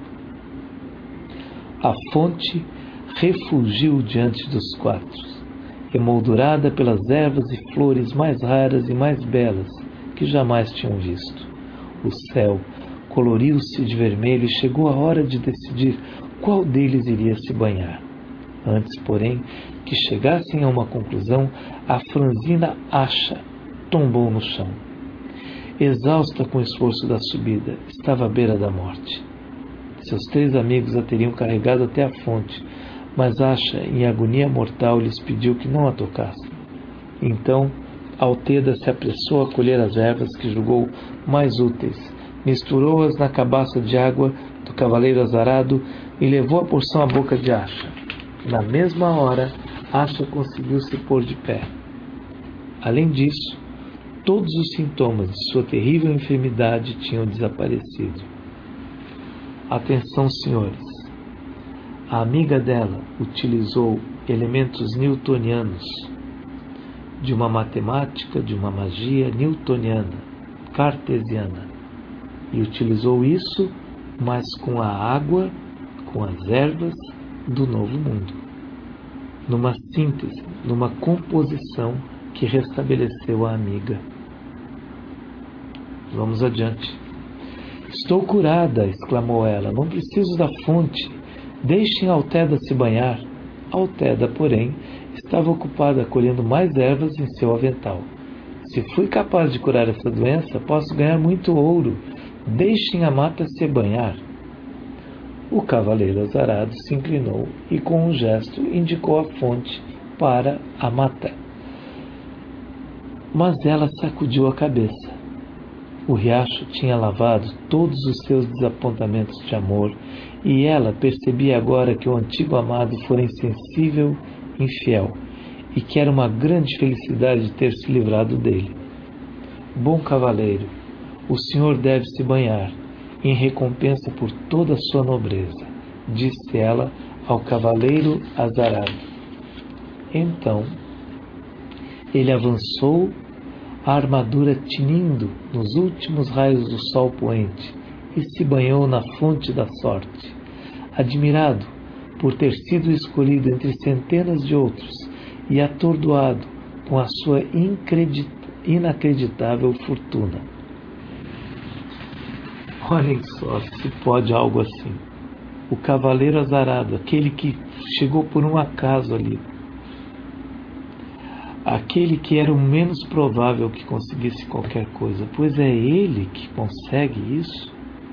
A fonte refulgiu diante dos quatro, emoldurada pelas ervas e flores mais raras e mais belas que jamais tinham visto. O céu coloriu-se de vermelho e chegou a hora de decidir qual deles iria se banhar. Antes, porém, que chegassem a uma conclusão, a franzina Asha tombou no chão. Exausta com o esforço da subida, estava à beira da morte. Seus três amigos a teriam carregado até a fonte, mas Asha, em agonia mortal, lhes pediu que não a tocassem. Então, Altheda se apressou a colher as ervas que julgou mais úteis, misturou-as na cabaça de água do cavaleiro azarado e levou a porção à boca de Asha. Na mesma hora, Asha conseguiu se pôr de pé. Além disso, todos os sintomas de sua terrível enfermidade tinham desaparecido. Atenção, senhores. A amiga dela utilizou elementos newtonianos, de uma matemática, de uma magia newtoniana, cartesiana, e utilizou isso, mas com a água, com as ervas do novo mundo, numa síntese, numa composição que restabeleceu a amiga. Vamos adiante. Estou curada, exclamou ela, não preciso da fonte. Deixem Altheda se banhar. Altheda, porém, estava ocupada colhendo mais ervas em seu avental. Se fui capaz de curar essa doença, posso ganhar muito ouro. Deixem a mata se banhar. O cavaleiro azarado se inclinou e, com um gesto, indicou a fonte para a mata. Mas ela sacudiu a cabeça. O riacho tinha lavado todos os seus desapontamentos de amor, e ela percebia agora que o antigo amado fora insensível e infiel, e que era uma grande felicidade ter se livrado dele. Bom cavaleiro, o senhor deve se banhar, em recompensa por toda a sua nobreza, disse ela ao cavaleiro azarado. Então, ele avançou, a armadura tinindo nos últimos raios do sol poente, e se banhou na fonte da sorte. Admirado por ter sido escolhido entre centenas de outros e atordoado com a sua inacreditável fortuna. Olhem só se pode algo assim. O cavaleiro azarado, aquele que chegou por um acaso ali, aquele que era o menos provável que conseguisse qualquer coisa, pois é ele que consegue isso.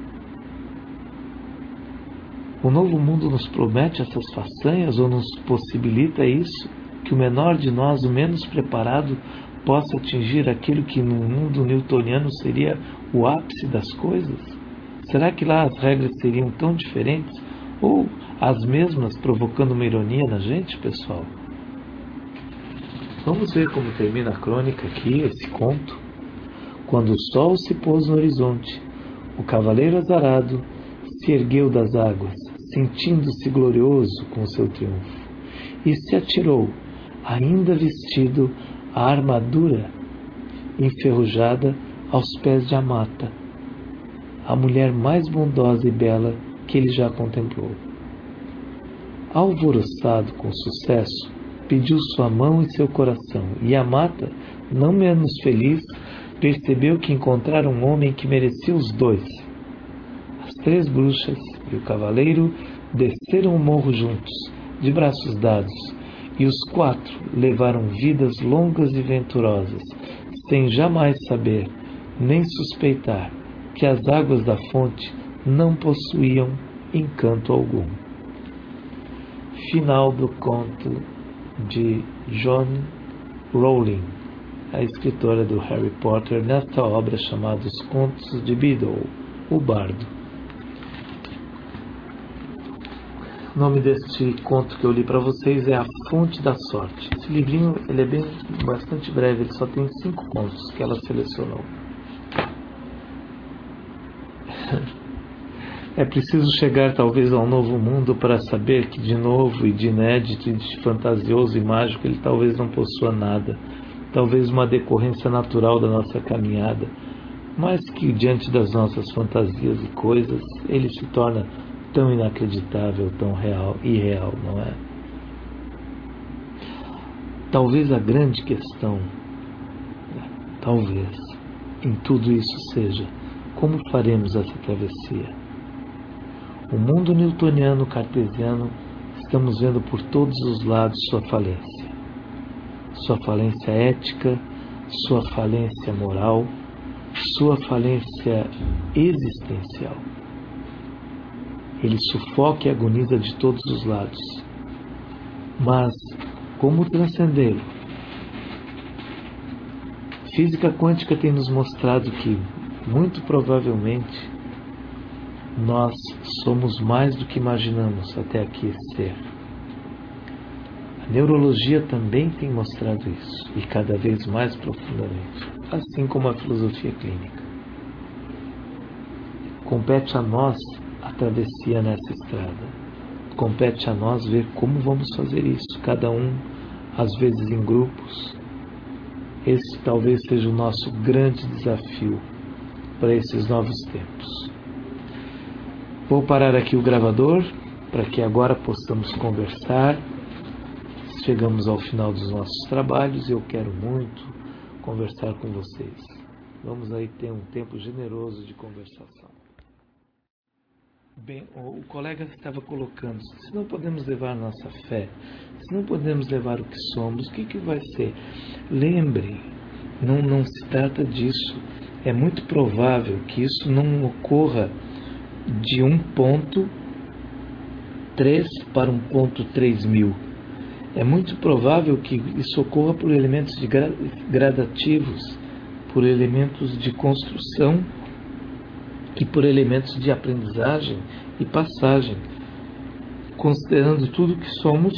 O novo mundo nos promete essas façanhas ou nos possibilita isso, que o menor de nós, o menos preparado, possa atingir aquilo que no mundo newtoniano seria o ápice das coisas? Será que lá as regras seriam tão diferentes ou as mesmas, provocando uma ironia na gente, pessoal? Vamos ver como termina a crônica aqui, esse conto. Quando o sol se pôs no horizonte, o cavaleiro azarado se ergueu das águas, sentindo-se glorioso com o seu triunfo, e se atirou, ainda vestido, a armadura enferrujada aos pés de Amata, a mulher mais bondosa e bela que ele já contemplou. Alvoroçado com sucesso, pediu sua mão e seu coração, e Amata, não menos feliz, percebeu que encontrara um homem que merecia os dois. As três bruxas e o cavaleiro desceram o morro juntos, de braços dados, e os quatro levaram vidas longas e venturosas, sem jamais saber, nem suspeitar, que as águas da fonte não possuíam encanto algum. Final do conto de Joanne Rowling, a escritora do Harry Potter, nesta obra chamada Os Contos de Beedle, o Bardo. O nome deste conto que eu li para vocês é A Fonte da Sorte. Esse livrinho ele é bem, bastante breve, ele só tem cinco contos que ela selecionou. É preciso chegar talvez a um novo mundo para saber que de novo e de inédito e de fantasioso e mágico ele talvez não possua nada. talvez uma decorrência natural da nossa caminhada, mas que diante das nossas fantasias e coisas, ele se torna tão inacreditável, tão real, irreal, não é? Talvez a grande questão, talvez, em tudo isso seja, como faremos essa travessia? O mundo newtoniano, cartesiano, estamos vendo por todos os lados sua falência. Sua falência ética, sua falência moral, sua falência existencial. Ele sufoca e agoniza de todos os lados. Mas como transcendê-lo? Física quântica tem nos mostrado que, muito provavelmente, nós somos mais do que imaginamos até aqui ser. A neurologia também tem mostrado isso, e cada vez mais profundamente, assim como a filosofia clínica. Compete a nós a travessia nessa estrada. Compete a nós ver como vamos fazer isso, cada um, às vezes em grupos. Esse talvez seja o nosso grande desafio para esses novos tempos. Vou parar aqui o gravador para que agora possamos conversar. Chegamos ao final dos nossos trabalhos e eu quero muito conversar com vocês. Vamos aí ter um tempo generoso de conversação. Bem, o colega estava colocando, se não podemos levar nossa fé, se não podemos levar o que somos, o que, que vai ser? Lembrem, não, não se trata disso. É muito provável que isso não ocorra de um ponto três para um ponto três mil. É muito provável que isso ocorra por elementos de gra- gradativos, por elementos de construção e por elementos de aprendizagem e passagem, considerando tudo que somos,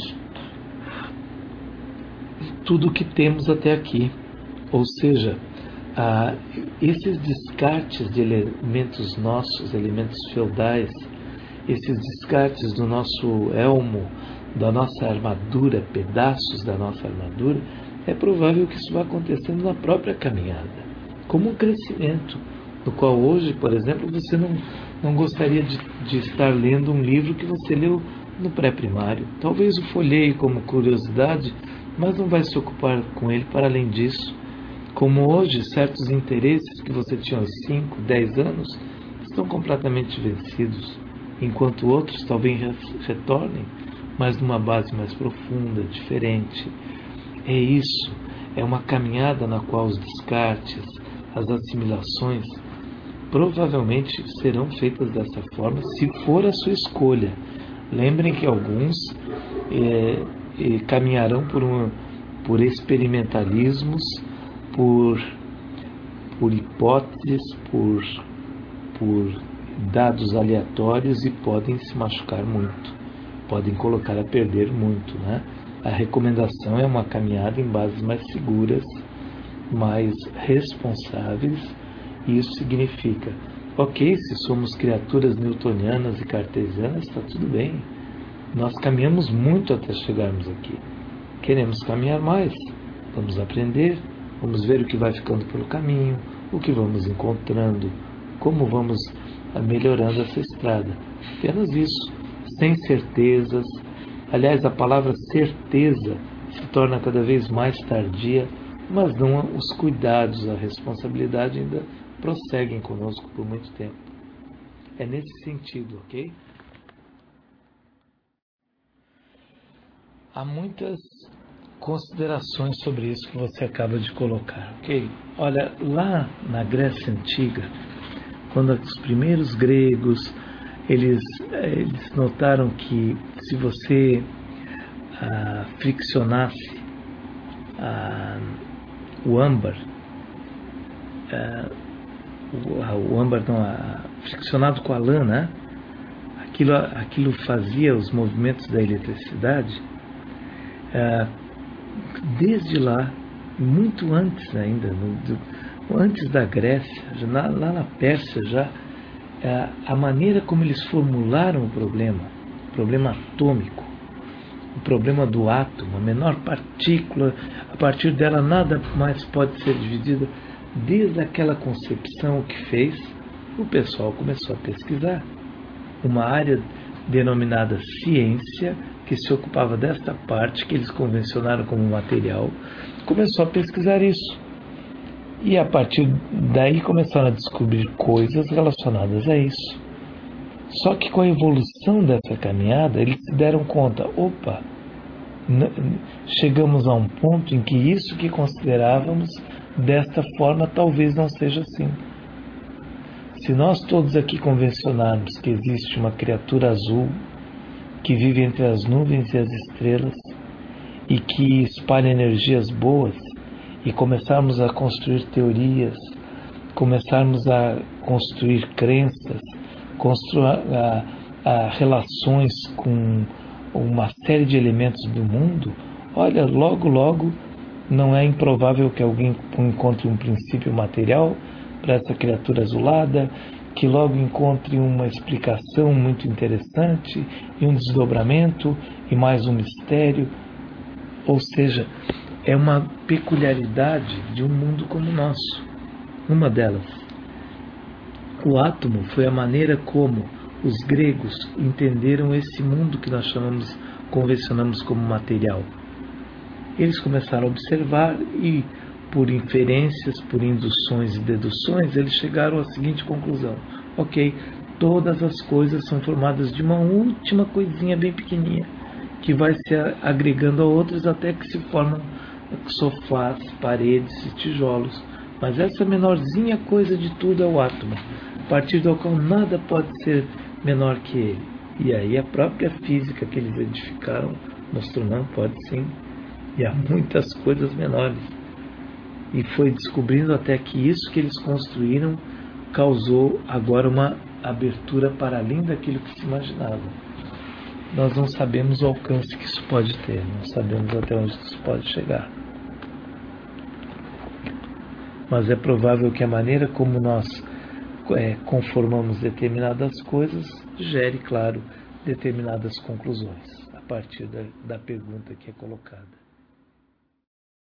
tudo que temos até aqui. Ou seja, ah, esses descartes de elementos nossos, elementos feudais, esses descartes do nosso elmo, da nossa armadura, pedaços da nossa armadura, é provável que isso vá acontecendo na própria caminhada, como um crescimento, no qual hoje, por exemplo, você não, não gostaria de, de estar lendo um livro que você leu no pré-primário. Talvez o folheie como curiosidade, mas não vai se ocupar com ele para além disso. Como hoje, certos interesses que você tinha aos cinco, dez anos estão completamente vencidos, enquanto outros talvez retornem, mas numa base mais profunda, diferente. É isso, é uma caminhada na qual os descartes, as assimilações, provavelmente serão feitas dessa forma, se for a sua escolha. Lembrem que alguns é, é, caminharão por, um, por experimentalismos, por, por hipóteses, por, por dados aleatórios e podem se machucar muito, podem colocar a perder muito, né? A recomendação é uma caminhada em bases mais seguras, mais responsáveis, e isso significa, ok, se somos criaturas newtonianas e cartesianas, está tudo bem, nós caminhamos muito até chegarmos aqui, queremos caminhar mais, vamos aprender, vamos ver o que vai ficando pelo caminho, o que vamos encontrando, como vamos melhorando essa estrada, apenas isso, sem certezas. Aliás, a palavra certeza se torna cada vez mais tardia, mas não os cuidados, a responsabilidade ainda prosseguem conosco por muito tempo. É nesse sentido, ok? Há muitas considerações sobre isso que você acaba de colocar, ok? Olha, lá na Grécia Antiga, quando os primeiros gregos, eles, eles notaram que se você ah, friccionasse ah, o âmbar, ah, o, o âmbar não, ah, friccionado com a lã, né? aquilo, aquilo fazia os movimentos da eletricidade. Ah, desde lá, muito antes ainda, no, do, antes da Grécia, lá, lá na Pérsia já, a maneira como eles formularam o problema, o problema atômico, o problema do átomo, a menor partícula, a partir dela nada mais pode ser dividido. Desde aquela concepção que fez, o pessoal começou a pesquisar. Uma área denominada ciência, que se ocupava desta parte, que eles convencionaram como material, começou a pesquisar isso. E a partir daí começaram a descobrir coisas relacionadas a isso. Só que com a evolução dessa caminhada, eles se deram conta, opa, chegamos a um ponto em que isso que considerávamos desta forma talvez não seja assim. Se nós todos aqui convencionarmos que existe uma criatura azul que vive entre as nuvens e as estrelas e que espalha energias boas, e começarmos a construir teorias, começarmos a construir crenças, construir a, a relações com uma série de elementos do mundo, olha, logo, logo, não é improvável que alguém encontre um princípio material para essa criatura azulada, que logo encontre uma explicação muito interessante e um desdobramento e mais um mistério. Ou seja, é uma peculiaridade de um mundo como o nosso. Uma delas, o átomo foi a maneira como os gregos entenderam esse mundo que nós chamamos, convencionamos como material. Eles começaram a observar e, por inferências, por induções e deduções, eles chegaram à seguinte conclusão: ok, todas as coisas são formadas de uma última coisinha bem pequenininha, que vai se agregando a outras até que se formam sofás, paredes e tijolos. Mas essa menorzinha coisa de tudo é o átomo, a partir do qual nada pode ser menor que ele. E aí a própria física que eles edificaram mostrou não pode sim. E há muitas coisas menores. E foi descobrindo até que isso que eles construíram causou agora uma abertura para além daquilo que se imaginava. Nós não sabemos o alcance que isso pode ter, não sabemos até onde isso pode chegar. Mas é provável que a maneira como nós é, conformamos determinadas coisas gere, claro, determinadas conclusões a partir da, da pergunta que é colocada.